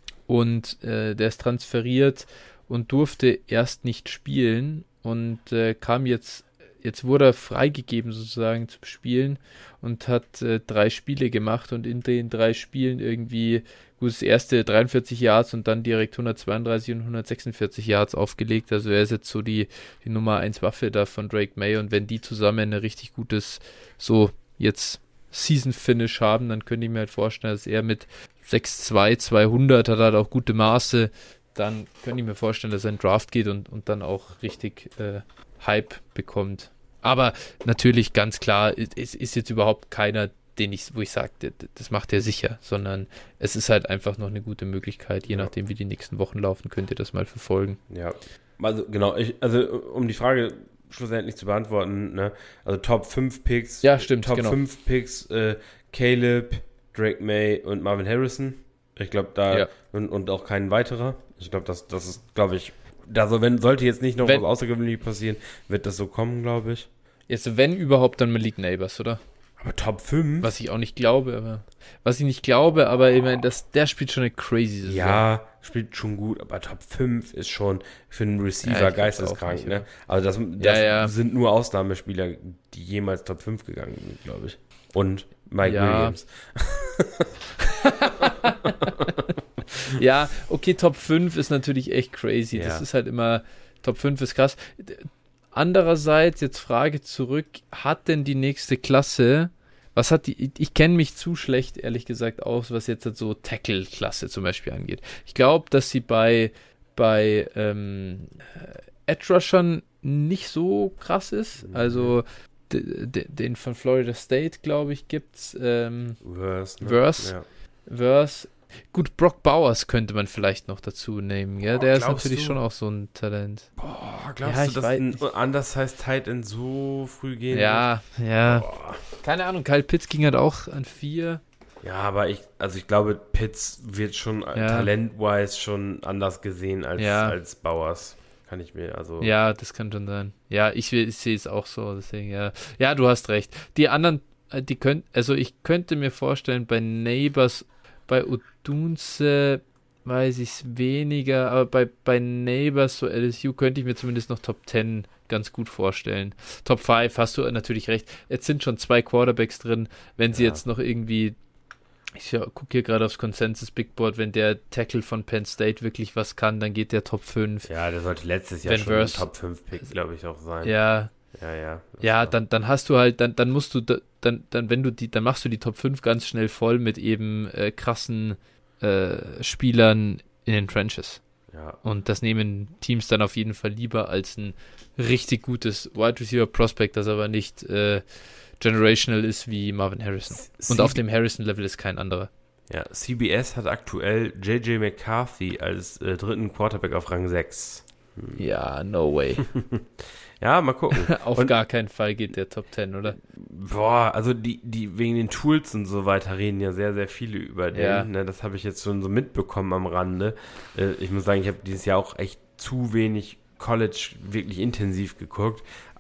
und äh, der ist transferiert und durfte erst nicht spielen und äh, kam jetzt, jetzt wurde er freigegeben sozusagen zum Spielen und hat äh, drei Spiele gemacht und in den drei Spielen irgendwie gut, das erste dreiundvierzig Yards und dann direkt hundertzweiunddreißig und hundertsechsundvierzig Yards aufgelegt. Also er ist jetzt so die, die Nummer eins Waffe da von Drake May und wenn die zusammen ein richtig gutes, so jetzt Season-Finish haben, dann könnte ich mir halt vorstellen, dass er mit sechs zwei, zweihundert hat halt auch gute Maße, dann könnte ich mir vorstellen, dass er in Draft geht und, und dann auch richtig äh, Hype bekommt. Aber natürlich ganz klar, es ist jetzt überhaupt keiner, den ich, wo ich sage, das macht er sicher, sondern es ist halt einfach noch eine gute Möglichkeit, je ja. nachdem, wie die nächsten Wochen laufen, könnt ihr das mal verfolgen. Ja, also genau, ich, also um die Frage schlussendlich zu beantworten, ne, also Top fünf Picks, ja, stimmt, Top genau. fünf Picks, äh, Caleb, Drake May und Marvin Harrison. Ich glaube, da ja. und, und auch kein weiterer. Ich glaube, das, das ist, glaube ich, da so, wenn sollte jetzt nicht noch wenn, was Außergewöhnliches passieren, wird das so kommen, glaube ich. Jetzt, wenn überhaupt, dann Malik Neighbors, oder? Aber Top fünf? Was ich auch nicht glaube, aber was ich nicht glaube, aber ich meine, das, der spielt schon eine crazy Saison. Ja, spielt schon gut, aber Top fünf ist schon für einen Receiver ja, geisteskrank, ne? Also das, das ja, ja. sind nur Ausnahmespieler, die jemals Top fünf gegangen sind, glaube ich. Und Mike ja. Williams. Ja, okay, Top fünf ist natürlich echt crazy. Ja. Das ist halt immer, Top fünf ist krass. Andererseits, jetzt Frage zurück, hat denn die nächste Klasse, was hat die, ich kenne mich zu schlecht, ehrlich gesagt, aus, was jetzt halt so Tackle-Klasse zum Beispiel angeht. Ich glaube, dass sie bei, bei ähm, Edge-Rushern nicht so krass ist. Also d- d- den von Florida State, glaube ich, gibt's ähm, Verse, ne? Verse. Ja. Verse. Gut, Brock Bowers könnte man vielleicht noch dazu nehmen, ja? Boah, Der ist natürlich du? schon auch so ein Talent. Boah, glaubst Ja, du, ich dass weiß ein nicht. anders heißt Tight End so früh gehen Ja, ja. Boah. Keine Ahnung, Kyle Pitts ging halt auch an vier. Ja, aber ich, also ich glaube, Pitts wird schon Ja. talent-wise schon anders gesehen als, Ja. als Bowers. Kann ich mir, also. Ja, das kann schon sein. Ja, ich, will- ich sehe es auch so, deswegen, ja. Ja, du hast recht. Die anderen, äh, die können, also ich könnte mir vorstellen, bei Neighbors, bei Odunze weiß ich es weniger, aber bei, bei Neighbors, so L S U, könnte ich mir zumindest noch Top zehn ganz gut vorstellen. Top fünf hast du natürlich recht. Jetzt sind schon zwei Quarterbacks drin. Wenn sie Ja. jetzt noch irgendwie, ich ja, gucke hier gerade aufs Consensus Big Board, wenn der Tackle von Penn State wirklich was kann, dann geht der Top fünf. Ja, der sollte letztes Jahr Wenn schon ein Verse- Top fünf Pick, glaube ich, auch sein. Ja, ja. Ja, das ja, war- dann, dann hast du halt, dann, dann musst du, da- dann, dann, wenn du die, dann machst du die Top fünf ganz schnell voll mit eben äh, krassen äh, Spielern in den Trenches. ja. Und das nehmen Teams dann auf jeden Fall lieber als ein richtig gutes Wide Receiver Prospect, das aber nicht äh, generational ist wie Marvin Harrison. Und C- auf dem Harrison-Level ist kein anderer. Ja, C B S hat aktuell J J McCarthy als äh, dritten Quarterback auf Rang sechs. Ja, no way. Ja, mal gucken. Auf Und- gar keinen Fall geht der Top zehn, oder? Boah, also die, die wegen den Tools und so weiter reden ja sehr, sehr viele über den. Ja. Ne, das habe ich jetzt schon so mitbekommen am Rande. Äh, ich muss sagen, ich habe dieses Jahr auch echt zu wenig College wirklich intensiv geguckt.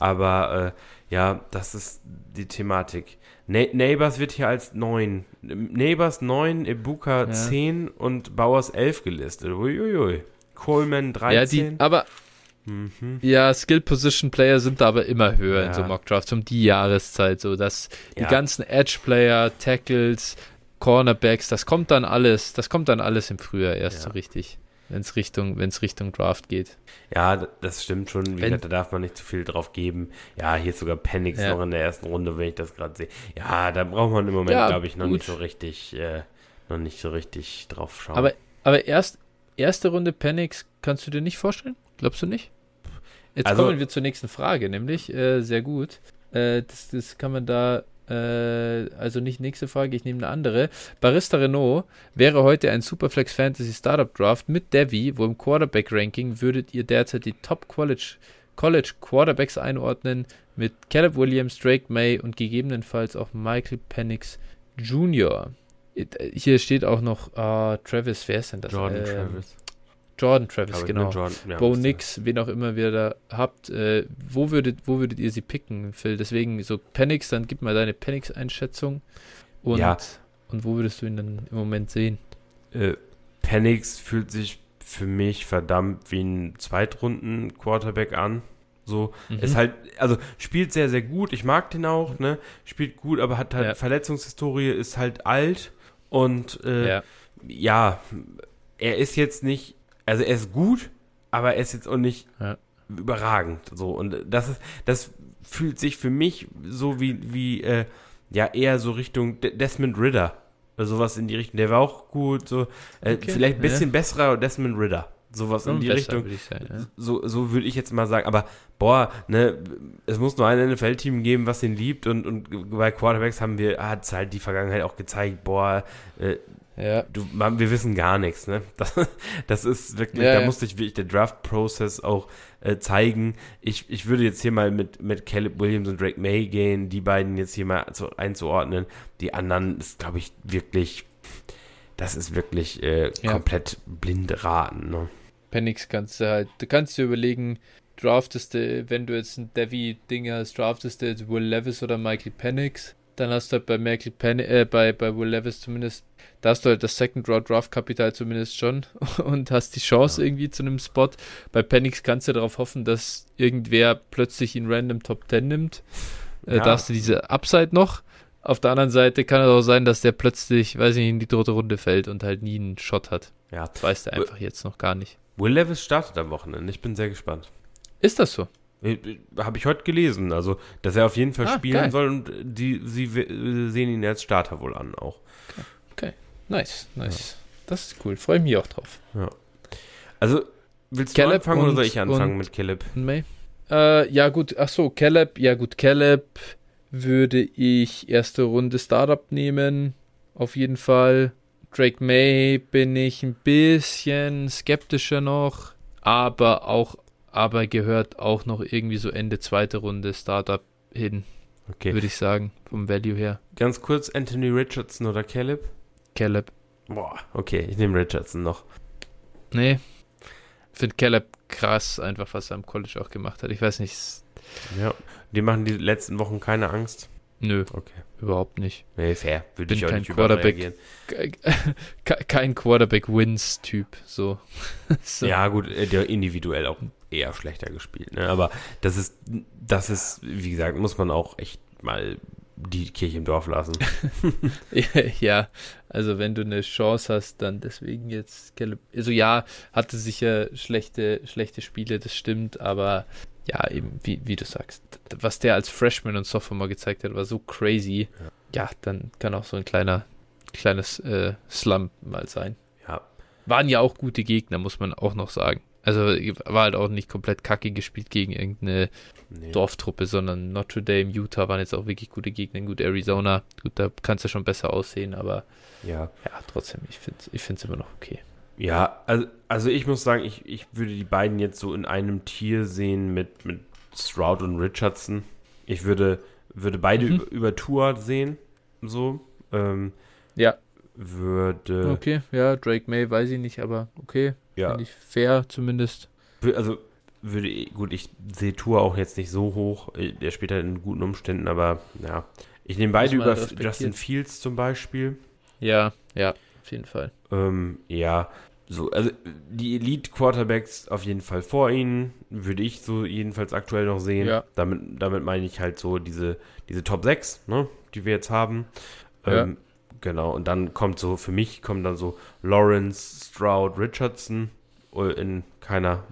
Aber äh, ja, das ist die Thematik. Ne- Neighbors wird hier als neun. Neighbors neun, Ibuka Ja. zehn und Bowers elf gelistet. Uiuiui. Coleman Ja, dreizehn. die, aber Mhm. ja, Skill-Position-Player sind da aber immer höher Ja. in so Mock-Drafts um die Jahreszeit, so dass die Ja. ganzen Edge-Player, Tackles, Cornerbacks, das kommt dann alles, das kommt dann alles im Frühjahr erst Ja. so richtig, wenn es Richtung, wenn es Richtung Draft geht. Ja, d- das stimmt schon. Wie Wenn- gesagt, da darf man nicht zu viel drauf geben. Ja, hier ist sogar Penix Ja. noch in der ersten Runde, wenn ich das gerade sehe. Ja, da braucht man im Moment, Ja, glaube ich, noch gut. nicht so richtig, äh, noch nicht so richtig drauf schauen. Aber, aber erst, erste Runde Penix kannst du dir nicht vorstellen? Glaubst du nicht? Jetzt Also- kommen wir zur nächsten Frage, nämlich, äh, sehr gut. Äh, das, das kann man da, äh, also nicht nächste Frage, ich nehme eine andere. Barista Renault wäre heute ein Superflex Fantasy Startup Draft mit Devi, wo im Quarterback Ranking würdet ihr derzeit die Top College, College Quarterbacks einordnen mit Caleb Williams, Drake May und gegebenenfalls auch Michael Penix Junior Hier steht auch noch äh, Travis, wer ist denn das? Jordan Ähm, Travis. Jordan Travis, Glaube ich, genau. ne? Jordan, ja, Bo müsste- Nix, wen auch immer wir da habt, äh, wo, würdet, wo würdet ihr sie picken, Phil? Deswegen so Penix, dann gib mal deine Penix-Einschätzung. Und, Ja. und wo würdest du ihn dann im Moment sehen? Äh, Penix fühlt sich für mich verdammt wie ein Zweitrunden-Quarterback an. So, Mhm. ist halt, also spielt sehr, sehr gut. Ich mag den auch, ne? Spielt gut, aber hat halt Ja. Verletzungshistorie, ist halt alt und äh, Ja. ja, er ist jetzt nicht, also er ist gut, aber er ist jetzt auch nicht Ja. überragend. So, und das ist, das fühlt sich für mich so wie, wie, äh, ja, eher so Richtung De- Desmond Ridder. Oder sowas in die Richtung. Der war auch gut, so, äh, Okay, vielleicht ein bisschen ja. besserer Desmond Ridder. Sowas in Und die besser, Richtung. würde ich sagen, ja. So, so würde ich jetzt mal sagen, aber boah, ne, es muss nur ein N F L-Team geben, was ihn liebt und, und bei Quarterbacks haben wir, hat es halt die Vergangenheit auch gezeigt, boah, äh, Ja. du, man, wir wissen gar nichts, ne? Das, das ist wirklich, Ja, da ja. musste ich wirklich der Draft-Prozess auch äh, zeigen. Ich, ich würde jetzt hier mal mit, mit Caleb Williams und Drake May gehen, die beiden jetzt hier mal zu, einzuordnen. Die anderen ist, glaube ich, wirklich, das ist wirklich äh, Ja. komplett blind raten, ne? Penix kannst du halt, du kannst dir überlegen, draftest du, wenn du jetzt ein Devi-Ding hast, draftest du jetzt Will Levis oder Michael Penix. Dann hast du halt bei Michael Penny, äh, bei, bei Will Levis zumindest, da hast du halt das Second Round Draft Kapital zumindest schon und hast die Chance ja. irgendwie zu einem Spot. Bei Penix kannst du darauf hoffen, dass irgendwer plötzlich ihn random Top Ten nimmt. Äh, ja. Da hast du diese Upside noch. Auf der anderen Seite kann es auch sein, dass der plötzlich, weiß ich nicht, in die dritte Runde fällt und halt nie einen Shot hat. Ja. Das weiß der einfach jetzt noch gar nicht. Will Levis startet am Wochenende. Ich bin sehr gespannt. Ist das so? Habe ich heute gelesen, also dass er auf jeden Fall ah, spielen geil. soll und die, sie sehen ihn als Starter wohl an auch. Okay, okay. Nice, nice. Ja. Das ist cool, freue mich auch drauf. Ja. Also, willst Caleb du anfangen und, oder soll ich anfangen mit Caleb? May? Äh, ja gut, ach so, Caleb, ja gut, Caleb würde ich erste Runde Startup nehmen, auf jeden Fall. Drake May bin ich ein bisschen skeptischer noch, aber auch aber gehört auch noch irgendwie so Ende zweite Runde Startup hin, okay. würde ich sagen, vom Value her. Ganz kurz, Anthony Richardson oder Caleb? Caleb. Boah, okay, ich nehme Richardson noch. Nee, ich finde Caleb krass, einfach was er am College auch gemacht hat. Ich weiß nicht. Ja, die machen die letzten Wochen keine Angst? Nö, okay. Überhaupt nicht. Nee, fair, würde ich auch nicht überreagieren. Kein Quarterback-Wins-Typ, so. so. Ja gut, der individuell auch eher schlechter gespielt, ne? Aber das ist, das ist, wie gesagt, muss man auch echt mal die Kirche im Dorf lassen. Ja, also wenn du eine Chance hast, dann deswegen jetzt, also ja, hatte sicher schlechte, schlechte Spiele, das stimmt, aber ja, eben, wie, wie du sagst, was der als Freshman und Sophomore gezeigt hat, war so crazy. Ja, ja dann kann auch so ein kleiner, kleines äh, Slump mal sein. Ja. Waren ja auch gute Gegner, muss man auch noch sagen. Also war halt auch nicht komplett kacke gespielt gegen irgendeine nee. Dorftruppe, sondern Notre Dame, Utah waren jetzt auch wirklich gute Gegner. Gut, Arizona, gut, da kann es ja schon besser aussehen, aber ja, ja trotzdem, ich finde es ich immer noch okay. Ja, also, also ich muss sagen, ich, ich würde die beiden jetzt so in einem Tier sehen mit, mit Stroud und Richardson. Ich würde, würde beide mhm. über, über Tua sehen, so. Ähm, ja. Würde... Okay, ja, Drake May weiß ich nicht, aber okay. Ja. Finde ich fair zumindest. Also würde ich, gut, ich sehe Tua auch jetzt nicht so hoch. Der spielt halt in guten Umständen, aber ja. Ich nehme beide über Justin Fields zum Beispiel. Ja, ja, auf jeden Fall. Ähm, ja, so, also die Elite-Quarterbacks auf jeden Fall vor ihnen, würde ich so jedenfalls aktuell noch sehen. Ja. Damit, damit meine ich halt so diese, diese Top sechs, ne, die wir jetzt haben. Ja. Ähm, genau, und dann kommt so, für mich kommen dann so Lawrence, Stroud, Richardson in keiner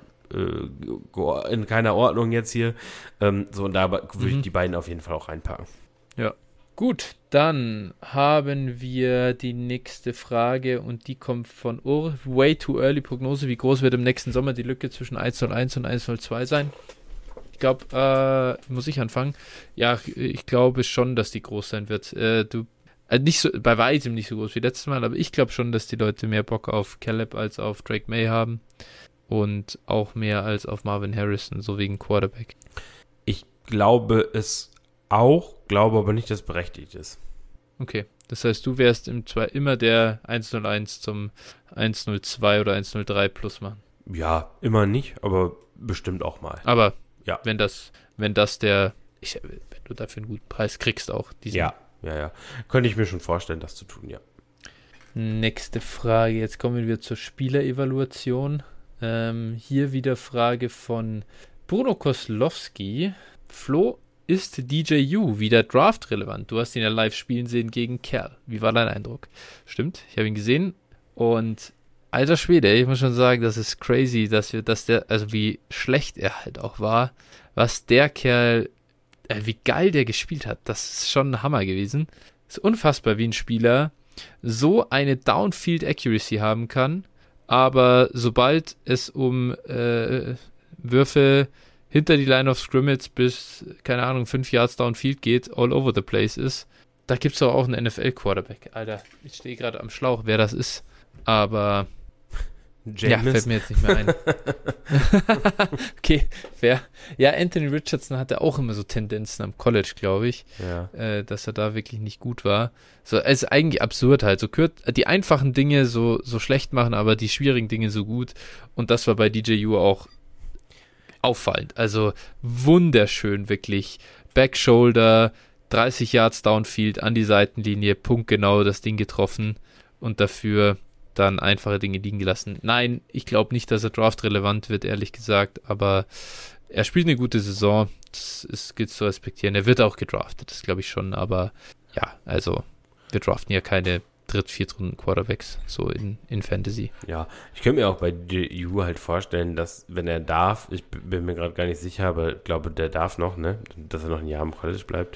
äh, in keiner Ordnung jetzt hier. Ähm, so, und da würde mhm. ich die beiden auf jeden Fall auch reinpacken. Ja. Gut, dann haben wir die nächste Frage und die kommt von Ur. Way too early Prognose. Wie groß wird im nächsten Sommer die Lücke zwischen eins null eins und eins null zwei sein? Ich glaube, äh, muss ich anfangen? Ja, ich glaube schon, dass die groß sein wird. Äh, du, äh, nicht so, bei weitem nicht so groß wie letztes Mal, aber ich glaube schon, dass die Leute mehr Bock auf Caleb als auf Drake May haben und auch mehr als auf Marvin Harrison, so wegen Quarterback. Ich glaube es auch, glaube aber nicht, dass es berechtigt ist. Okay, das heißt, du wärst im zwei immer der eins null eins zum eins null zwei oder eins null drei plus machen. Ja, immer nicht, aber bestimmt auch mal. Aber ja, wenn das, wenn das der, ich, wenn du dafür einen guten Preis kriegst auch. Diesen ja, ja, ja. Könnte ich mir schon vorstellen, das zu tun, ja. Nächste Frage, jetzt kommen wir zur Spielerevaluation. Ähm, hier wieder Frage von Bruno Koslowski. Flo, ist D J U wieder Draft-relevant? Du hast ihn ja live spielen sehen gegen Kerl. Wie war dein Eindruck? Stimmt, ich habe ihn gesehen und alter Schwede, ich muss schon sagen, das ist crazy, dass wir, dass der, also wie schlecht er halt auch war, was der Kerl, äh, wie geil der gespielt hat, das ist schon ein Hammer gewesen. Ist unfassbar, wie ein Spieler so eine Downfield Accuracy haben kann, aber sobald es um äh, Würfe hinter die Line of Scrimmage bis, keine Ahnung, fünf Yards downfield geht, all over the place ist, da gibt es doch auch einen N F L-Quarterback. Alter, ich stehe gerade am Schlauch, wer das ist. Aber James. Ja, fällt mir jetzt nicht mehr ein. Okay, fair. Ja, Anthony Richardson hatte auch immer so Tendenzen am College, glaube ich, ja. äh, dass er da wirklich nicht gut war. So, es ist eigentlich absurd halt. So kürz, die einfachen Dinge so, so schlecht machen, aber die schwierigen Dinge so gut. Und das war bei D J U auch auffallend. Also wunderschön, wirklich. Backshoulder, dreißig Yards Downfield an die Seitenlinie, punktgenau das Ding getroffen und dafür dann einfache Dinge liegen gelassen. Nein, ich glaube nicht, dass er draftrelevant wird, ehrlich gesagt, aber er spielt eine gute Saison, das ist, gilt zu respektieren. Er wird auch gedraftet, das glaube ich schon, aber ja, also wir draften ja keine Dritt-, Viertrunden-Quarterbacks so in, in Fantasy. Ja, ich könnte mir auch bei D U halt vorstellen, dass wenn er darf, ich bin mir gerade gar nicht sicher, aber ich glaube, der darf noch, ne, dass er noch ein Jahr im College bleibt.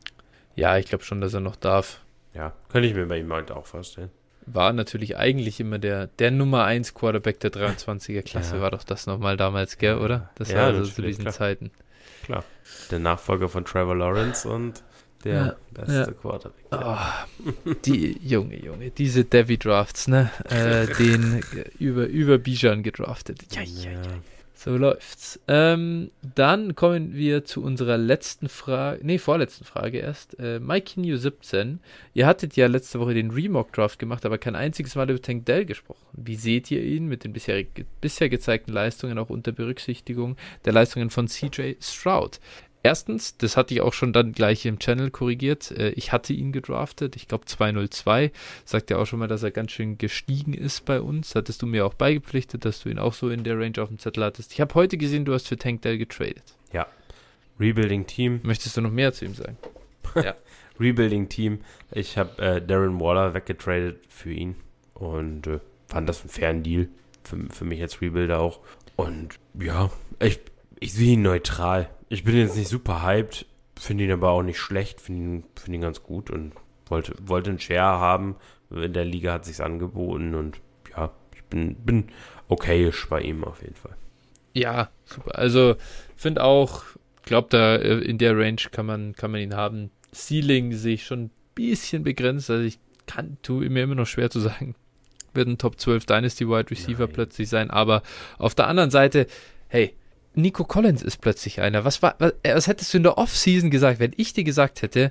Ja, ich glaube schon, dass er noch darf. Ja, könnte ich mir bei ihm halt auch vorstellen. War natürlich eigentlich immer der, der Nummer eins Quarterback der dreiundzwanziger Klasse, Ja. war doch das nochmal damals, gell, oder? Das Ja, war also zu natürlich, diesen klar. Zeiten. Klar. Der Nachfolger von Trevor Lawrence und der Ja, beste ja. Quarterback. Oh, die, Junge, Junge, diese Devi-Drafts, ne? Äh, den über, über Bijan gedraftet. Ja, ja, ja. So läuft's. Ähm, dann kommen wir zu unserer letzten Frage, nee, vorletzten Frage erst. Äh, Mikey New siebzehn, ihr hattet ja letzte Woche den Remock-Draft gemacht, aber kein einziges Mal über Tank Dell gesprochen. Wie seht ihr ihn mit den bisher, bisher gezeigten Leistungen, auch unter Berücksichtigung der Leistungen von C J Stroud? Erstens, das hatte ich auch schon dann gleich im Channel korrigiert, äh, ich hatte ihn gedraftet, ich glaube zwei null zwei, sagt ja auch schon mal, dass er ganz schön gestiegen ist bei uns, hattest du mir auch beigepflichtet, dass du ihn auch so in der Range auf dem Zettel hattest. Ich habe heute gesehen, du hast für Tank Dell getradet. Ja, Rebuilding Team. Möchtest du noch mehr zu ihm sagen? Ja. Rebuilding Team. Ich habe äh, Darren Waller weggetradet für ihn und äh, fand das einen fairen Deal, für, für mich als Rebuilder auch. Und ja, ich, ich sehe ihn neutral. Ich bin jetzt nicht super hyped, finde ihn aber auch nicht schlecht, finde ihn, find ihn ganz gut und wollte, wollte einen Share haben. In der Liga hat sich's angeboten und ja, ich bin, bin okayisch bei ihm auf jeden Fall. Ja, super. Also finde auch, glaube da äh, in der Range kann man, kann man ihn haben. Ceiling sehe ich schon ein bisschen begrenzt, also ich kann, tue mir immer noch schwer zu sagen, wird ein Top zwölf Dynasty Wide Receiver Nein. plötzlich sein, aber auf der anderen Seite, hey, Nico Collins ist plötzlich einer. Was war, was, was hättest du in der Offseason gesagt, wenn ich dir gesagt hätte,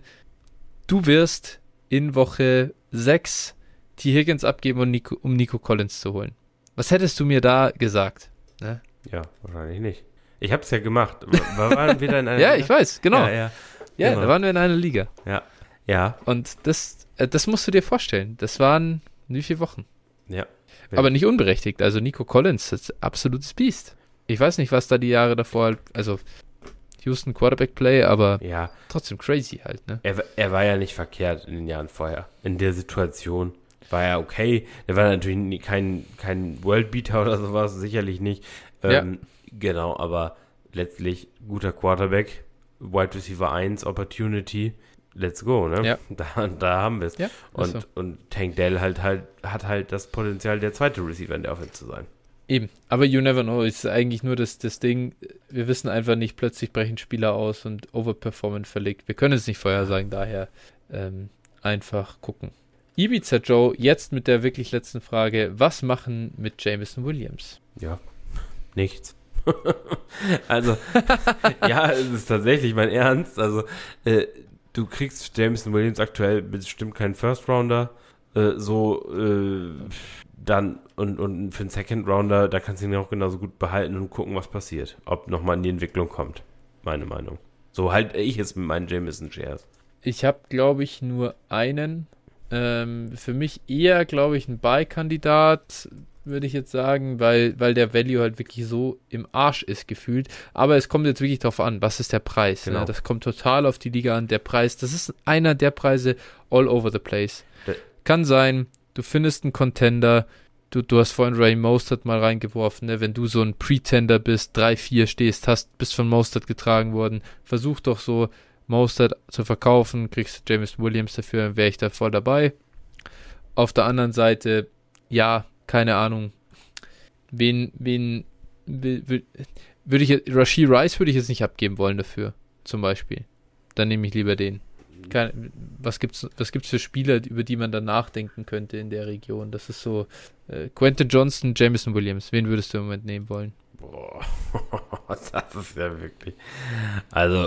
du wirst in Woche sechs T. Higgins abgeben, um Nico, um Nico Collins zu holen? Was hättest du mir da gesagt? Ne? Ja, wahrscheinlich nicht. Ich habe es ja gemacht. Wir waren wieder in einer Ja, Liga? ich weiß, genau. Ja, Ja, ja. ja genau. da waren wir in einer Liga. Ja, ja, Und das, äh, das musst du dir vorstellen. Das waren wie viele Wochen? ja. Aber nicht unberechtigt. Also Nico Collins ist ein absolutes Biest. Ich weiß nicht, was da die Jahre davor, also Houston Quarterback Play, aber Ja, trotzdem crazy halt, ne? er, er war ja nicht verkehrt in den Jahren vorher. In der Situation war er okay. Er war natürlich nie- kein, kein Worldbeater oder sowas, sicherlich nicht. Ähm, Genau, aber letztlich guter Quarterback, Wide Receiver eins, Opportunity, let's go, ne? Ja. Da, da haben wir es. Ja, Und, so. und Tank Dell halt, halt, hat halt das Potenzial, der zweite Receiver in der Offense zu sein. Eben, aber you never know, ist eigentlich nur das, das Ding, wir wissen einfach nicht, plötzlich brechen Spieler aus und overperformen verlegt. Wir können es nicht vorhersagen, daher ähm, einfach gucken. Ibiza Joe, jetzt mit der wirklich letzten Frage, was machen mit Jameson Williams? Ja, nichts. Also, ja, es ist tatsächlich mein Ernst. Also, äh, du kriegst Jameson Williams aktuell bestimmt keinen First Rounder. Äh, so, äh, dann, und, und für einen Second Rounder, da kannst du ihn auch genauso gut behalten und gucken, was passiert. Ob nochmal in die Entwicklung kommt. Meine Meinung. So halte ich es mit meinen Jameson Shares. Ich habe, glaube ich, nur einen. Ähm, für mich eher, glaube ich, ein Buy-Kandidat, würde ich jetzt sagen, weil, weil der Value halt wirklich so im Arsch ist gefühlt. Aber es kommt jetzt wirklich drauf an, was ist der Preis? Genau. Ne? Das kommt total auf die Liga an. Der Preis, das ist einer der Preise all over the place. Der- Kann sein, du findest einen Contender, du, du hast vorhin Ray Mostert mal reingeworfen, ne? Wenn du so ein Pretender bist, drei vier stehst, hast, bist von Mostert getragen worden, versuch doch so Mostert zu verkaufen, kriegst du Jameson Williams dafür, wäre ich da voll dabei. Auf der anderen Seite, ja, keine Ahnung, wen, wen, will, will, würde ich, jetzt- Rashee Rice würde ich jetzt nicht abgeben wollen dafür, zum Beispiel. Dann nehme ich lieber den. Kein, was gibt's, was gibt's für Spieler, über die man dann nachdenken könnte in der Region? Das ist so, äh, Quentin Johnston, Jameson Williams, wen würdest du im Moment nehmen wollen? Boah, das ist ja wirklich. Also,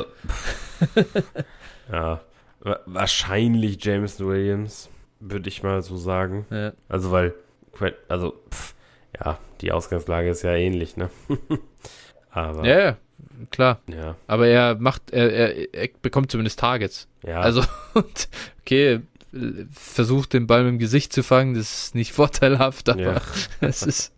ja, wa- wahrscheinlich Jameson Williams, würde ich mal so sagen. Ja. Also, weil, also, pff, ja, die Ausgangslage ist ja ähnlich, ne? Aber, ja, ja, klar. Ja. Aber er macht, er, er, er bekommt zumindest Targets. Ja. Also, okay, versucht den Ball mit dem Gesicht zu fangen, das ist nicht vorteilhaft, aber Ja. es ist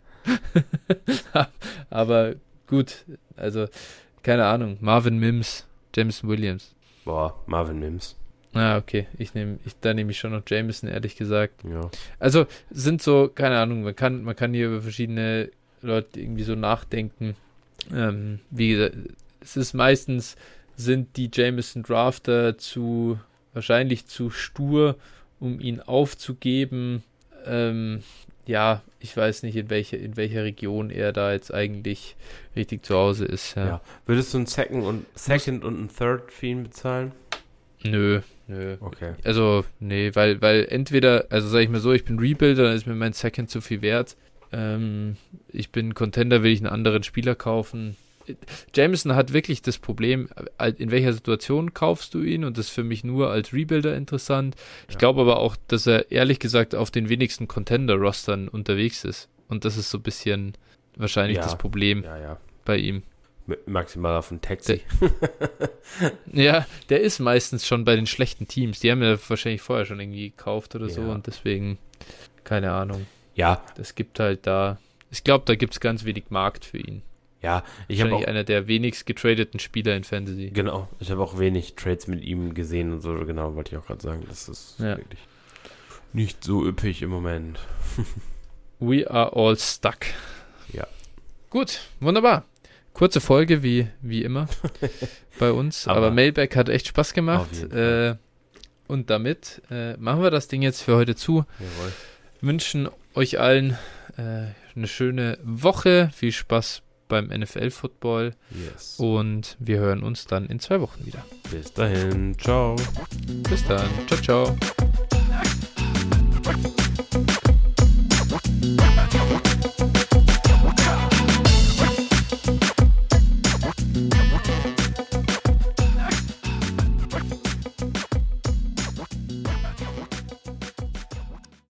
aber gut, also keine Ahnung, Marvin Mims, Jameson Williams. Boah, Marvin Mims. Ah, okay, ich nehme, ich, da nehme ich schon noch Jameson, ehrlich gesagt. Ja. Also sind so, keine Ahnung, man kann, man kann hier über verschiedene Leute irgendwie so nachdenken. Ähm, wie gesagt, es ist meistens, sind die Jameson Drafter zu, wahrscheinlich zu stur, um ihn aufzugeben. Ähm, ja, ich weiß nicht, in welcher, in welcher Region er da jetzt eigentlich richtig zu Hause ist. Ja. Ja. Würdest du einen Second und Second und einen Third für ihn bezahlen? Nö, nö. Okay. Also, nee, weil, weil entweder, also sag ich mal so, ich bin Rebuilder, dann ist mir mein Second zu viel wert. Ähm, ich bin Contender, will ich einen anderen Spieler kaufen. Jameson hat wirklich das Problem, in welcher Situation kaufst du ihn, und das ist für mich nur als Rebuilder interessant. Ich Ja. glaube aber auch, dass er ehrlich gesagt auf den wenigsten Contender-Rostern unterwegs ist. Und das ist so ein bisschen wahrscheinlich Ja. das Problem Ja, ja. bei ihm. M- Maximal auf ein Taxi. Ja, der ist meistens schon bei den schlechten Teams. Die haben ja wahrscheinlich vorher schon irgendwie gekauft oder so, Ja. und deswegen, keine Ahnung. Ja, Das gibt halt da, ich glaube, da gibt es ganz wenig Markt für ihn. ja. Ich habe Wahrscheinlich auch, einer der wenigst getradeten Spieler in Fantasy. genau, ich habe auch wenig Trades mit ihm gesehen und so, genau, wollte ich auch gerade sagen. Das ist Ja. wirklich nicht so üppig im Moment. We are all stuck. Ja. Gut, wunderbar. Kurze Folge, wie, wie immer bei uns. Aber, Aber Mailback hat echt Spaß gemacht. auf jeden Fall. Äh, und damit äh, machen wir das Ding jetzt für heute zu. Jawohl. Wünschen euch allen äh, eine schöne Woche. Viel Spaß beim N F L-Football. Yes. Und wir hören uns dann in zwei Wochen wieder. Bis dahin. Ciao. Bis dann. Ciao, ciao.